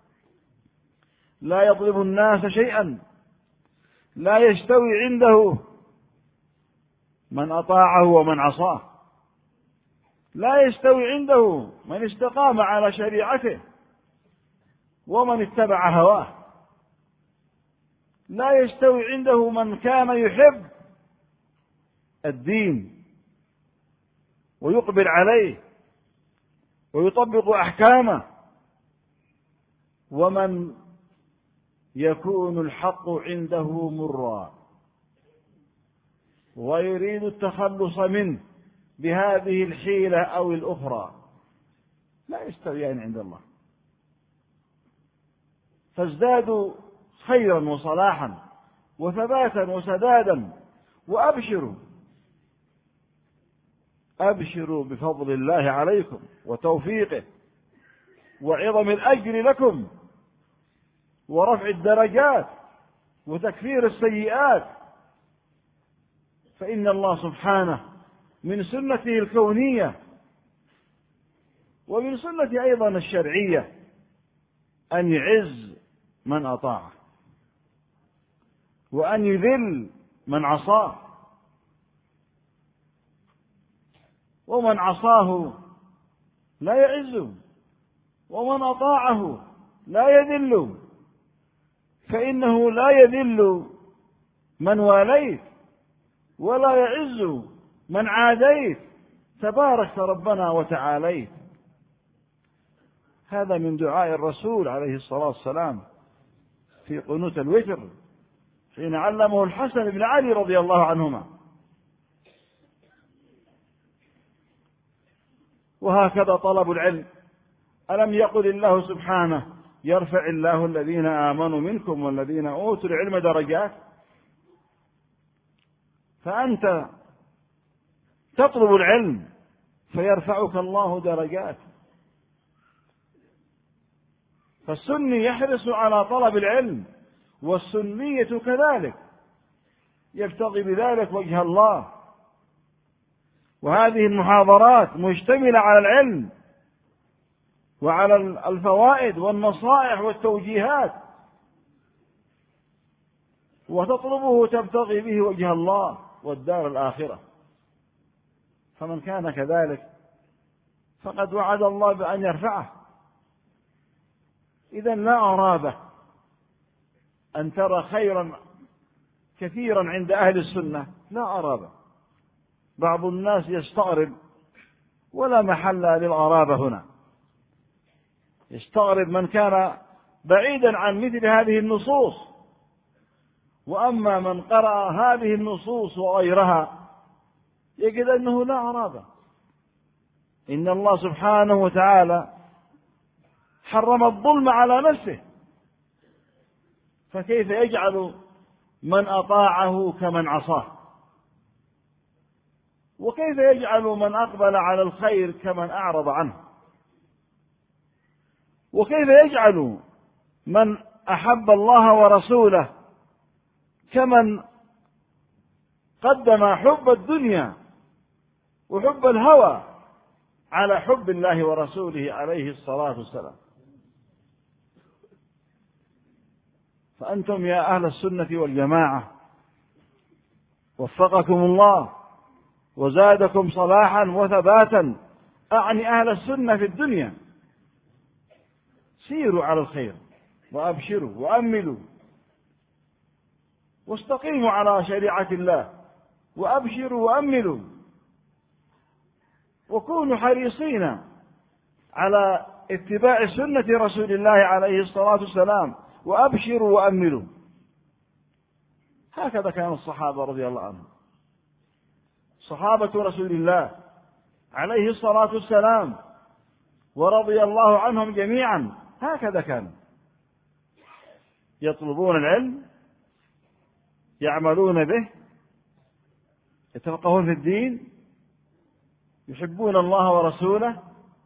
لا يظلم الناس شيئا، لا يستوي عنده من أطاعه ومن عصاه، لا يستوي عنده من استقام على شريعته ومن اتبع هواه، لا يستوي عنده من كان يحب الدين ويقبل عليه ويطبق أحكامه، ومن يكون الحق عنده مرا ويريد التخلص منه بهذه الحيلة أو الأخرى، لا يستويان عند الله. فازدادوا خيرا وصلاحا وثباتا وسدادا، وأبشروا أبشروا بفضل الله عليكم وتوفيقه وعظم الأجر لكم ورفع الدرجات وتكفير السيئات، فإن الله سبحانه من سنته الكونية ومن سنته أيضا الشرعية أن يعز من أطاعه وأن يذل من عصاه، ومن عصاه لا يعز ومن أطاعه لا يذل، فإنه لا يذل من واليت ولا يعز من عاديت، تبارك ربنا وتعاليت. هذا من دعاء الرسول عليه الصلاة والسلام في قنوت الوتر حين علمه الحسن بن علي رضي الله عنهما. وهكذا طلب العلم، ألم يقل الله سبحانه يرفع الله الذين آمنوا منكم والذين أوتوا العلم درجات؟ فأنت تطلب العلم فيرفعك الله درجات. فالسني يحرص على طلب العلم، والسنية كذلك يبتغي بذلك وجه الله. وهذه المحاضرات مشتملة على العلم وعلى الفوائد والنصائح والتوجيهات، وتطلبه تبتغي به وجه الله والدار الآخرة. فمن كان كذلك فقد وعد الله بأن يرفعه. إذن لا أرابه أن ترى خيرا كثيرا عند أهل السنة، لا أرابه. بعض الناس يستغرب، ولا محل للغرابة هنا، يستغرب من كان بعيدا عن مثل هذه النصوص. وأما من قرأ هذه النصوص وغيرها يجد أنه لا غرابة. إن الله سبحانه وتعالى حرم الظلم على نفسه، فكيف يجعل من أطاعه كمن عصاه؟ وكيف يجعل من أقبل على الخير كمن أعرض عنه؟ وكيف يجعل من أحب الله ورسوله كمن قدم حب الدنيا وحب الهوى على حب الله ورسوله عليه الصلاة والسلام؟ فأنتم يا أهل السنة والجماعة وفقكم الله وزادكم صلاحا وثباتا، أعني أهل السنة في الدنيا، سيروا على الخير وأبشروا وأملوا واستقيموا على شريعة الله وأبشروا وأملوا، وكونوا حريصين على اتباع سنة رسول الله عليه الصلاة والسلام وأبشروا وأملوا. هكذا كان الصحابة رضي الله عنهم، صحابة رسول الله عليه الصلاة والسلام ورضي الله عنهم جميعا، هكذا كانوا يطلبون العلم، يعملون به، يتفقهون في الدين، يحبون الله ورسوله،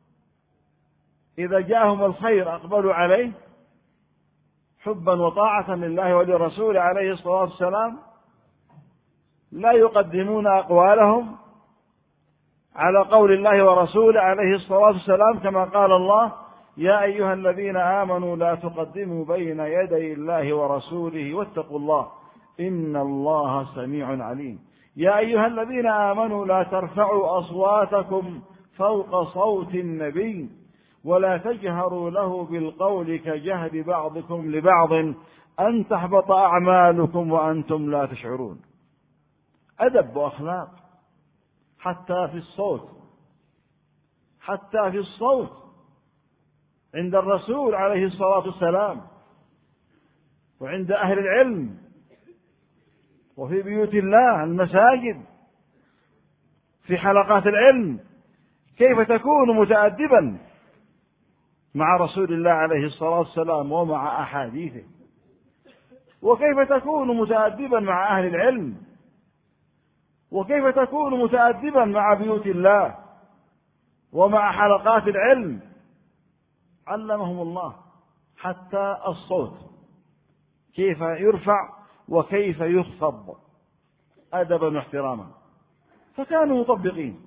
إذا جاءهم الخير أقبلوا عليه حبا وطاعة لله ولرسوله عليه الصلاة والسلام، لا يقدمون أقوالهم على قول الله ورسوله عليه الصلاة والسلام، كما قال الله يا أيها الذين آمنوا لا تقدموا بين يدي الله ورسوله واتقوا الله إن الله سميع عليم. يا أيها الذين آمنوا لا ترفعوا أصواتكم فوق صوت النبي ولا تجهروا له بالقول كجهر بعضكم لبعض أن تحبط أعمالكم وأنتم لا تشعرون. أدب وأخلاق حتى في الصوت، حتى في الصوت عند الرسول عليه الصلاة والسلام وعند أهل العلم وفي بيوت الله المساجد في حلقات العلم. كيف تكون متأدبا مع رسول الله عليه الصلاة والسلام ومع أحاديثه، وكيف تكون متأدبا مع أهل العلم وكيف تكون متأدبا مع بيوت الله ومع حلقات العلم. علمهم الله حتى الصوت كيف يرفع وكيف يخفض أدبا واحتراما، فكانوا مطبقين.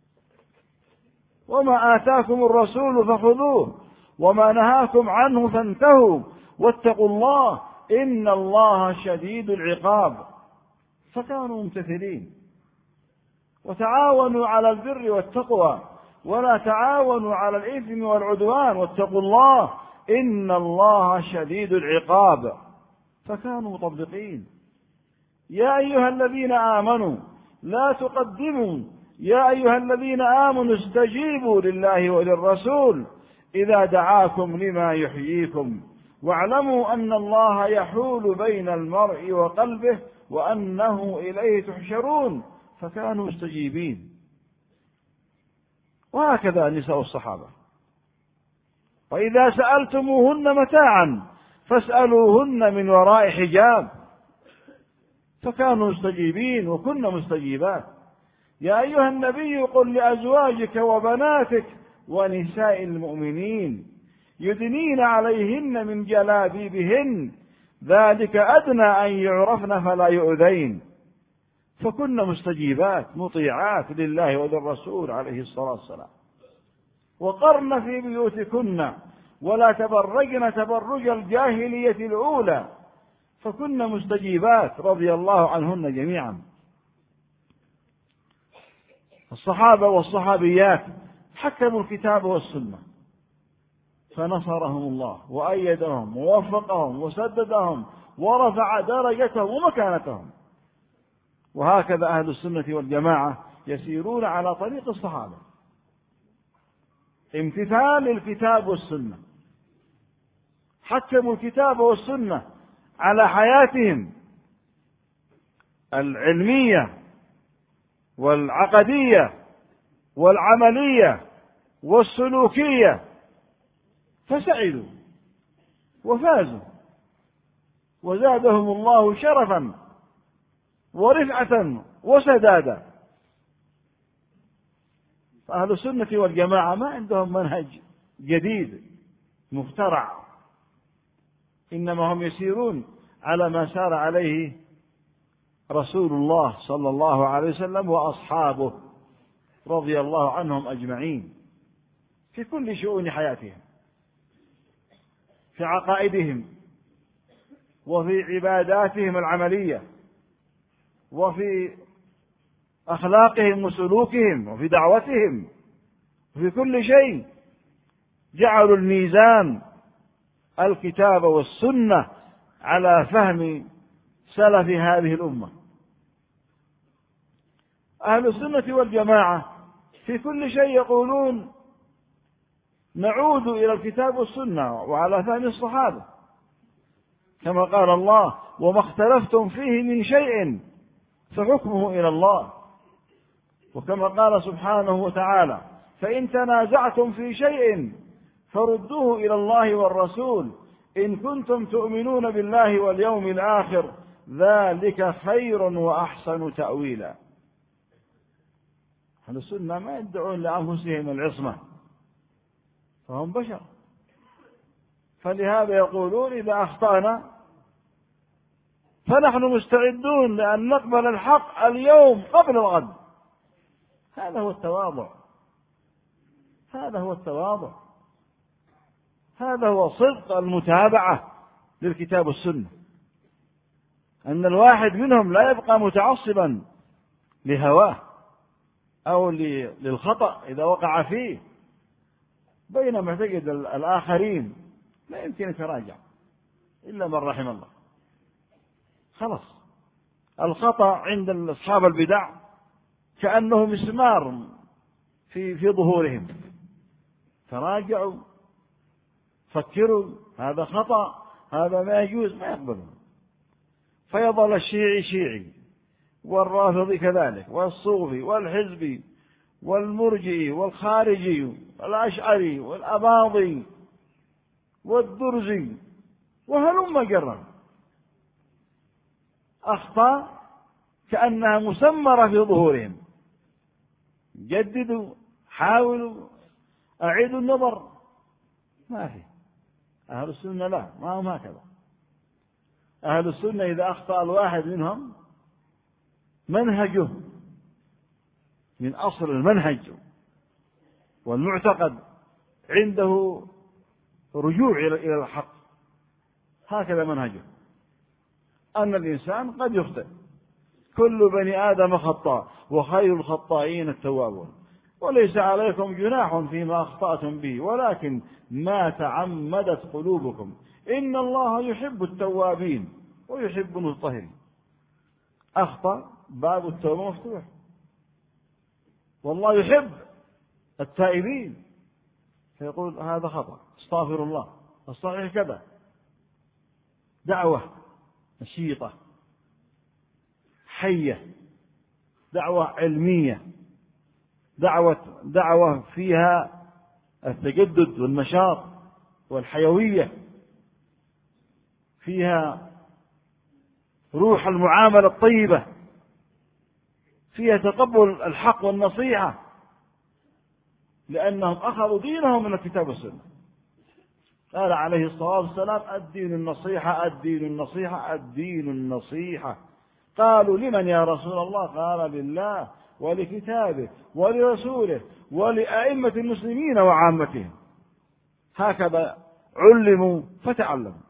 وما آتاكم الرسول فخذوه وما نهاكم عنه فانتهوا واتقوا الله إن الله شديد العقاب، فكانوا ممتثلين. وتعاونوا على البر والتقوى ولا تعاونوا على الإثم والعدوان واتقوا الله إن الله شديد العقاب، فكانوا مطبقين. يا أيها الذين آمنوا لا تقدموا يا أيها الذين آمنوا استجيبوا لله وللرسول إذا دعاكم لما يحييكم واعلموا أن الله يحول بين المرء وقلبه وأنه إليه تحشرون، فكانوا مستجيبين. وهكذا نساء الصحابة. وإذا سألتموهن متاعا فاسألوهن من وراء حجاب، فكانوا مستجيبين وكن مستجيبات. يا أيها النبي قل لأزواجك وبناتك ونساء المؤمنين يدنين عليهن من جلابيبهن ذلك أدنى أن يعرفن فلا يؤذين، فكن مستجيبات مطيعات لله وللرسول عليه الصلاة والسلام. وقرن في بيوتكن ولا تبرجن تبرج الجاهلية الأولى، فكن مستجيبات رضي الله عنهن جميعا. الصحابة والصحابيات حكموا الكتاب والسنة فنصرهم الله وأيدهم ووفقهم وسددهم ورفع درجتهم ومكانتهم. وهكذا أهل السنة والجماعة يسيرون على طريق الصحابة، امتثال الكتاب والسنة. حكموا الكتاب والسنة على حياتهم العلمية والعقدية والعملية والسلوكية، فسعدوا وفازوا وزادهم الله شرفا ورفعة وسدادا. فأهل السنة والجماعة ما عندهم منهج جديد مخترع، إنما هم يسيرون على ما سار عليه رسول الله صلى الله عليه وسلم وأصحابه رضي الله عنهم أجمعين في كل شؤون حياتهم، في عقائدهم وفي عباداتهم العملية وفي أخلاقهم وسلوكهم وفي دعوتهم وفي كل شيء. جعلوا الميزان الكتاب والسنة على فهم سلف هذه الأمة. أهل السنة والجماعة في كل شيء يقولون نعود إلى الكتاب والسنة وعلى فهم الصحابة، كما قال الله وما اختلفتم فيه من شيء فحكمه إلى الله، وكما قال سبحانه وتعالى فإن تنازعتم في شيء فردوه إلى الله والرسول إن كنتم تؤمنون بالله واليوم الآخر ذلك خير وأحسن تأويلا. أهل السنة ما يدعون لأنفسهم العصمة، فهم بشر، فلهذا يقولون إذا أخطأنا فنحن مستعدون لأن نقبل الحق اليوم قبل الغد. هذا هو التواضع، هذا هو التواضع، هذا هو صدق المتابعة للكتاب والسنة، أن الواحد منهم لا يبقى متعصبا لهواه أو للخطأ إذا وقع فيه، بينما تجد الآخرين لا يمكن يتراجع إلا من رحم الله. خلاص الخطأ عند أصحاب البدع كأنه مسمار في ظهورهم، تراجعوا فكروا هذا خطأ هذا ما يجوز، ما يقبلون، فيظل الشيعي شيعي والرافضي كذلك والصوفي والحزبي والمرجئي والخارجي والأشعري والأباضي والدرزي وهلم جرا، أخطأ كأنها مسمرة في ظهورهم. جددوا، حاولوا، أعيدوا النظر، ما في. أهل السنة لا، ما هم هكذا. أهل السنة إذا أخطأ الواحد منهم منهجه من أصل المنهج والمعتقد عنده رجوع إلى الحق، هكذا منهجه، أن الإنسان قد يخطئ، كل بني آدم خطاء وخير الخطائين التوابون، وليس عليكم جناح فيما أخطأتم به ولكن ما تعمدت قلوبكم، إن الله يحب التوابين ويحب المطهرين. أخطأ، باب التوبة مفتوح، والله يحب التائبين، فيقول هذا خطأ، استغفر الله، الصحيح كذا. دعوة نشيطة حية، دعوة علمية، دعوة فيها التجدد والنشاط والحيوية، فيها روح المعاملة الطيبة، فيها تقبل الحق والنصيحة، لأنهم أخذوا دينهم من الكتاب والسنة. قال عليه الصلاة والسلام: الدين النصيحة، الدين النصيحة، الدين النصيحة. قالوا: لمن يا رسول الله؟ قال: لله ولكتابه ولرسوله ولأئمة المسلمين وعامتهم. هكذا علموا فتعلموا.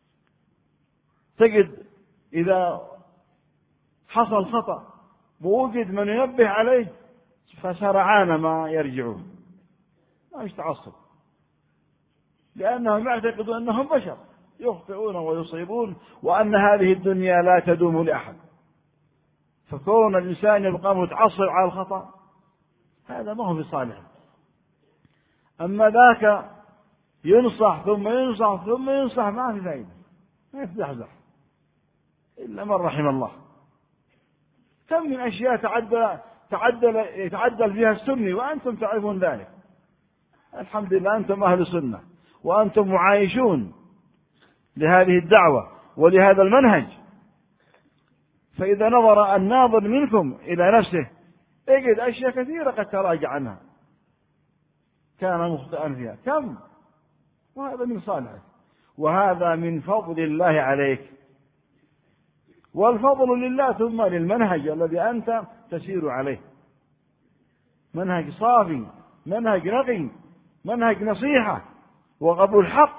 تجد إذا حصل خطأ ووجد من ينبه عليه فسرعان ما يرجعون، ما يتعصب، لأنهم يعتقدون أنهم بشر يخطئون ويصيبون، وأن هذه الدنيا لا تدوم لأحد. فكون الإنسان يبقى متعصب على الخطأ هذا ما هو بصالح. أما ذاك ينصح ثم ينصح ثم ينصح، ما في فائدة، ما يتزحزح إلا من رحم الله. كم من أشياء يتعدل فيها السني وأنتم تعرفون ذلك. الحمد لله أنتم أهل السنة وأنتم معايشون لهذه الدعوة ولهذا المنهج. فإذا نظر الناظر منكم إلى نفسه يجد أشياء كثيرة قد تراجع عنها، كان مخطئا فيها كم، وهذا من صالحه، وهذا من فضل الله عليك، والفضل لله ثم للمنهج الذي أنت تسير عليه. منهج صافي، منهج نقي، منهج نصيحة وقبول حق.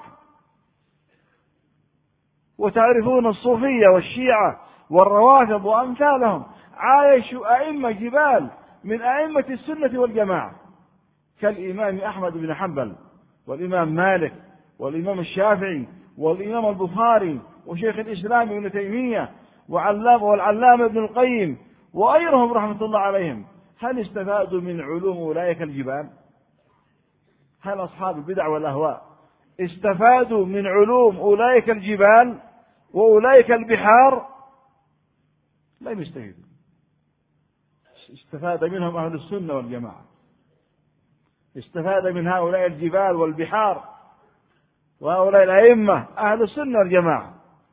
وتعرفون الصوفية والشيعة والروافض وأمثالهم عايشوا أئمة جبال من أئمة السنة والجماعة، كالإمام أحمد بن حنبل والإمام مالك والإمام الشافعي والإمام البخاري وشيخ الإسلام ابن تيمية والعلامة ابن القيم وغيرهم رحمة الله عليهم. هل استفادوا من علوم أولئك الجبال؟ هل أصحاب البدع والأهواء استفادوا من علوم أولئك الجبال وأولئك البحار؟ لم يستفيدوا. استفاد منهم أهل السنة والجماعة، استفاد من هؤلاء الجبال والبحار وهؤلاء الأئمة أهل السنة والجماعة.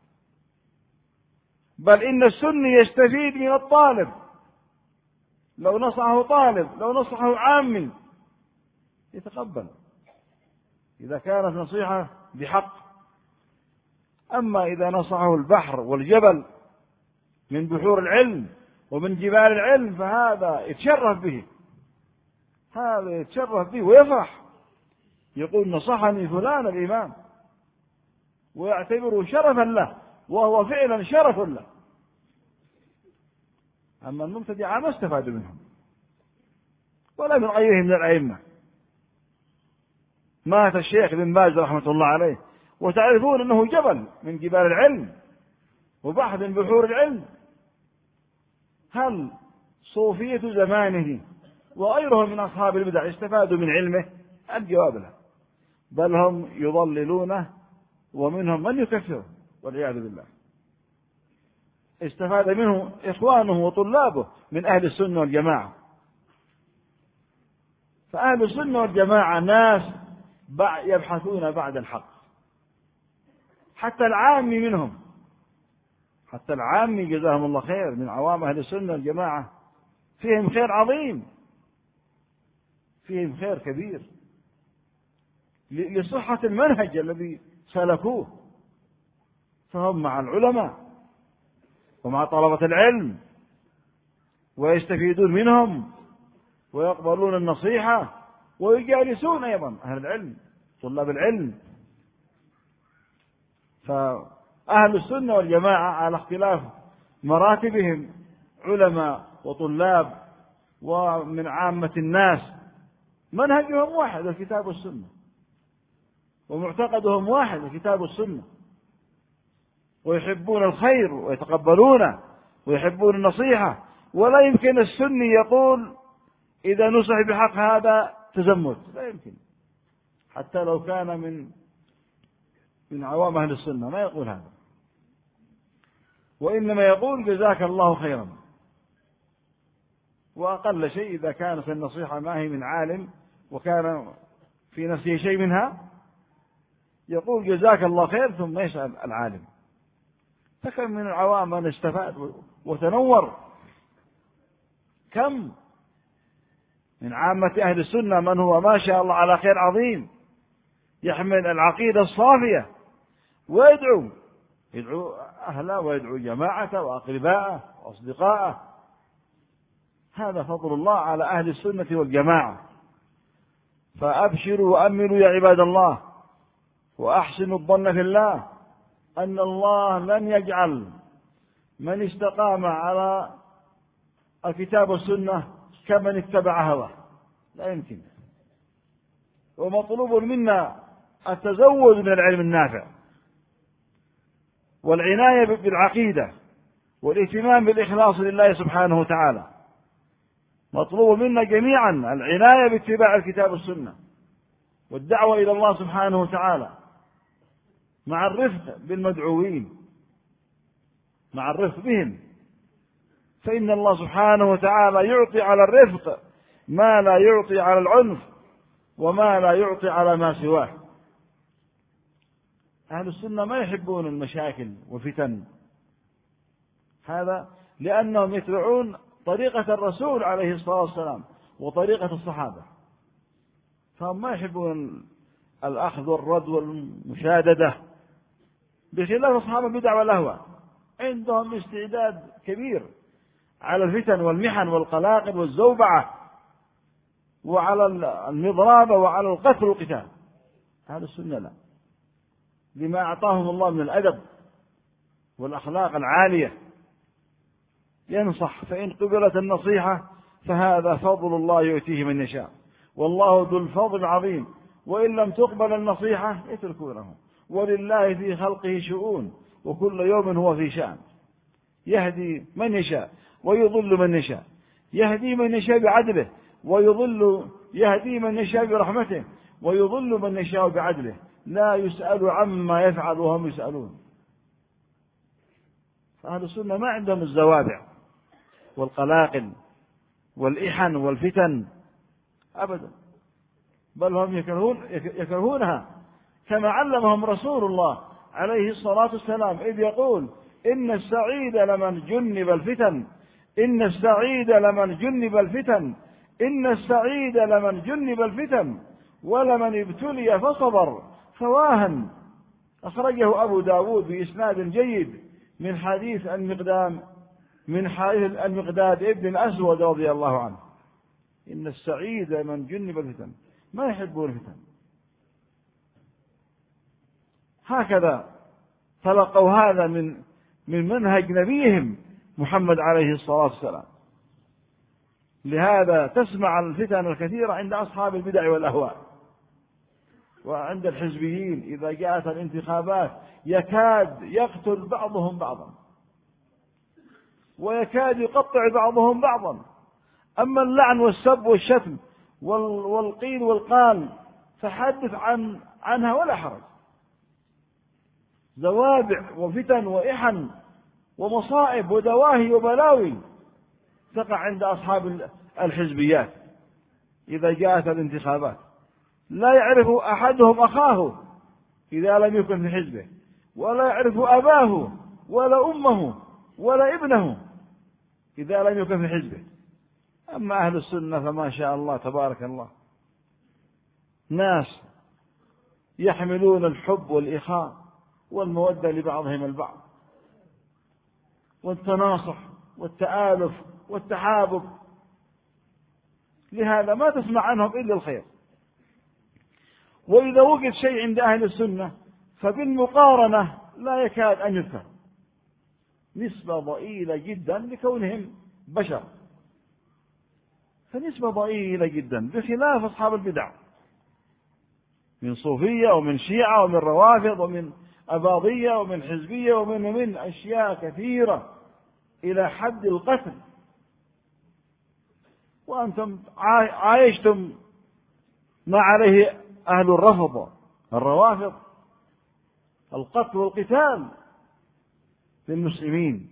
بل إن السني يستفيد من الطالب، لو نصحه طالب، لو نصحه عامي يتقبل إذا كانت نصيحة بحق. أما إذا نصحه البحر والجبل من بحور العلم ومن جبال العلم فهذا يتشرف به، هذا يتشرف به ويفرح، يقول: نصحني فلان الإمام، ويعتبره شرفا له، وهو فعلا شرف له. أما المبتدعة ما استفادوا منهم ولا من غيرهم من الأئمة. مات الشيخ ابن باز رحمة الله عليه وتعرفون أنه جبل من جبال العلم وبحر من بحور العلم. هل صوفية زمانه وغيرهم من أصحاب البدع استفادوا من علمه؟ الجواب لا، بل هم يضللونه ومنهم من يكفره والعياذ بالله. استفاد منه إخوانه وطلابه من أهل السنة والجماعة. فأهل السنة والجماعة ناس يبحثون بعد الحق، حتى العامي منهم، حتى العامي جزاهم الله خير من عوام أهل السنة والجماعة فيهم خير عظيم، فيهم خير كبير لصحة المنهج الذي سلكوه، فهم مع العلماء ومع طلبة العلم ويستفيدون منهم ويقبلون النصيحة ويجالسون أيضا أهل العلم طلاب العلم. فأهل السنة والجماعة على اختلاف مراتبهم علماء وطلاب ومن عامة الناس منهجهم واحد الكتاب والسنة، ومعتقدهم واحد الكتاب والسنة، ويحبون الخير ويتقبلونه ويحبون النصيحة. ولا يمكن السني يقول إذا نصح بحق هذا تزمت، لا يمكن، حتى لو كان من عوام أهل السنة ما يقول هذا، وإنما يقول جزاك الله خيرا. وأقل شيء إذا كانت النصيحة ما هي من عالم وكان في نفسه شيء منها يقول جزاك الله خير ثم يسأل العالم. فكم من العوام من استفاد وتنور، كم من عامة أهل السنة من هو ما شاء الله على خير عظيم يحمل العقيدة الصافية يدعو أهله ويدعو جماعته وأقرباءه وأصدقاءه. هذا فضل الله على أهل السنة والجماعة. فأبشروا وأمنوا يا عباد الله، وأحسنوا الظن في الله أن الله لن يجعل من استقام على الكتاب والسنة كمن اتبع هواه، لا يمكن. ومطلوب منا التزود من العلم النافع والعناية بالعقيدة والاهتمام بالإخلاص لله سبحانه وتعالى. مطلوب منا جميعا العناية باتباع الكتاب والسنة والدعوة إلى الله سبحانه وتعالى مع الرفق بالمدعوين، مع الرفق بهم، فإن الله سبحانه وتعالى يعطي على الرفق ما لا يعطي على العنف وما لا يعطي على ما سواه. أهل السنة ما يحبون المشاكل والفتن، هذا لأنهم يتبعون طريقة الرسول عليه الصلاة والسلام وطريقة الصحابة، فهم ما يحبون الأخذ والرد والمشاددة، بخلاف أصحاب البدع والأهواء عندهم استعداد كبير على الفتن والمحن والقلاقل والزوبعة وعلى المضرابة وعلى القتل والقتال. أهل السنة لا، لما أعطاهم الله من الأدب والأخلاق العالية. ينصح، فإن قبلت النصيحة فهذا فضل الله يؤتيه من يشاء، والله ذو الفضل العظيم. وإن لم تقبل النصيحة يتركونه، ولله في خلقه شؤون وكل يوم هو في شأن. يهدي من يشاء ويضل من يشاء، يهدي من يشاء بعدله يهدي من يشاء برحمته ويضل من يشاء بعدله، لا يسأل عما يفعل وهم يسألون. فأهل السنة ما عندهم الزوابع والقلاقل والإحن والفتن أبدا، بل هم يكرهونها، كما علمهم رسول الله عليه الصلاة والسلام إذ يقول إن السعيد لمن جنب الفتن، إن السعيد لمن جنب الفتن، إن السعيد لمن جنب الفتن ولمن ابتلي فصبر فواهن. أخرجه أبو داود بإسناد جيد من حديث المقداد ابن الأسود رضي الله عنه. إن السعيد لمن جنب الفتن، ما يحبون الفتن. هكذا تلقوا هذا من منهج نبيهم محمد عليه الصلاة والسلام. لهذا تسمع الفتن الكثيرة عند أصحاب البدع والأهواء وعند الحزبيين. إذا جاءت الانتخابات يكاد يقتل بعضهم بعضا ويكاد يقطع بعضهم بعضا. أما اللعن والسب والشتم والقيل والقال فحدث عنها ولا حرج. زوابع وفتن وإحن ومصائب ودواهي وبلاوي تقع عند أصحاب الحزبيات إذا جاءت الانتخابات. لا يعرف أحدهم أخاه إذا لم يكن في حزبه، ولا يعرف أباه ولا أمه ولا ابنه إذا لم يكن في حزبه. أما أهل السنة فما شاء الله تبارك الله، ناس يحملون الحب والإخاء والمودة لبعضهم البعض والتناصح والتآلف والتحابب، لهذا ما تسمع عنهم إلا الخير. وإذا وجد شيء عند أهل السنة فبالمقارنة لا يكاد أن يذكر، نسبة ضئيلة جدا لكونهم بشر، فنسبة ضئيلة جدا، بخلاف أصحاب البدع من صوفية ومن شيعة ومن روافض ومن أباضية ومن حزبية ومن أشياء كثيرة إلى حد القتل. وأنتم عايشتم ما عليه أهل الرفض الروافض، القتل والقتال للمسلمين،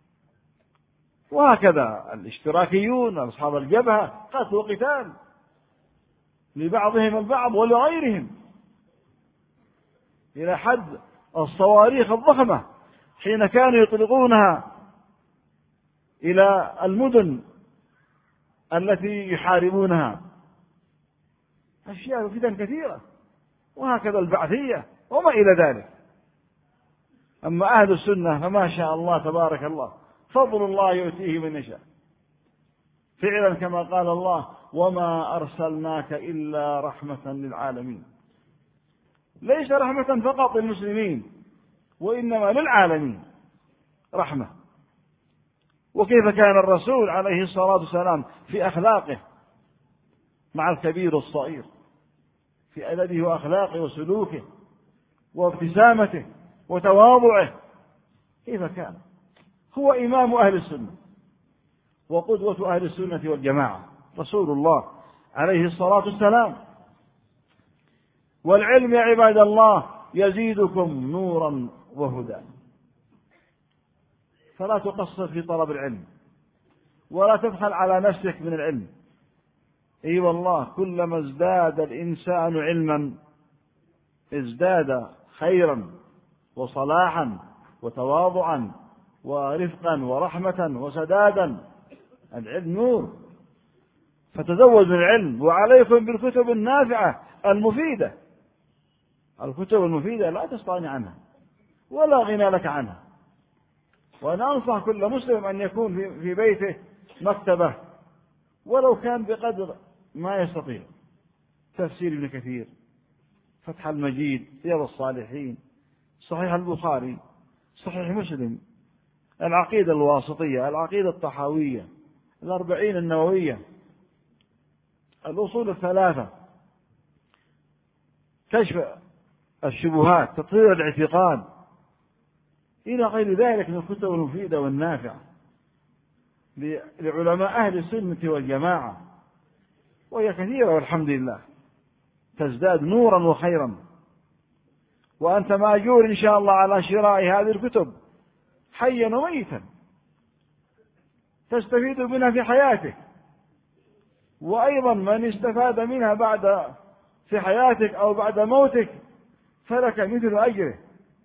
وهكذا الاشتراكيون أصحاب الجبهة قتل وقتال لبعضهم البعض ولغيرهم، إلى حد الصواريخ الضخمة حين كانوا يطلقونها إلى المدن التي يحاربونها، أشياء فتن كثيرة، وهكذا البعثية وما إلى ذلك. أما أهل السنة فما شاء الله تبارك الله، فضل الله يؤتيه من يشاء، فعلا كما قال الله: وما أرسلناك إلا رحمة للعالمين. ليس رحمة فقط للمسلمين، وإنما للعالمين رحمة. وكيف كان الرسول عليه الصلاة والسلام في أخلاقه مع الكبير والصغير، في أدبه وأخلاقه وسلوكه وابتسامته وتواضعه، كيف كان؟ هو إمام أهل السنة وقدوة أهل السنة والجماعة رسول الله عليه الصلاة والسلام. والعلم يا عباد الله يزيدكم نورا وهدى، فلا تقصر في طلب العلم ولا تبخل على نفسك من العلم. اي والله، كلما ازداد الإنسان علما ازداد خيرا وصلاحا وتواضعا ورفقا ورحمة وسدادا. العلم نور، فتزود من العلم، وعليكم بالكتب النافعة المفيدة. الكتب المفيدة لا تستغني عنها ولا غنى لك عنها. وأنا أنصح كل مسلم أن يكون في بيته مكتبة، ولو كان بقدر ما يستطيع، تفسير ابن كثير، فتح المجيد، رياض الصالحين، صحيح البخاري، صحيح مسلم، العقيدة الواسطية، العقيدة الطحاوية، 40 النووية، الأصول 3، كشف الشبهات، تطهير الاعتقاد، إلى غير ذلك من الكتب المفيدة والنافعة لعلماء أهل السنة والجماعة، وهي كثيرة والحمد لله، تزداد نورا وخيرا. وأنت مأجور إن شاء الله على شراء هذه الكتب حيا وميتا، تستفيد منها في حياتك، وأيضا من استفاد منها بعد في حياتك أو بعد موتك فلك مثل أجره.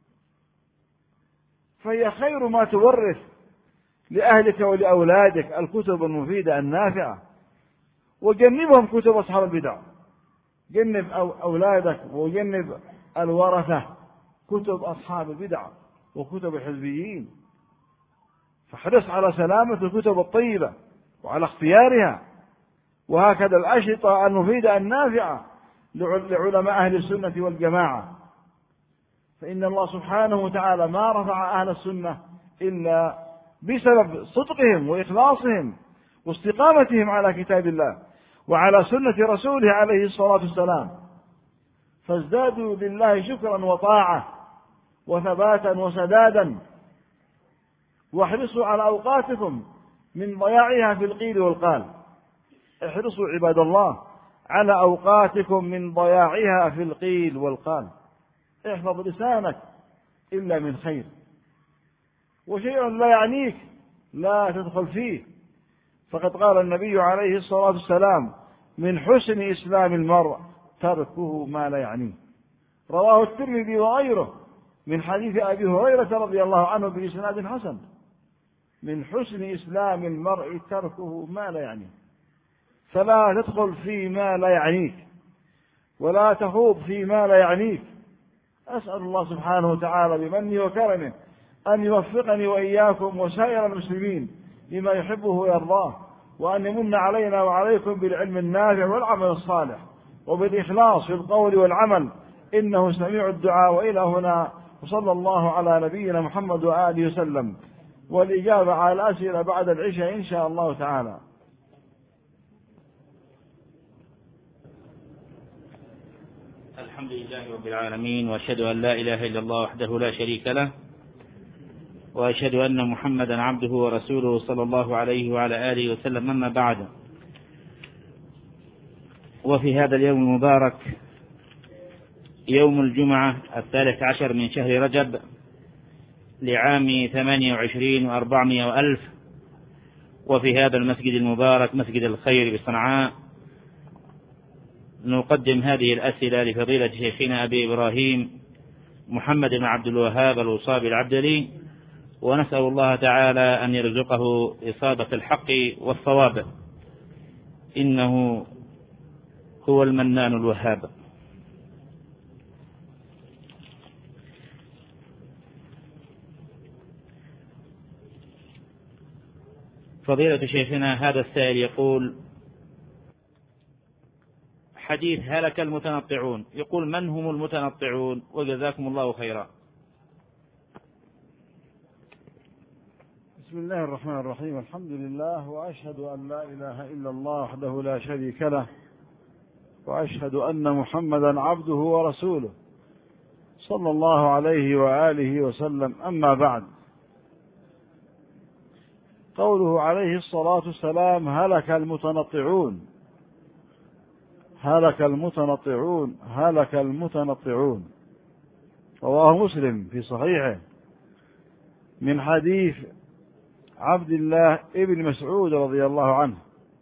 فهي خير ما تورث لأهلك ولأولادك الكتب المفيدة النافعة. وجنبهم كتب أصحاب البدع، جنب أولادك وجنب الورثة كتب أصحاب البدع وكتب الحزبيين، فاحرص على سلامة الكتب الطيبة وعلى اختيارها. وهكذا الأشرطة المفيدة النافعة لعلماء أهل السنة والجماعة، فإن الله سبحانه وتعالى ما رفع أهل السنة إلا بسبب صدقهم وإخلاصهم واستقامتهم على كتاب الله وعلى سنة رسوله عليه الصلاة والسلام، فازدادوا لله شكرا وطاعة وثباتا وسدادا. واحرصوا على أوقاتكم من ضياعها في القيل والقال. احرصوا عباد الله على أوقاتكم من ضياعها في القيل والقال. احفظ لسانك إلا من خير، وشيء لا يعنيك لا تدخل فيه. فقد قال النبي عليه الصلاة والسلام: من حسن إسلام المرء تركه ما لا يعنيه. رواه الترمذي وغيره من حديث أبي هريرة رضي الله عنه بإسناد حسن. من حسن إسلام المرء تركه ما لا يعنيه، فلا تدخل فيما لا يعنيك ولا تخوض فيما لا يعنيك. أسأل الله سبحانه وتعالى بمنه وكرمه أن يوفقني وإياكم وسائر المسلمين لما يحبه ويرضاه، وأن يمن علينا وعليكم بالعلم النافع والعمل الصالح وبالإخلاص في القول والعمل، إنه سميع الدعاء. وإلى هنا، وصلى الله على نبينا محمد وآله وسلم، والإجابة على الأسئلة بعد العشاء إن شاء الله تعالى. الحمد لله رب العالمين، وأشهد أن لا إله إلا الله وحده لا شريك له، وأشهد أن محمدا عبده ورسوله صلى الله عليه وعلى آله وسلم. أما بعد، وفي هذا اليوم المبارك يوم الجمعة 13 من شهر رجب لعام 28 و400 وألف، وفي هذا المسجد المبارك مسجد الخير بصنعاء نقدم هذه الأسئلة لفضيلة شيخنا أبي إبراهيم محمد بن عبد الوهاب الوصابي العبدلي، ونسأل الله تعالى أن يرزقه إصابة الحق والصواب، إنه هو المنان الوهاب. فضيلة شيخنا، هذا السائل يقول: حديث هلك المتنطعون، يقول: من هم المتنطعون؟ وجزاكم الله خيرا. بسم الله الرحمن الرحيم، الحمد لله، وأشهد أن لا إله إلا الله وحده لا شريك له، وأشهد أن محمدا عبده ورسوله صلى الله عليه وآله وسلم. أما بعد، قوله عليه الصلاة والسلام: هلك المتنطعون، هلك المتنطعون، هلك المتنطعون، رواه مسلم في صحيحه من حديث عبد الله ابن مسعود رضي الله عنه.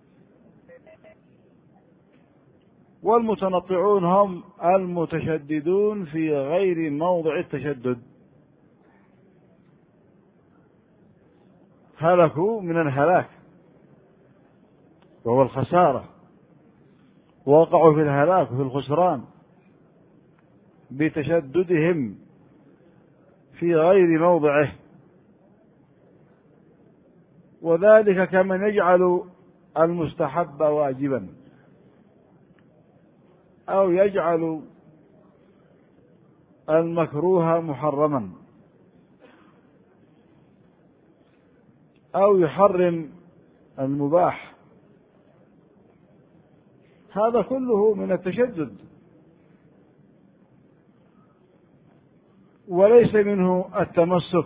والمتنطعون هم المتشددون في غير موضع التشدد، هلكوا من الهلاك وهو الخسارة، وقعوا في الهلاك وفي الخسران بتشددهم في غير موضعه، وذلك كمن يجعل المستحب واجبا، أو يجعل المكروه محرما، أو يحرم المباح. هذا كله من التشدد، وليس منه التمسك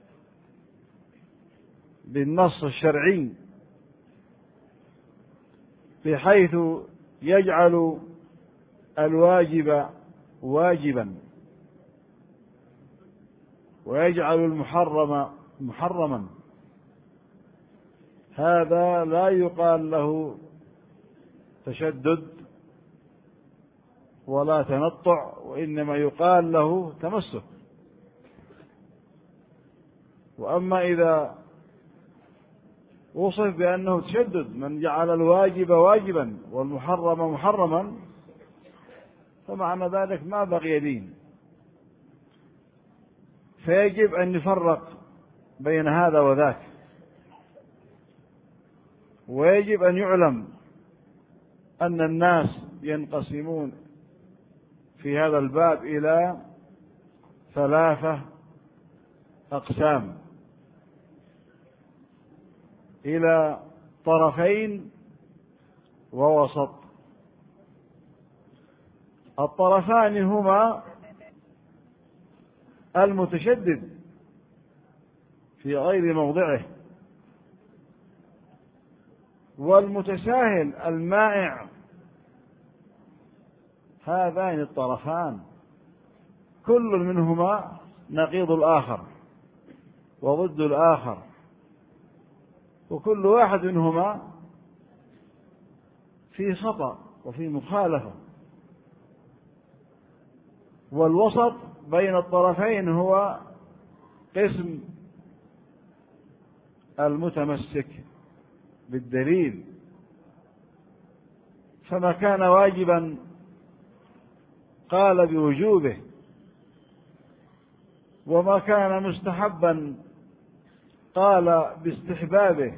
بالنص الشرعي بحيث يجعل الواجب واجبا ويجعل المحرم محرما. هذا لا يقال له تشدد ولا تنطع، وإنما يقال له تمسك. وأما إذا وصف بأنه تشدد من جعل الواجب واجبا والمحرم محرما، فمعنى ذلك ما بقي دين. فيجب أن نفرق بين هذا وذاك، ويجب أن يعلم أن الناس ينقسمون في هذا الباب إلى 3 أقسام، إلى طرفين ووسط. الطرفان هما المتشدد في غير موضعه، والمتساهل المائع. هذان الطرفان كل منهما نقيض الآخر وضد الآخر، وكل واحد منهما في خطأ وفي مخالفة. والوسط بين الطرفين هو قسم المتمسك بالدليل، فما كان واجبا قال بوجوبه، وما كان مستحبا قال باستحبابه،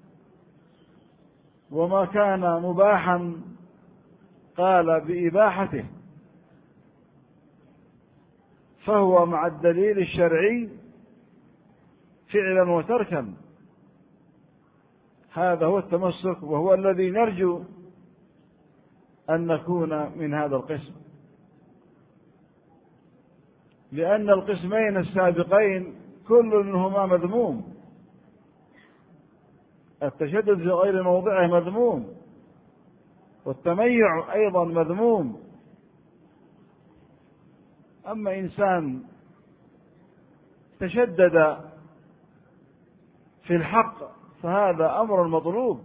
وما كان مباحا قال بإباحته، فهو مع الدليل الشرعي فعلا وتركا. هذا هو التمسك، وهو الذي نرجو أن نكون من هذا القسم، لأن القسمين السابقين كل منهما مذموم. التشدد في غير موضعه مذموم، والتميع أيضا مذموم. أما إنسان تشدد في الحق فهذا أمر مطلوب،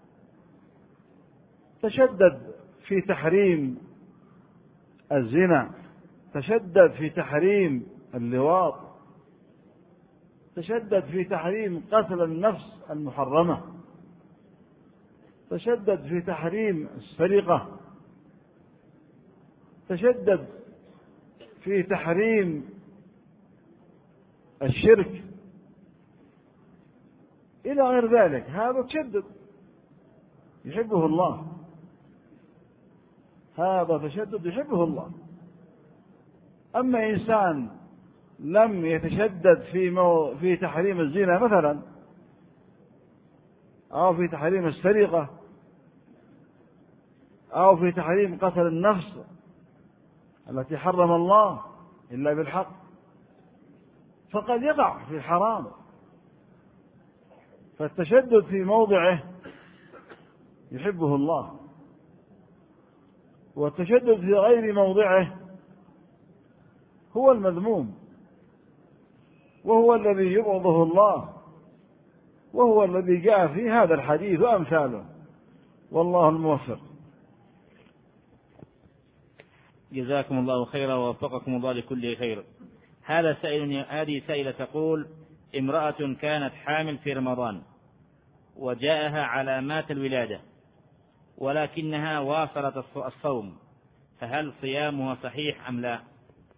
تشدد في تحريم الزنا، تشدد في تحريم اللواط، تشدد في تحريم قتل النفس المحرمة، تشدد في تحريم السرقة، تشدد في تحريم الشرك إلى غير ذلك. هذا تشدد يحبه الله، هذا تشدد يحبه الله. أما إنسان لم يتشدد في تحريم الزنا مثلا، أو في تحريم السرقة، أو في تحريم قتل النفس التي حرم الله إلا بالحق، فقد يقع في الحرام. فالتشدد في موضعه يحبه الله، والتشدد في غير موضعه هو المذموم، وهو الذي يبغضه الله، وهو الذي جاء في هذا الحديث وأمثاله. والله الموفق. جزاكم الله خيرا ووفقكم الله لكل خير. هذه سائلة تقول: امرأة كانت حامل في رمضان وجاءها علامات الولادة ولكنها واصلت الصوم، فهل صيامها صحيح أم لا؟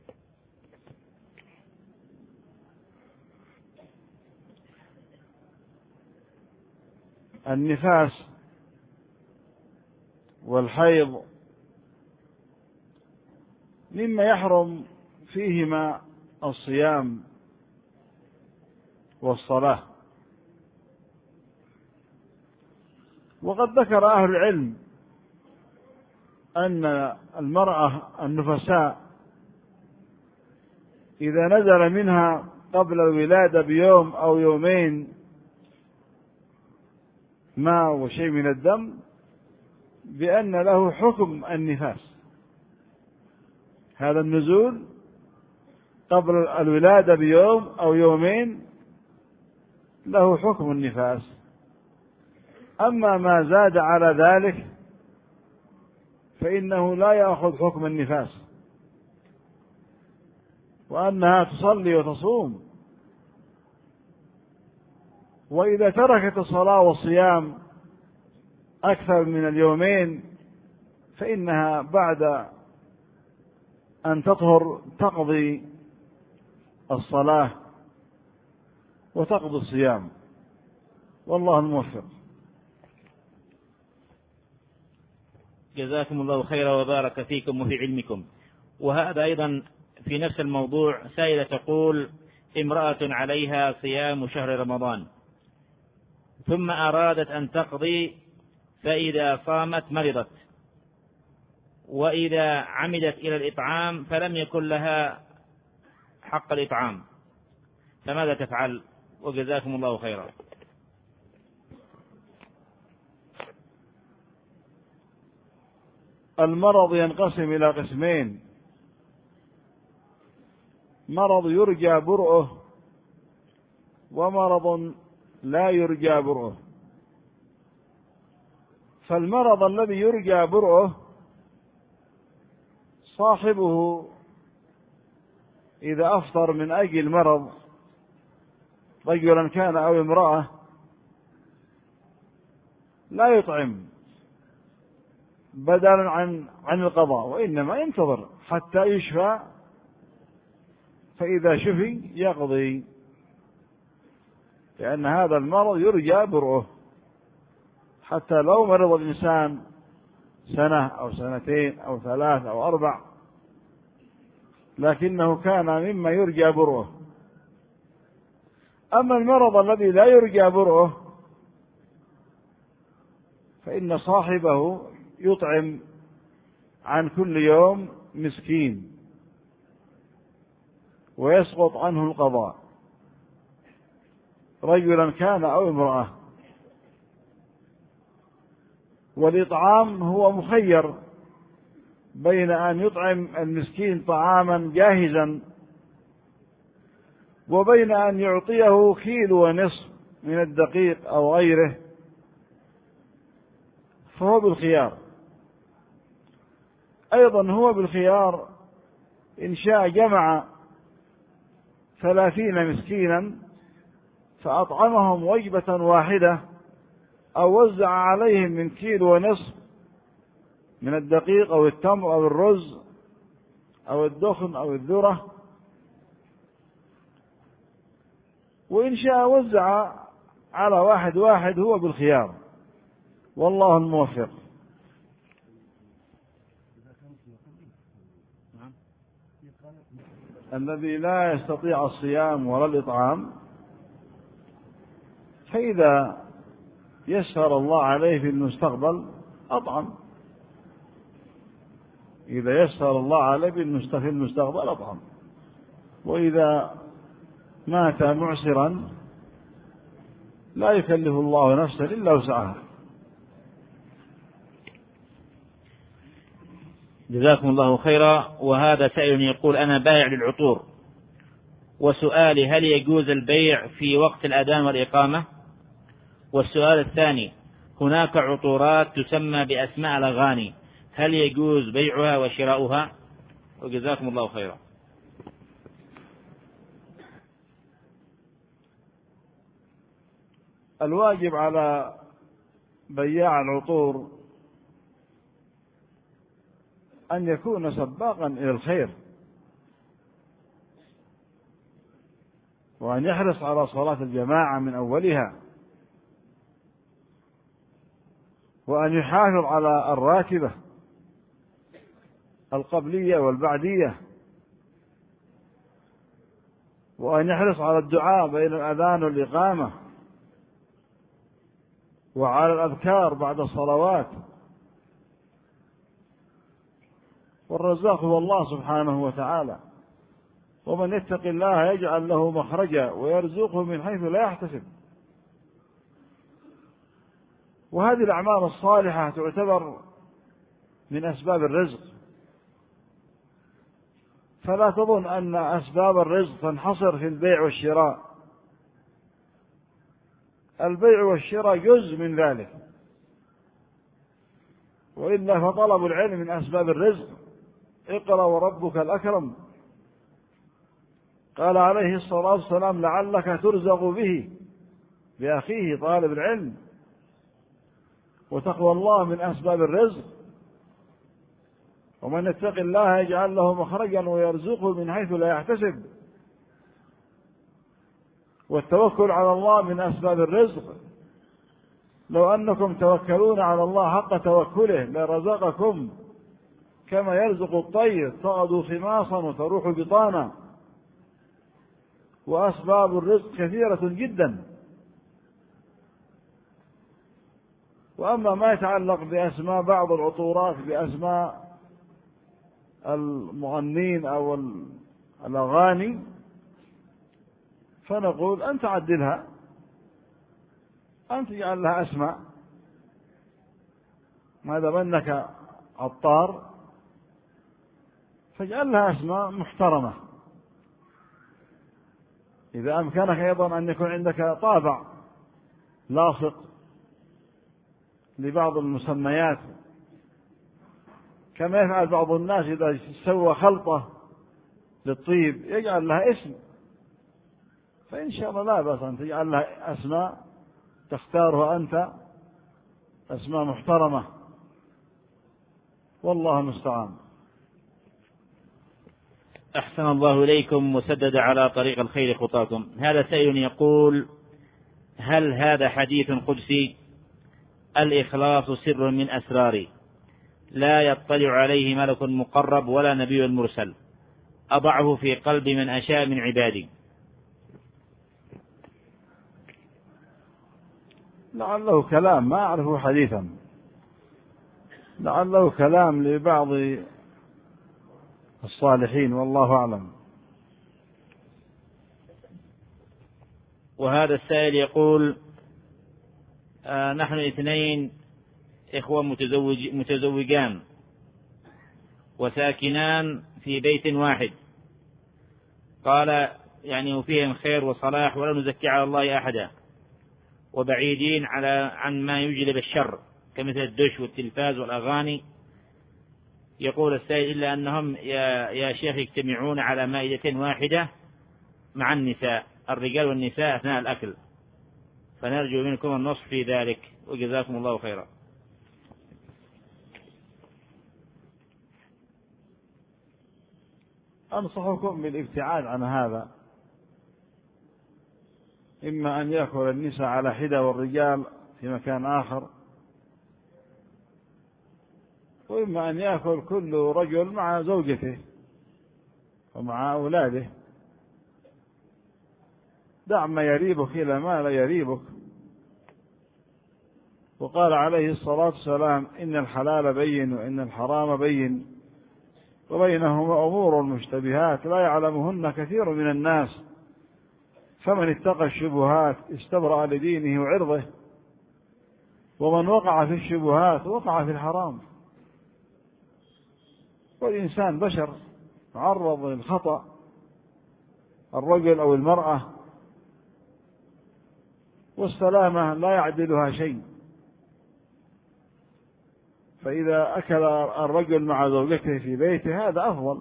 النفاس والحيض مما يحرم فيهما الصيام والصلاة، وقد ذكر أهل العلم أن المرأة النفساء إذا نزل منها قبل الولادة بيوم أو يومين ماء وشيء من الدم بأن له حكم النفاس. هذا النزول قبل الولادة بيوم أو يومين له حكم النفاس. أما ما زاد على ذلك فإنه لا يأخذ حكم النفاس، وأنها تصلي وتصوم. وإذا تركت الصلاة والصيام أكثر من اليومين فإنها بعد أن تطهر تقضي الصلاة وتقضي الصيام. والله الموفق. جزاكم الله خيرا وبارك فيكم وفي علمكم. وهذا أيضا في نفس الموضوع سائلة تقول: امرأة عليها صيام شهر رمضان ثم أرادت أن تقضي، فإذا صامت مرضت، وإذا عمدت إلى الإطعام فلم يكن لها حق الإطعام، فماذا تفعل؟ وجزاكم الله خيرا. المرض ينقسم إلى قسمين: مرض يرجى برؤه، ومرض لا يرجى برؤه. فالمرض الذي يرجى برؤه صاحبه إذا أفطر من أجل مرض، رجلا كان أو امرأة، لا يطعم بدلا عن القضاء، وإنما ينتظر حتى يشفى، فإذا شفي يقضي، لأن هذا المرض يرجى برؤه. حتى لو مرض الإنسان سنة أو سنتين أو 3 أو 4، لكنه كان مما يرجى برؤه. أما المرض الذي لا يرجى برؤه فإن صاحبه يطعم عن كل يوم مسكين ويسقط عنه القضاء، رجلا كان أو امرأة. والإطعام هو مخير بين أن يطعم المسكين طعاما جاهزا وبين أن يعطيه 1.5 كيلو من الدقيق أو غيره، فهو بالخيار. أيضا هو بالخيار إن شاء جمع 30 مسكينا فأطعمهم وجبة واحدة، أو وزع عليهم من 1.5 كيلو من الدقيق أو التمر أو الرز أو الدخن أو الذرة، وإن شاء وزع على واحد هو بالخيار، والله الموفق. الذي لا يستطيع الصيام ولا الإطعام، فإذا يسر الله عليه في المستقبل أطعم، إذا يسر الله عليه في المستقبل أطعم، وإذا مات معسرا لا يكلف الله نفسا إلا وسعها. جزاكم الله خيرا. وهذا سائل يقول: أنا بائع للعطور، وسؤالي: هل يجوز البيع في وقت الأذان والإقامة؟ والسؤال الثاني: هناك عطورات تسمى بأسماء الأغاني، هل يجوز بيعها وشراؤها؟ وجزاكم الله خيرا. الواجب على بياع العطور أن يكون سباقا إلى الخير، وأن يحرص على صلاة الجماعة من أولها، وأن يحافظ على الراتبة القبلية والبعدية، وأن يحرص على الدعاء بين الأذان والإقامة، وعلى الأذكار بعد الصلوات. والرزاق هو الله سبحانه وتعالى، ومن يتق الله يجعل له مخرجا ويرزقه من حيث لا يحتسب. وهذه الأعمال الصالحة تعتبر من أسباب الرزق، فلا تظن أن أسباب الرزق تنحصر في البيع والشراء. البيع والشراء جزء من ذلك، وإلا فطلب العلم من أسباب الرزق. اقرأ وربك الأكرم، قال عليه الصلاة والسلام: لعلك ترزق به، بأخيه طالب العلم. وتقوى الله من أسباب الرزق، ومن يتق الله يجعل له مخرجا ويرزقه من حيث لا يحتسب. والتوكل على الله من أسباب الرزق، لو أنكم توكلون على الله حق توكله لرزقكم كما يرزق الطير تغدو خماصا وتروح بطانا. وأسباب الرزق كثيرة جدا. وأما ما يتعلق بأسماء بعض العطورات بأسماء المغنين أو الأغاني، فنقول: أنت عدلها، أنت تجعل لها أسماء، ما دام أنك عطار فاجعل لها أسماء محترمة. إذا أمكنك أيضا أن يكون عندك طابع لاصق لبعض المسميات، كما يفعل بعض الناس إذا سوى خلطة للطيب يجعل لها اسم، فإن شاء الله لا بأس أن تجعل لها أسماء تختارها أنت أسماء محترمة، والله المستعان. أحسن الله إليكم وسدد على طريق الخير خطاكم. هذا سائل يقول: هل هذا حديث قدسي؟ الإخلاص سر من أسراري، لا يطلع عليه ملك مقرب ولا نبي مرسل، أضعه في قلب من أشاء من عبادي. لعله كلام، ما أعرفه حديثا، لعله كلام لبعض الصالحين، والله أعلم. وهذا السائل يقول: نحن 2 إخوة متزوجان وساكنان في بيت واحد، قال يعني وفيهم خير وصلاح ولا نزكي على الله أحدا، وبعيدين عن ما يجلب الشر كمثل الدش والتلفاز والأغاني. يقول السائل: إلا أنهم يا شيخ يجتمعون على مائدة واحدة مع النساء، الرجال والنساء أثناء الأكل، فنرجو منكم النصح في ذلك، وجزاكم الله خيرا. أنصحكم بالابتعاد عن هذا، إما أن يأكل النساء على حدة والرجال في مكان آخر، وإما أن يأكل كل رجل مع زوجته ومع أولاده. دع ما يريبك إلى ما لا يريبك. وقال عليه الصلاة والسلام: إن الحلال بين وإن الحرام بين وبينهما أمور مشتبهات لا يعلمهن كثير من الناس، فمن اتقى الشبهات استبرأ لدينه وعرضه، ومن وقع في الشبهات وقع في الحرام. والإنسان بشر معرض للخطأ، الرجل أو المرأة، والسلامة لا يعدلها شيء. فإذا أكل الرجل مع زوجته في بيته هذا أفضل،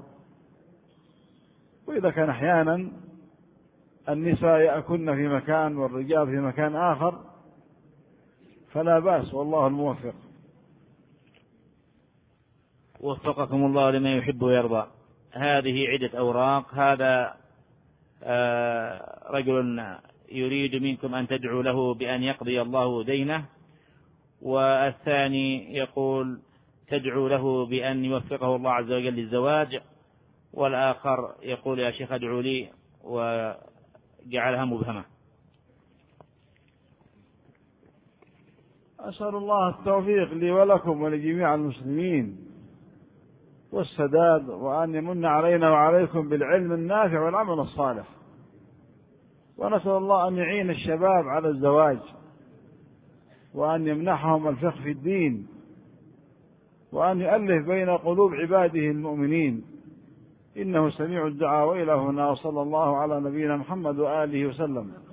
وإذا كان أحيانا النساء يأكلن في مكان والرجال في مكان آخر فلا بأس، والله الموفق. وفقكم الله لما يحب ويرضى. هذه عدة أوراق. هذا رجل يريد منكم أن تدعوا له بأن يقضي الله دينه، والثاني يقول تدعو له بأن يوفقه الله عز وجل للزواج، والآخر يقول: يا شيخ ادعوا لي، وجعلها مبهمة. أسأل الله التوفيق لي ولكم ولجميع المسلمين والسداد، وأن يمن علينا وعليكم بالعلم النافع والعمل الصالح. ونسأل الله أن يعين الشباب على الزواج، وأن يمنحهم الفقه في الدين، وأن يؤلف بين قلوب عباده المؤمنين، إنه سميع الدعاء. وإلى هنا، وصلى الله على نبينا محمد وآله وسلم.